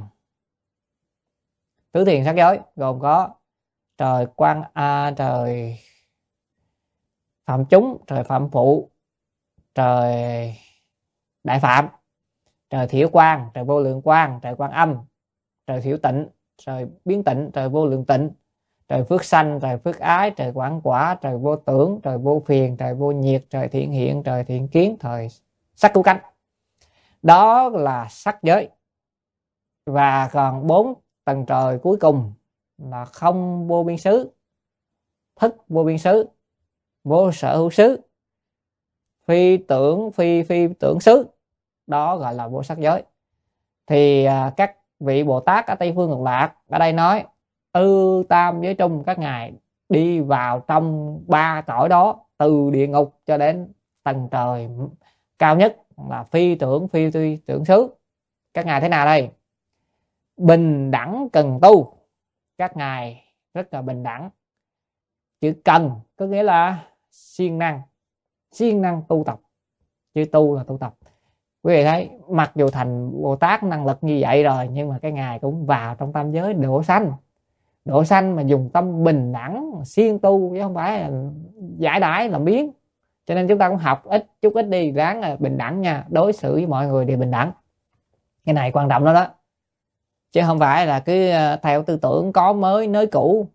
Tứ thiền sắc giới gồm có trời quan a trời phạm chúng, trời phạm phụ, trời đại phạm, trời thiểu quang, trời vô lượng quang, trời quan âm, trời thiểu tịnh, trời biến tịnh, trời vô lượng tịnh, trời phước sanh, trời phước ái, trời quảng quả, trời vô tưởng, trời vô phiền, trời vô nhiệt, trời thiện hiện, trời thiện kiến, trời sắc cứu cánh. Đó là sắc giới. Và còn bốn tầng trời cuối cùng là không vô biên xứ, thức vô biên xứ, vô sở hữu xứ, phi tưởng phi phi tưởng xứ. Đó gọi là vô sắc giới. Thì à, các vị Bồ Tát ở Tây Phương Cực Lạc ở đây nói ư tam giới trung, các ngài đi vào trong ba cõi đó, từ địa ngục cho đến tầng trời cao nhất là phi tưởng phi phi tưởng xứ. Các ngài thế nào đây? Bình đẳng cần tu, các ngài rất là bình đẳng. Chữ cần có nghĩa là siêng năng, siêng năng tu tập. Chữ tu là tu tập. Quý vị thấy mặc dù thành Bồ Tát năng lực như vậy rồi, nhưng mà cái ngài cũng vào trong tam giới độ sanh. Độ sanh mà dùng tâm bình đẳng siêng tu, chứ không phải là giải đãi làm biến. Cho nên chúng ta cũng học ít chút ít đi, ráng là bình đẳng nha, đối xử với mọi người đều bình đẳng. Cái này quan trọng đó đó, chứ không phải là cứ theo tư tưởng có mới nới cũ.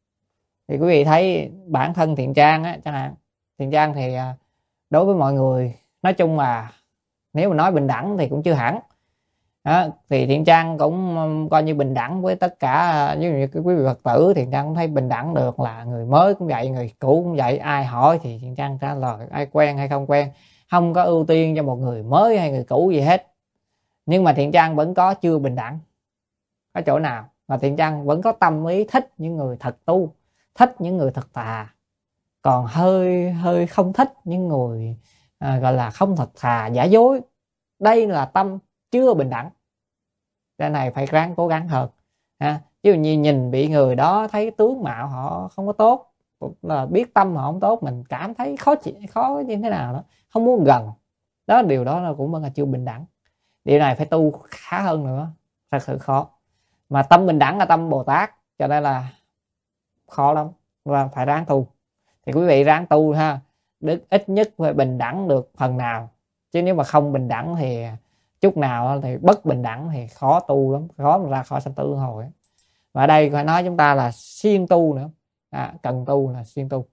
Thì quý vị thấy bản thân Thiện Trang á, chẳng hạn, Thiện Trang thì đối với mọi người nói chung là nếu mà nói bình đẳng thì cũng chưa hẳn đó, thì Thiện Trang cũng coi như bình đẳng với tất cả. Như quý vị Phật tử, Thiện Trang cũng thấy bình đẳng được, là người mới cũng vậy, người cũ cũng vậy. Ai hỏi thì Thiện Trang trả lời, ai quen hay không quen, không có ưu tiên cho một người mới hay người cũ gì hết. Nhưng mà Thiện Trang vẫn có chưa bình đẳng ở chỗ nào, mà Thiện Trang vẫn có tâm ý thích những người thật tu, thích những người thật thà, còn hơi hơi không thích những người à, gọi là không thật thà, giả dối. Đây là tâm chưa bình đẳng. Cái này phải ráng cố gắng hơn ha. Chứ như nhìn bị người đó thấy tướng mạo họ không có tốt, là biết tâm họ không tốt, mình cảm thấy khó chịu, khó như thế nào đó, không muốn gần đó. Điều đó là cũng vẫn là chưa bình đẳng. Điều này phải tu khá hơn nữa, thật sự khó. Mà tâm bình đẳng là tâm Bồ Tát, cho nên là khó lắm và phải ráng tu. Thì quý vị ráng tu ha, đức ít nhất phải bình đẳng được phần nào. Chứ nếu mà không bình đẳng thì chút nào thì bất bình đẳng thì khó tu lắm, khó mà ra khỏi sanh tử luân hồi. Và ở đây phải nói chúng ta là siêng tu nữa, à, cần tu là siêng tu.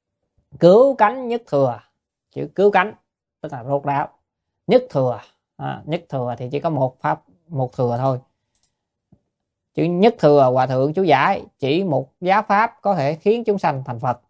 Cứu cánh nhất thừa, chữ cứu cánh tức là rốt ráo. Nhất thừa, à, nhất thừa thì chỉ có một pháp, một thừa thôi. Chữ nhất thừa Hòa Thượng chú giải chỉ một giáo pháp có thể khiến chúng sanh thành Phật.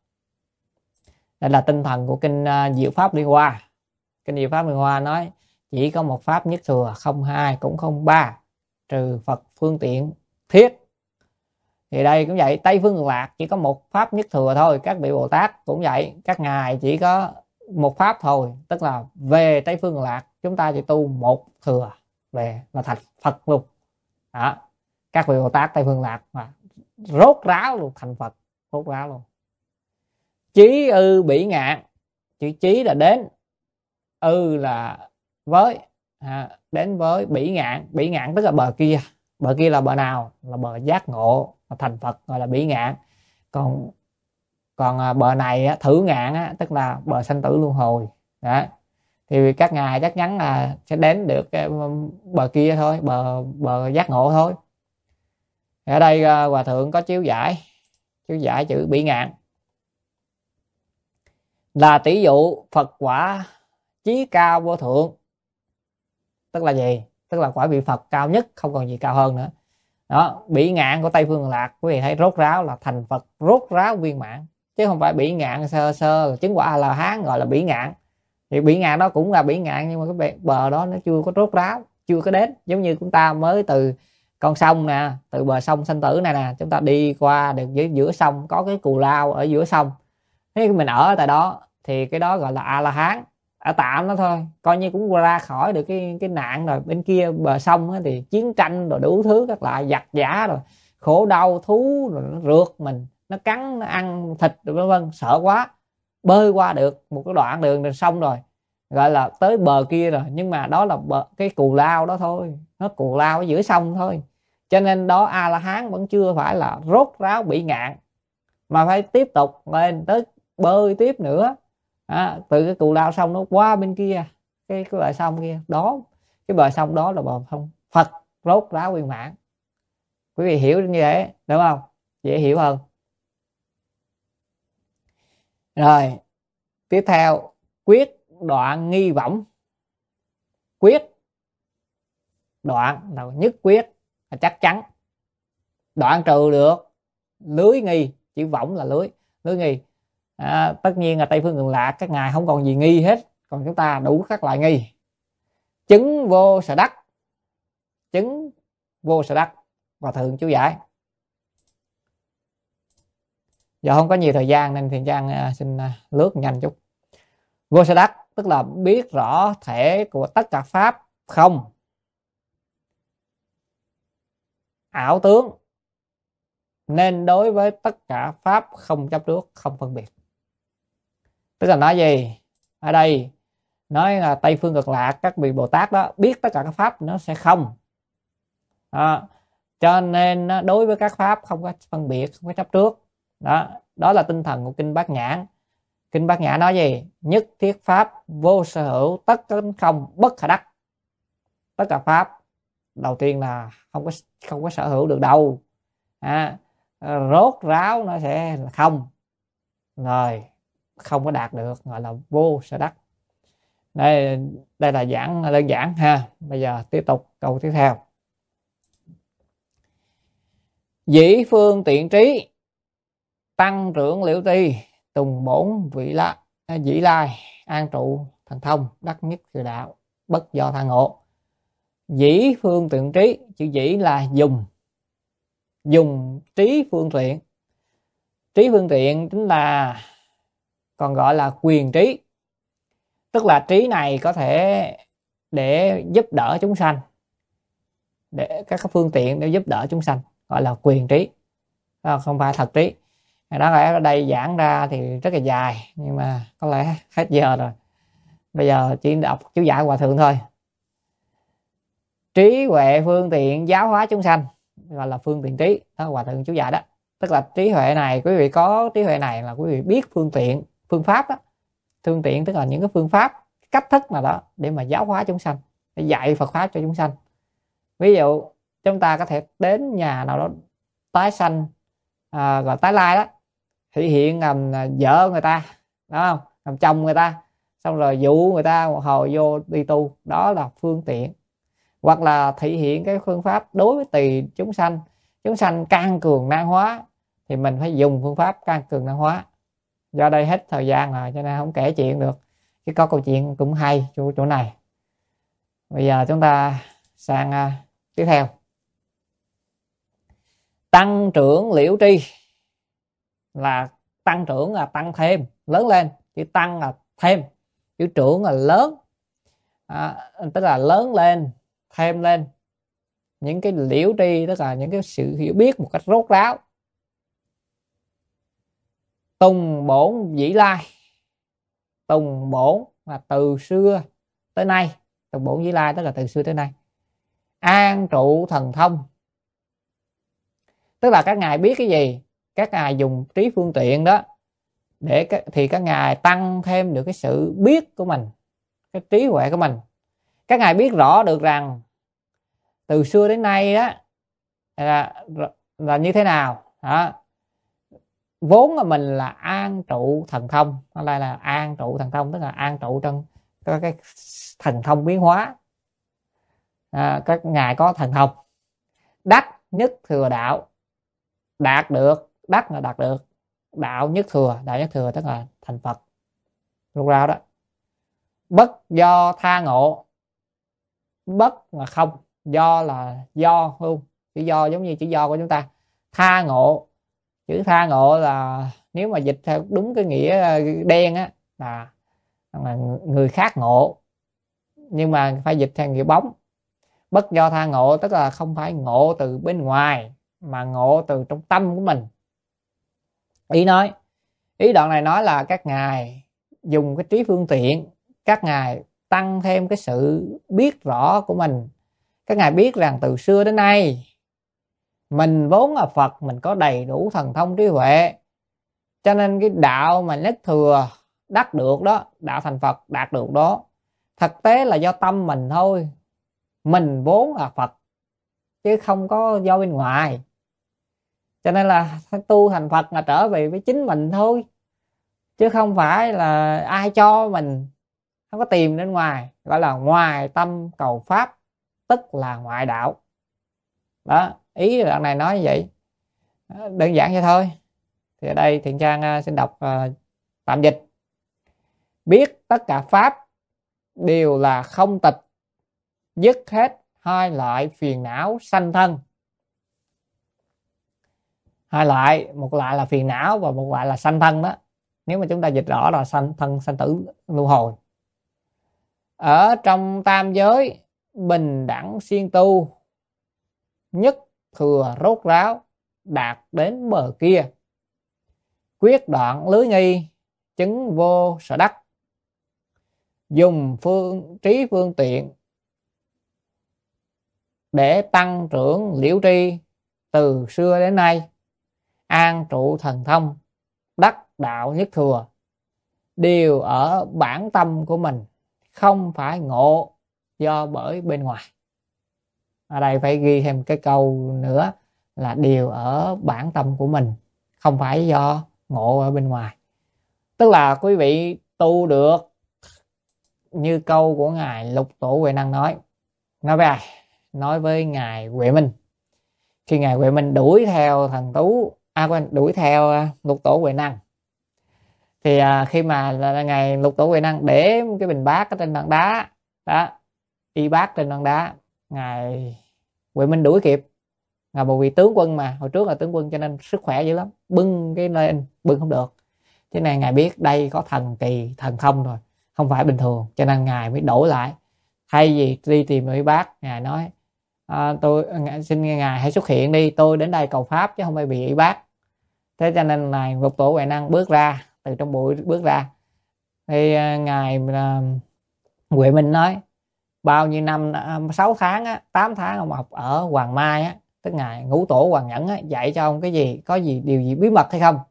Đây là tinh thần của kinh uh, Diệu Pháp Liên Hoa. Kinh Diệu Pháp Liên Hoa nói chỉ có một pháp nhất thừa, không hai cũng không ba, trừ Phật phương tiện thiết. Thì đây cũng vậy, Tây Phương Cực Lạc chỉ có một pháp nhất thừa thôi. Các vị Bồ Tát cũng vậy, các ngài chỉ có một pháp thôi. Tức là về Tây Phương Cực Lạc chúng ta chỉ tu một thừa về là thành Phật luôn đó. Các vị Bồ Tát Tây Phương Lạc mà rốt ráo luôn, thành Phật rốt ráo luôn. Chí ư bỉ ngạn, chữ chí là đến, ư là với, à, đến với. Bỉ ngạn, bỉ ngạn tức là bờ kia. Bờ kia là bờ nào? Là bờ giác ngộ, là thành Phật, gọi là bỉ ngạn. Còn còn à, bờ này á, thử ngạn á, tức là bờ sanh tử luân hồi đó. Thì các ngài chắc chắn là sẽ đến được cái bờ kia thôi, bờ bờ giác ngộ thôi. Ở đây à, Hòa Thượng có chiếu giải, chiếu giải chữ bỉ ngạn là tỷ dụ Phật quả chí cao vô thượng. Tức là gì? Tức là quả vị Phật cao nhất, không còn gì cao hơn nữa đó. Bỉ ngạn của Tây Phương Lạc quý vị thấy rốt ráo là thành Phật rốt ráo viên mãn, chứ không phải bỉ ngạn sơ sơ là chứng quả A La Hán gọi là bỉ ngạn. Thì bỉ ngạn đó cũng là bỉ ngạn, nhưng mà cái bờ đó nó chưa có rốt ráo, chưa có đến. Giống như chúng ta mới từ con sông nè, từ bờ sông sanh tử này nè, chúng ta đi qua được giữa, giữa sông có cái cù lao ở giữa sông. Thế mình ở tại đó thì cái đó gọi là A La Hán, ở tạm đó thôi, coi như cũng ra khỏi được cái cái nạn rồi. Bên kia bờ sông thì chiến tranh rồi đủ thứ các loại giặc giả rồi khổ đau thú rồi nó rượt mình, nó cắn, nó ăn thịt vân vân, sợ quá bơi qua được một cái đoạn đường rồi xong rồi, gọi là tới bờ kia rồi, nhưng mà đó là bờ, cái cù lao đó thôi, nó cù lao ở giữa sông thôi, cho nên đó A La Hán vẫn chưa phải là rốt ráo bị ngạn, mà phải tiếp tục lên tới bơi tiếp nữa, à, từ cái cù lao xong nó qua bên kia cái cái bờ sông kia đó, cái bờ sông đó là bờ sông Phật rốt ráo viên mãn. Quý vị hiểu như vậy đúng không, dễ hiểu hơn. Rồi tiếp theo, quyết đoạn nghi võng. Quyết đoạn là nhất quyết là chắc chắn, đoạn trừ được lưới nghi, chữ võng là lưới, lưới nghi. À, tất nhiên là Tây Phương Cực Lạc các ngài không còn gì nghi hết, còn chúng ta đủ các loại nghi. Chứng vô sở đắc, chứng vô sở đắc và thượng chú giải. Giờ không có nhiều thời gian nên Thiện Trang xin lướt nhanh chút. Vô sở đắc tức là biết rõ thể của tất cả pháp không ảo tướng, nên đối với tất cả pháp không chấp trước, không phân biệt. Tức là nói gì? Ở đây nói là Tây Phương Cực Lạc các vị Bồ Tát đó biết tất cả các pháp nó sẽ không, à, cho nên đối với các pháp không có phân biệt, không có chấp trước. Đó, đó là tinh thần của kinh Bát Nhã. Kinh Bát Nhã nói gì? Nhất thiết pháp vô sở hữu, tất tánh không bất khả đắc. Tất cả pháp đầu tiên là không có không có sở hữu được đâu, à, rốt ráo nó sẽ là không, rồi không có đạt được gọi là vô sở đắc. Đây đây là giảng đơn giản ha. Bây giờ tiếp tục câu tiếp theo. Dĩ phương tiện trí, tăng trưởng liễu tri, tùng bổn vị la dĩ lai, an trụ thần thông, đắc nhấtคือđạo, bất do tha ngộ. Dĩ phương tiện trí, chữ dĩ là dùng, dùng trí phương tiện. Trí phương tiện chính là còn gọi là quyền trí, tức là trí này có thể để giúp đỡ chúng sanh, để các phương tiện để giúp đỡ chúng sanh, gọi là quyền trí, không phải thật trí. Đó lẽ ở đây giảng ra thì rất là dài, nhưng mà có lẽ hết giờ rồi, bây giờ chỉ đọc chú giải Hòa Thượng thôi. Trí huệ phương tiện giáo hóa chúng sanh, gọi là phương tiện trí, đó Hòa Thượng chú giải đó. Tức là trí huệ này, quý vị có trí huệ này là quý vị biết phương tiện, phương pháp đó. Phương tiện tức là những cái phương pháp, cách thức nào đó để mà giáo hóa chúng sanh, để dạy Phật pháp cho chúng sanh. Ví dụ chúng ta có thể đến nhà nào đó tái sanh, à, gọi tái lai đó, thể hiện làm vợ người ta, đúng không, làm chồng người ta, xong rồi dụ người ta một hồi vô đi tu, đó là phương tiện. Hoặc là thể hiện cái phương pháp đối với tùy chúng sanh, chúng sanh can cường năng hóa thì mình phải dùng phương pháp can cường năng hóa. Do đây hết thời gian rồi cho nên không kể chuyện được, chứ có câu chuyện cũng hay chỗ, chỗ này. Bây giờ chúng ta sang uh, tiếp theo. Tăng trưởng liễu tri là tăng trưởng là tăng thêm, lớn lên. Chữ tăng là thêm, chữ trưởng là lớn, à, tức là lớn lên, thêm lên những cái liễu tri, tức là những cái sự hiểu biết một cách rốt ráo. Tùng bổn vĩ lai, tùng bổn là từ xưa tới nay, tùng bổn vĩ lai tức là từ xưa tới nay. An trụ thần thông, tức là các ngài biết cái gì, các ngài dùng trí phương tiện đó để thì các ngài tăng thêm được cái sự biết của mình, cái trí huệ của mình. Các ngài biết rõ được rằng từ xưa đến nay đó là, là như thế nào đó. Vốn là mình là an trụ thần thông, ở đây là an trụ thần thông, tức là an trụ trong các cái thần thông biến hóa, à, các ngài có thần thông. Đắc nhất thừa đạo, đạt được, đắc là đạt được, đạo nhất thừa, đạo nhất thừa tức là thành Phật lúc rao đó. Bất do tha ngộ, bất là không, do là do luôn, chữ do giống như chữ do của chúng ta. Tha ngộ, chữ tha ngộ là nếu mà dịch theo đúng cái nghĩa đen á là, là người khác ngộ, nhưng mà phải dịch theo nghĩa bóng. Bất do tha ngộ tức là không phải ngộ từ bên ngoài mà ngộ từ trong tâm của mình. Ý nói, ý đoạn này nói là các ngài dùng cái trí phương tiện, các ngài tăng thêm cái sự biết rõ của mình. Các ngài biết rằng từ xưa đến nay mình vốn là Phật, mình có đầy đủ thần thông trí huệ, cho nên cái đạo mà nhất thừa đắc được đó, đạo thành Phật đạt được đó, thực tế là do tâm mình thôi. Mình vốn là Phật chứ không có do bên ngoài, cho nên là tu thành Phật là trở về với chính mình thôi, chứ không phải là ai cho mình, không có tìm bên ngoài. Gọi là ngoài tâm cầu pháp, tức là ngoại đạo đó. Ý đoạn này nói như vậy, đơn giản vậy thôi. Thì ở đây Thiện Trang xin đọc uh, tạm dịch. Biết tất cả pháp đều là không tịch, dứt hết hai loại phiền não sanh thân. Hai loại, một loại là phiền não và một loại là sanh thân đó. Nếu mà chúng ta dịch rõ là sanh thân, sanh tử luân hồi. Ở trong tam giới bình đẳng siêng tu, nhất thừa rốt ráo, đạt đến bờ kia, quyết đoạn lưới nghi, chứng vô sở đắc. Dùng phương trí phương tiện để tăng trưởng liễu tri, từ xưa đến nay an trụ thần thông, đắc đạo nhất thừa, đều ở bản tâm của mình, không phải ngộ do bởi bên ngoài. Ở đây phải ghi thêm cái câu nữa là đều ở bản tâm của mình, không phải do ngộ ở bên ngoài. Tức là quý vị tu được như câu của ngài Lục Tổ Huệ Năng nói. Nói với ai? Nói với ngài Huệ Minh. Khi ngài Huệ Minh đuổi theo thần tú, à quên, đuổi theo Lục Tổ Huệ Năng, thì à, khi mà là ngài Lục Tổ Huệ Năng để cái bình bát ở trên tảng đá đó, y bát trên tảng đá, ngài Huệ Minh đuổi kịp. Ngài một vị tướng quân mà, hồi trước là tướng quân cho nên sức khỏe dữ lắm, bưng cái lên bưng không được. Thế này ngài biết đây có thần kỳ, thần thông rồi, không phải bình thường, cho nên ngài mới đổi lại. Thay vì đi tìm y bát, ngài nói à, tôi xin ngài hãy xuất hiện đi, tôi đến đây cầu pháp chứ không phải bị y bát. Thế cho nên ngài Lục Tổ Huệ Năng bước ra, từ trong bụi bước ra. Thì ngài uh, Huệ Minh nói bao nhiêu năm, sáu tháng á, tám tháng ông học ở Hoàng Mai á, tức ngài Ngũ Tổ Hoàng Nhẫn á, dạy cho ông cái gì, có gì điều gì bí mật hay không?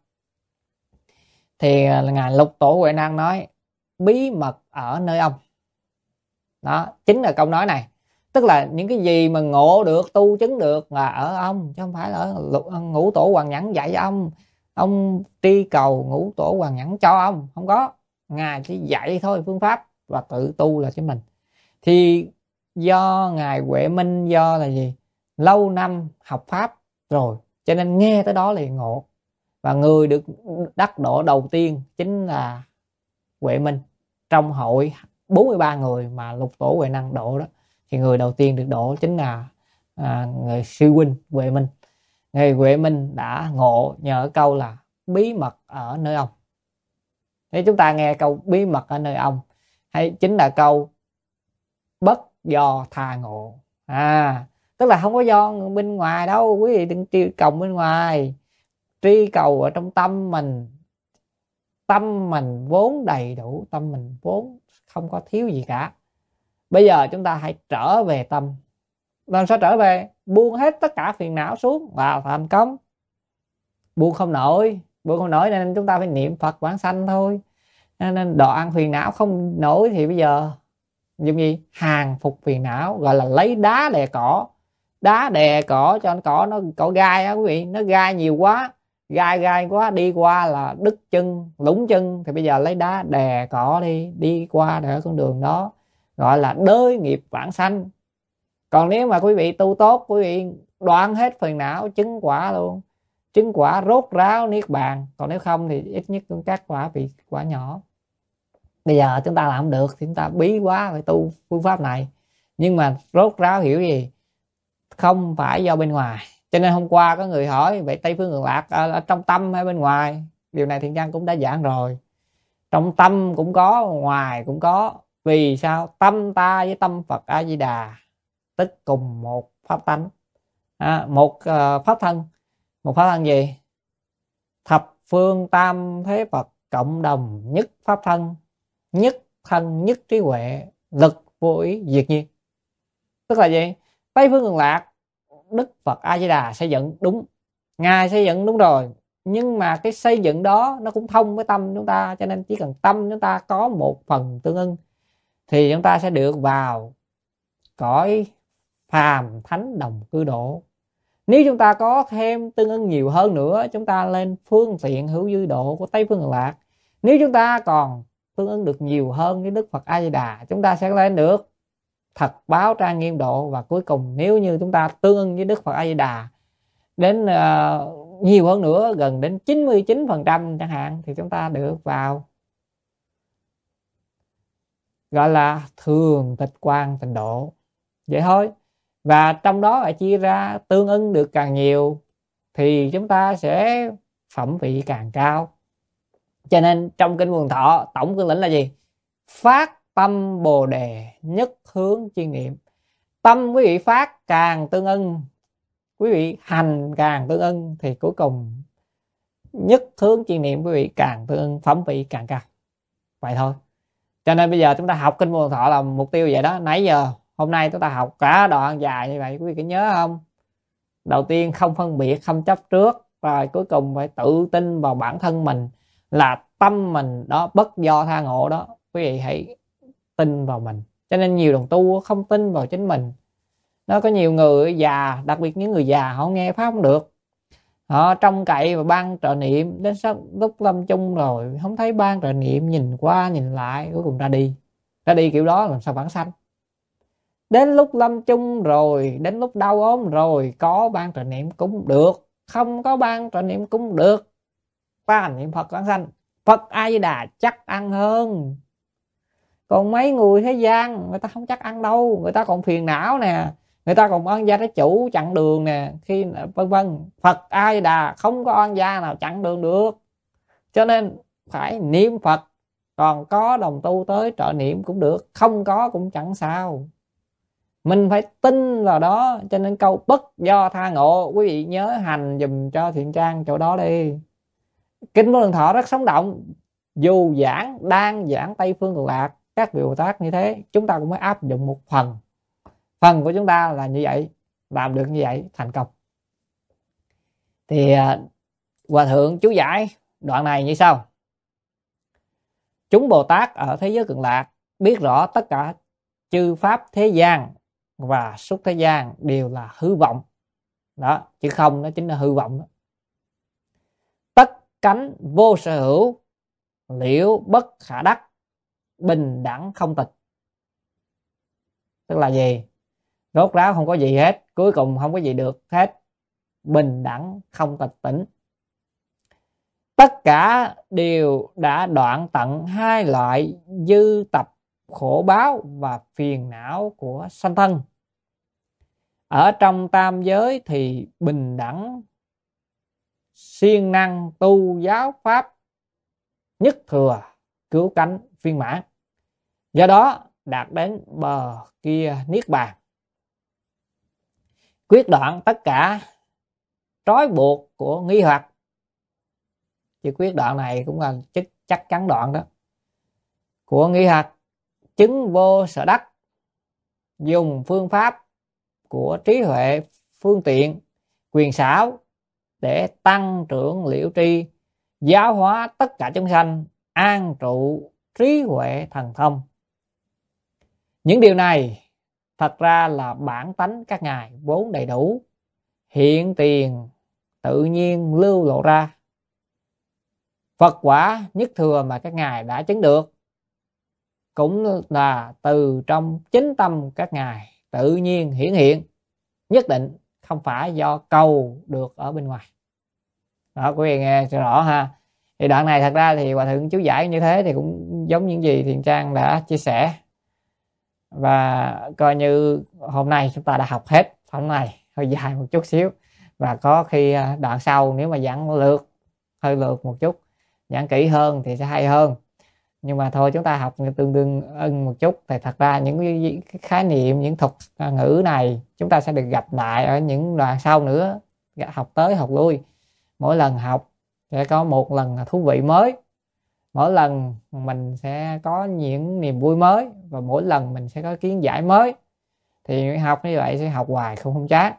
Thì ngài Lục Tổ Huệ Năng nói bí mật ở nơi ông. Đó chính là câu nói này, tức là những cái gì mà ngộ được, tu chứng được là ở ông, chứ không phải là ở Ngũ Tổ Hoàng Nhẫn dạy cho ông. Ông tri cầu Ngũ Tổ Hoàng Nhẫn cho ông, không có. Ngài chỉ dạy thôi phương pháp, và tự tu là chính mình. Thì do ngài Huệ Minh, do là gì, lâu năm học pháp rồi, cho nên nghe tới đó liền ngộ. Và người được đắc độ đầu tiên chính là Huệ Minh. Trong hội bốn mươi ba người mà Lục Tổ Huệ Năng độ đó, thì người đầu tiên được độ chính là à, người sư huynh Huệ Minh. Người Huệ Minh đã ngộ nhờ câu là bí mật ở nơi ông. Nếu chúng ta nghe câu bí mật ở nơi ông, hay chính là câu bất do tha ngộ. À, tức là không có do bên ngoài đâu, quý vị đừng tri cầu bên ngoài, tri cầu ở trong tâm mình. Tâm mình vốn đầy đủ, tâm mình vốn không có thiếu gì cả. Bây giờ chúng ta hãy trở về tâm. Làm sao trở về? Buông hết tất cả phiền não xuống và thành công. Buông không nổi, buông không nổi nên chúng ta phải niệm Phật vãng sanh thôi. Nên đoạn phiền não không nổi thì bây giờ dùng gì? Hàng phục phiền não, gọi là lấy đá đè cỏ. Đá đè cỏ cho cỏ nó cỏ gai á quý vị, nó gai nhiều quá, gai gai quá, đi qua là đứt chân, lủng chân. Thì bây giờ lấy đá đè cỏ đi, đi qua để con đường đó, gọi là đới nghiệp vãng sanh. Còn nếu mà quý vị tu tốt, quý vị đoạn hết phiền não, chứng quả luôn, chứng quả rốt ráo niết bàn. Còn nếu không thì ít nhất cũng các quả bị quả nhỏ. Bây giờ chúng ta làm không được thì chúng ta bí quá, phải tu phương pháp này. Nhưng mà rốt ráo hiểu gì? Không phải do bên ngoài. Cho nên hôm qua có người hỏi vậy Tây Phương Cực Lạc ở, ở trong tâm hay bên ngoài? Điều này Thiện Trang cũng đã giảng rồi. Trong tâm cũng có, ngoài cũng có. Vì sao? Tâm ta với tâm Phật A Di Đà tức cùng một pháp tánh, à, một uh, pháp thân. Một pháp thân gì? Thập phương tam thế Phật, cộng đồng nhất pháp thân, nhất thân nhất trí huệ, lực vô ý diệt nhiên. Tức là gì? Tây phương cực lạc Đức Phật A Di Đà xây dựng đúng, ngài xây dựng đúng rồi, nhưng mà cái xây dựng đó nó cũng thông với tâm chúng ta, cho nên chỉ cần tâm chúng ta có một phần tương ưng thì chúng ta sẽ được vào cõi phàm thánh đồng cư độ. Nếu chúng ta có thêm tương ưng nhiều hơn nữa, chúng ta lên phương tiện hữu dư độ của Tây phương cực lạc. Nếu chúng ta còn tương ưng được nhiều hơn với Đức Phật A Di Đà, chúng ta sẽ lên được thật báo trang nghiêm độ. Và cuối cùng nếu như chúng ta tương ưng với Đức Phật A Di Đà đến uh, nhiều hơn nữa, gần đến chín mươi chín phần trăm chẳng hạn, thì chúng ta được vào gọi là thường tịch quan tịnh độ. Vậy thôi. Và trong đó lại chia ra tương ưng được càng nhiều thì chúng ta sẽ phẩm vị càng cao. Cho nên trong kinh Quần Thọ tổng cương lĩnh là gì? Phát tâm Bồ Đề, nhất hướng chuyên niệm. Tâm quý vị phát càng tương ưng, quý vị hành càng tương ưng, thì cuối cùng nhất hướng chuyên niệm quý vị càng tương ưng, phẩm vị càng cao. Vậy thôi. Cho nên bây giờ chúng ta học kinh Quần Thọ là mục tiêu vậy đó. Nãy giờ hôm nay chúng ta học cả đoạn dài như vậy, quý vị có nhớ không? Đầu tiên không phân biệt, không chấp trước, rồi cuối cùng phải tự tin vào bản thân mình, là tâm mình đó bất do tha ngộ đó. Quý vị hãy tin vào mình. Cho nên nhiều đồng tu không tin vào chính mình. Nó có nhiều người già, đặc biệt những người già, họ nghe pháp không được, họ trông cậy và ban trợ niệm, đến lúc lâm chung rồi không thấy ban trợ niệm, nhìn qua nhìn lại, cuối cùng ra đi. Ra đi kiểu đó làm sao vãng sanh. Đến lúc lâm chung rồi, đến lúc đau ốm rồi, có ban trợ niệm cũng được, không có ban trợ niệm cũng được, ta niệm Phật vãng sanh. Phật A Di Đà chắc ăn hơn. Còn mấy người thế gian người ta không chắc ăn đâu, người ta còn phiền não nè, người ta còn oan gia trái chủ chặn đường nè, khi vân vân. Phật A Di Đà không có oan gia nào chặn đường được, cho nên phải niệm Phật. Còn có đồng tu tới trợ niệm cũng được, không có cũng chẳng sao, mình phải tin vào đó. Cho nên câu bất do tha ngộ, quý vị nhớ hành dùm cho Thiện Trang chỗ đó đi. Kinh Vô Lượng Thọ rất sống động. Dù giảng đang giảng Tây phương cực lạc, các vị Bồ Tát như thế, chúng ta cũng phải áp dụng một phần. Phần của chúng ta là như vậy, làm được như vậy thành công. Thì Hòa Thượng chú giải đoạn này như sau: chúng Bồ Tát ở thế giới cực lạc biết rõ tất cả chư pháp thế gian và xuất thế gian đều là hư vọng. Đó, chứ không nó chính là hư vọng đó. Tất cánh vô sở hữu, liễu bất khả đắc, bình đẳng không tịch. Tức là gì? Rốt ráo không có gì hết, cuối cùng không có gì được hết, bình đẳng không tịch tỉnh. Tất cả đều đã đoạn tận hai loại dư tập khổ báo và phiền não của sanh thân. Ở trong tam giới thì bình đẳng siêng năng tu giáo pháp nhất thừa cứu cánh viên mãn, do đó đạt đến bờ kia niết bàn, quyết đoạn tất cả trói buộc của nghi hoặc. Chứ quyết đoạn này cũng là chắc, chắc chắn đoạn đó của nghi hoặc, chứng vô sở đắc, dùng phương pháp của trí huệ phương tiện quyền xảo để tăng trưởng liễu tri, giáo hóa tất cả chúng sanh, an trụ trí huệ thần thông. Những điều này thật ra là bản tánh các ngài vốn đầy đủ, hiện tiền tự nhiên lưu lộ ra. Phật quả nhất thừa mà các ngài đã chứng được cũng là từ trong chính tâm các ngài tự nhiên hiển hiện, nhất định không phải do cầu được ở bên ngoài. Đó, quý vị nghe cho rõ ha. Thì đoạn này thật ra thì Hòa Thượng chú giải như thế thì cũng giống những gì Thiện Trang đã chia sẻ. Và coi như hôm nay chúng ta đã học hết phần này, hơi dài một chút xíu. Và có khi đoạn sau nếu mà giảng lược, hơi lược một chút, giảng kỹ hơn thì sẽ hay hơn. Nhưng mà thôi chúng ta học tương đương ưng một chút. Thì thật ra những cái khái niệm, những thuật ngữ này chúng ta sẽ được gặp lại ở những đoạn sau nữa. Học tới học lui, mỗi lần học sẽ có một lần thú vị mới. Mỗi lần mình sẽ có những niềm vui mới, và mỗi lần mình sẽ có kiến giải mới. Thì học như vậy sẽ học hoài không không chán.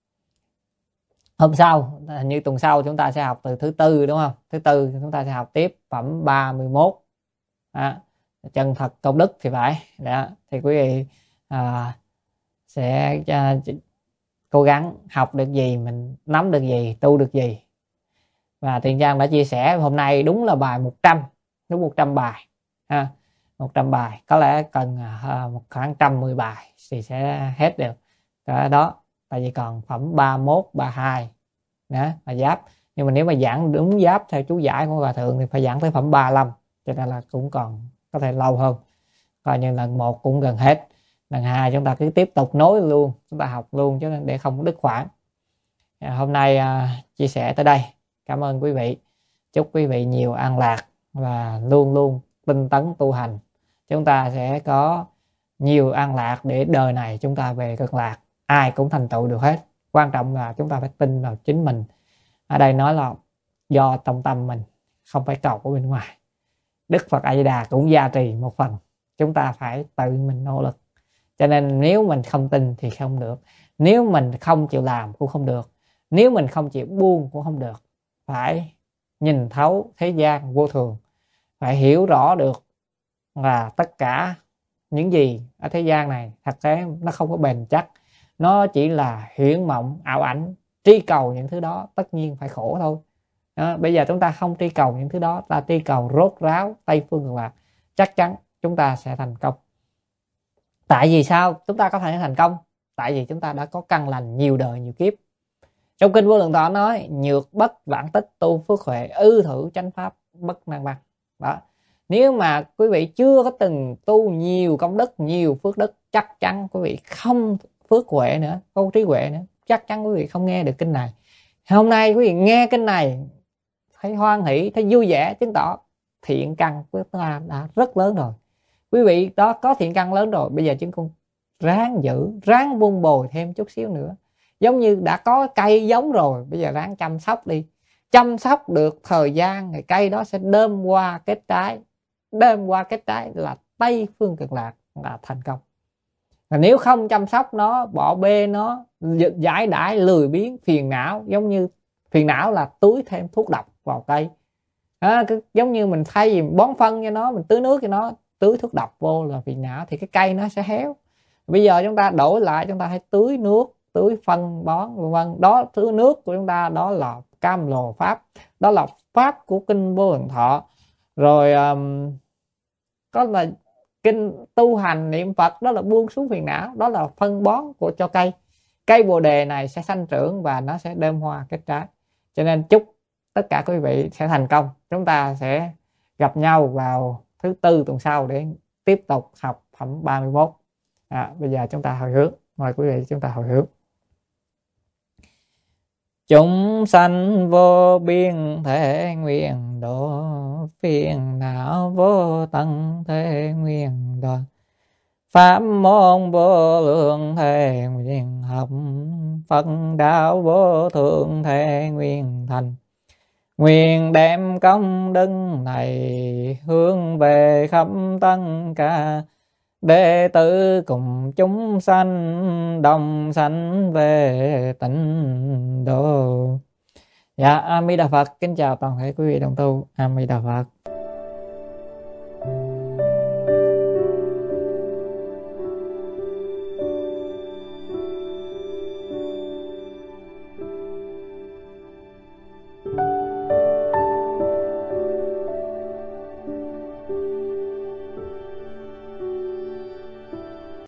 Hôm sau, như tuần sau chúng ta sẽ học từ thứ tư đúng không? Thứ tư chúng ta sẽ học tiếp phẩm ba mươi mốt. À, chân thật công đức thì phải. Đó. Thì quý vị à, sẽ à, cố gắng học được gì, mình nắm được gì, tu được gì. Và Tiền Giang đã chia sẻ hôm nay đúng là bài một trăm, đúng một trăm bài ha. một trăm bài, có lẽ cần uh, một khoảng một trăm mười bài thì sẽ hết được cái đó. Tại vì còn phẩm ba mươi mốt, ba mươi hai đó là giáp. Nhưng mà nếu mà giảng đúng giáp theo chú giải của Hòa Thượng thì phải giảng tới phẩm ba mươi lăm, cho nên là cũng còn có thể lâu hơn. Coi như lần một cũng gần hết, lần hai chúng ta cứ tiếp tục nối luôn, chúng ta học luôn chứ để không đứt khoảng. Hôm nay uh, chia sẻ tới đây. Cảm ơn quý vị. Chúc quý vị nhiều an lạc và luôn luôn tinh tấn tu hành. Chúng ta sẽ có nhiều an lạc để đời này chúng ta về cực lạc. Ai cũng thành tựu được hết. Quan trọng là chúng ta phải tin vào chính mình. Ở đây nói là do trong tâm mình, không phải cầu của bên ngoài. Đức Phật A Di Đà cũng gia trì một phần. Chúng ta phải tự mình nỗ lực. Cho nên nếu mình không tin thì không được. Nếu mình không chịu làm cũng không được. Nếu mình không chịu buông cũng không được. Phải nhìn thấu thế gian vô thường, phải hiểu rõ được là tất cả những gì ở thế gian này thật tế nó không có bền chắc, nó chỉ là huyễn mộng ảo ảnh. Tri cầu những thứ đó tất nhiên phải khổ thôi đó. Bây giờ chúng ta không tri cầu những thứ đó, ta tri cầu rốt ráo Tây phương cực lạc, chắc chắn chúng ta sẽ thành công. Tại vì sao chúng ta có thể thành công? Tại vì chúng ta đã có căn lành nhiều đời nhiều kiếp. Trong kinh Vô Lượng Thọ nói nhược bất vãng tích tu phước huệ, ư thử chánh pháp bất năng băng. Đó. Nếu mà quý vị chưa có từng tu nhiều công đức, nhiều phước đức, chắc chắn quý vị không phước huệ nữa, không trí huệ nữa. Chắc chắn quý vị không nghe được kinh này. Hôm nay quý vị nghe kinh này thấy hoan hỷ, thấy vui vẻ, chứng tỏ thiện căn của chúng ta đã rất lớn rồi. Quý vị đó có thiện căn lớn rồi, bây giờ chúng con ráng giữ, ráng vun bồi thêm chút xíu nữa. Giống như đã có cây giống rồi, bây giờ ráng chăm sóc đi. Chăm sóc được thời gian, thì cây đó sẽ đơm qua kết trái. Đơm qua kết trái là Tây phương cực lạc, là thành công. Và nếu không chăm sóc nó, bỏ bê nó, giải đãi, lười biếng, phiền não, giống như phiền não là tưới thêm thuốc độc vào cây. À, giống như mình thay vì bón phân cho nó, mình tưới nước cho nó, tưới thuốc độc vô là phiền não, thì cái cây nó sẽ héo. Bây giờ chúng ta đổi lại, chúng ta hãy tưới nước, tưới phân bón vân vân. Đó, tưới nước của chúng ta đó là cam lồ pháp, đó là pháp của kinh Vô Lượng Thọ. Rồi um, có là kinh tu hành niệm Phật, đó là buông xuống phiền não, đó là phân bón của cho cây. Cây bồ đề này sẽ sanh trưởng và nó sẽ đơm hoa kết trái. Cho nên chúc tất cả quý vị sẽ thành công. Chúng ta sẽ gặp nhau vào thứ tư tuần sau để tiếp tục học phẩm ba mươi mốt. À, bây giờ chúng ta hồi hướng. Mời quý vị chúng ta hồi hướng. Chúng sanh vô biên thể nguyện độ, phiền não vô tận thể nguyện đoạn. Pháp môn vô lượng thể nguyện học, Phật đạo vô thượng thể nguyện thành. Nguyện đem công đức này hướng về khắp tất cả đệ tử cùng chúng sanh đồng sanh về tịnh độ. Dạ, A Di Đà Phật. Kính chào toàn thể quý vị đồng tu. A Di Đà Phật.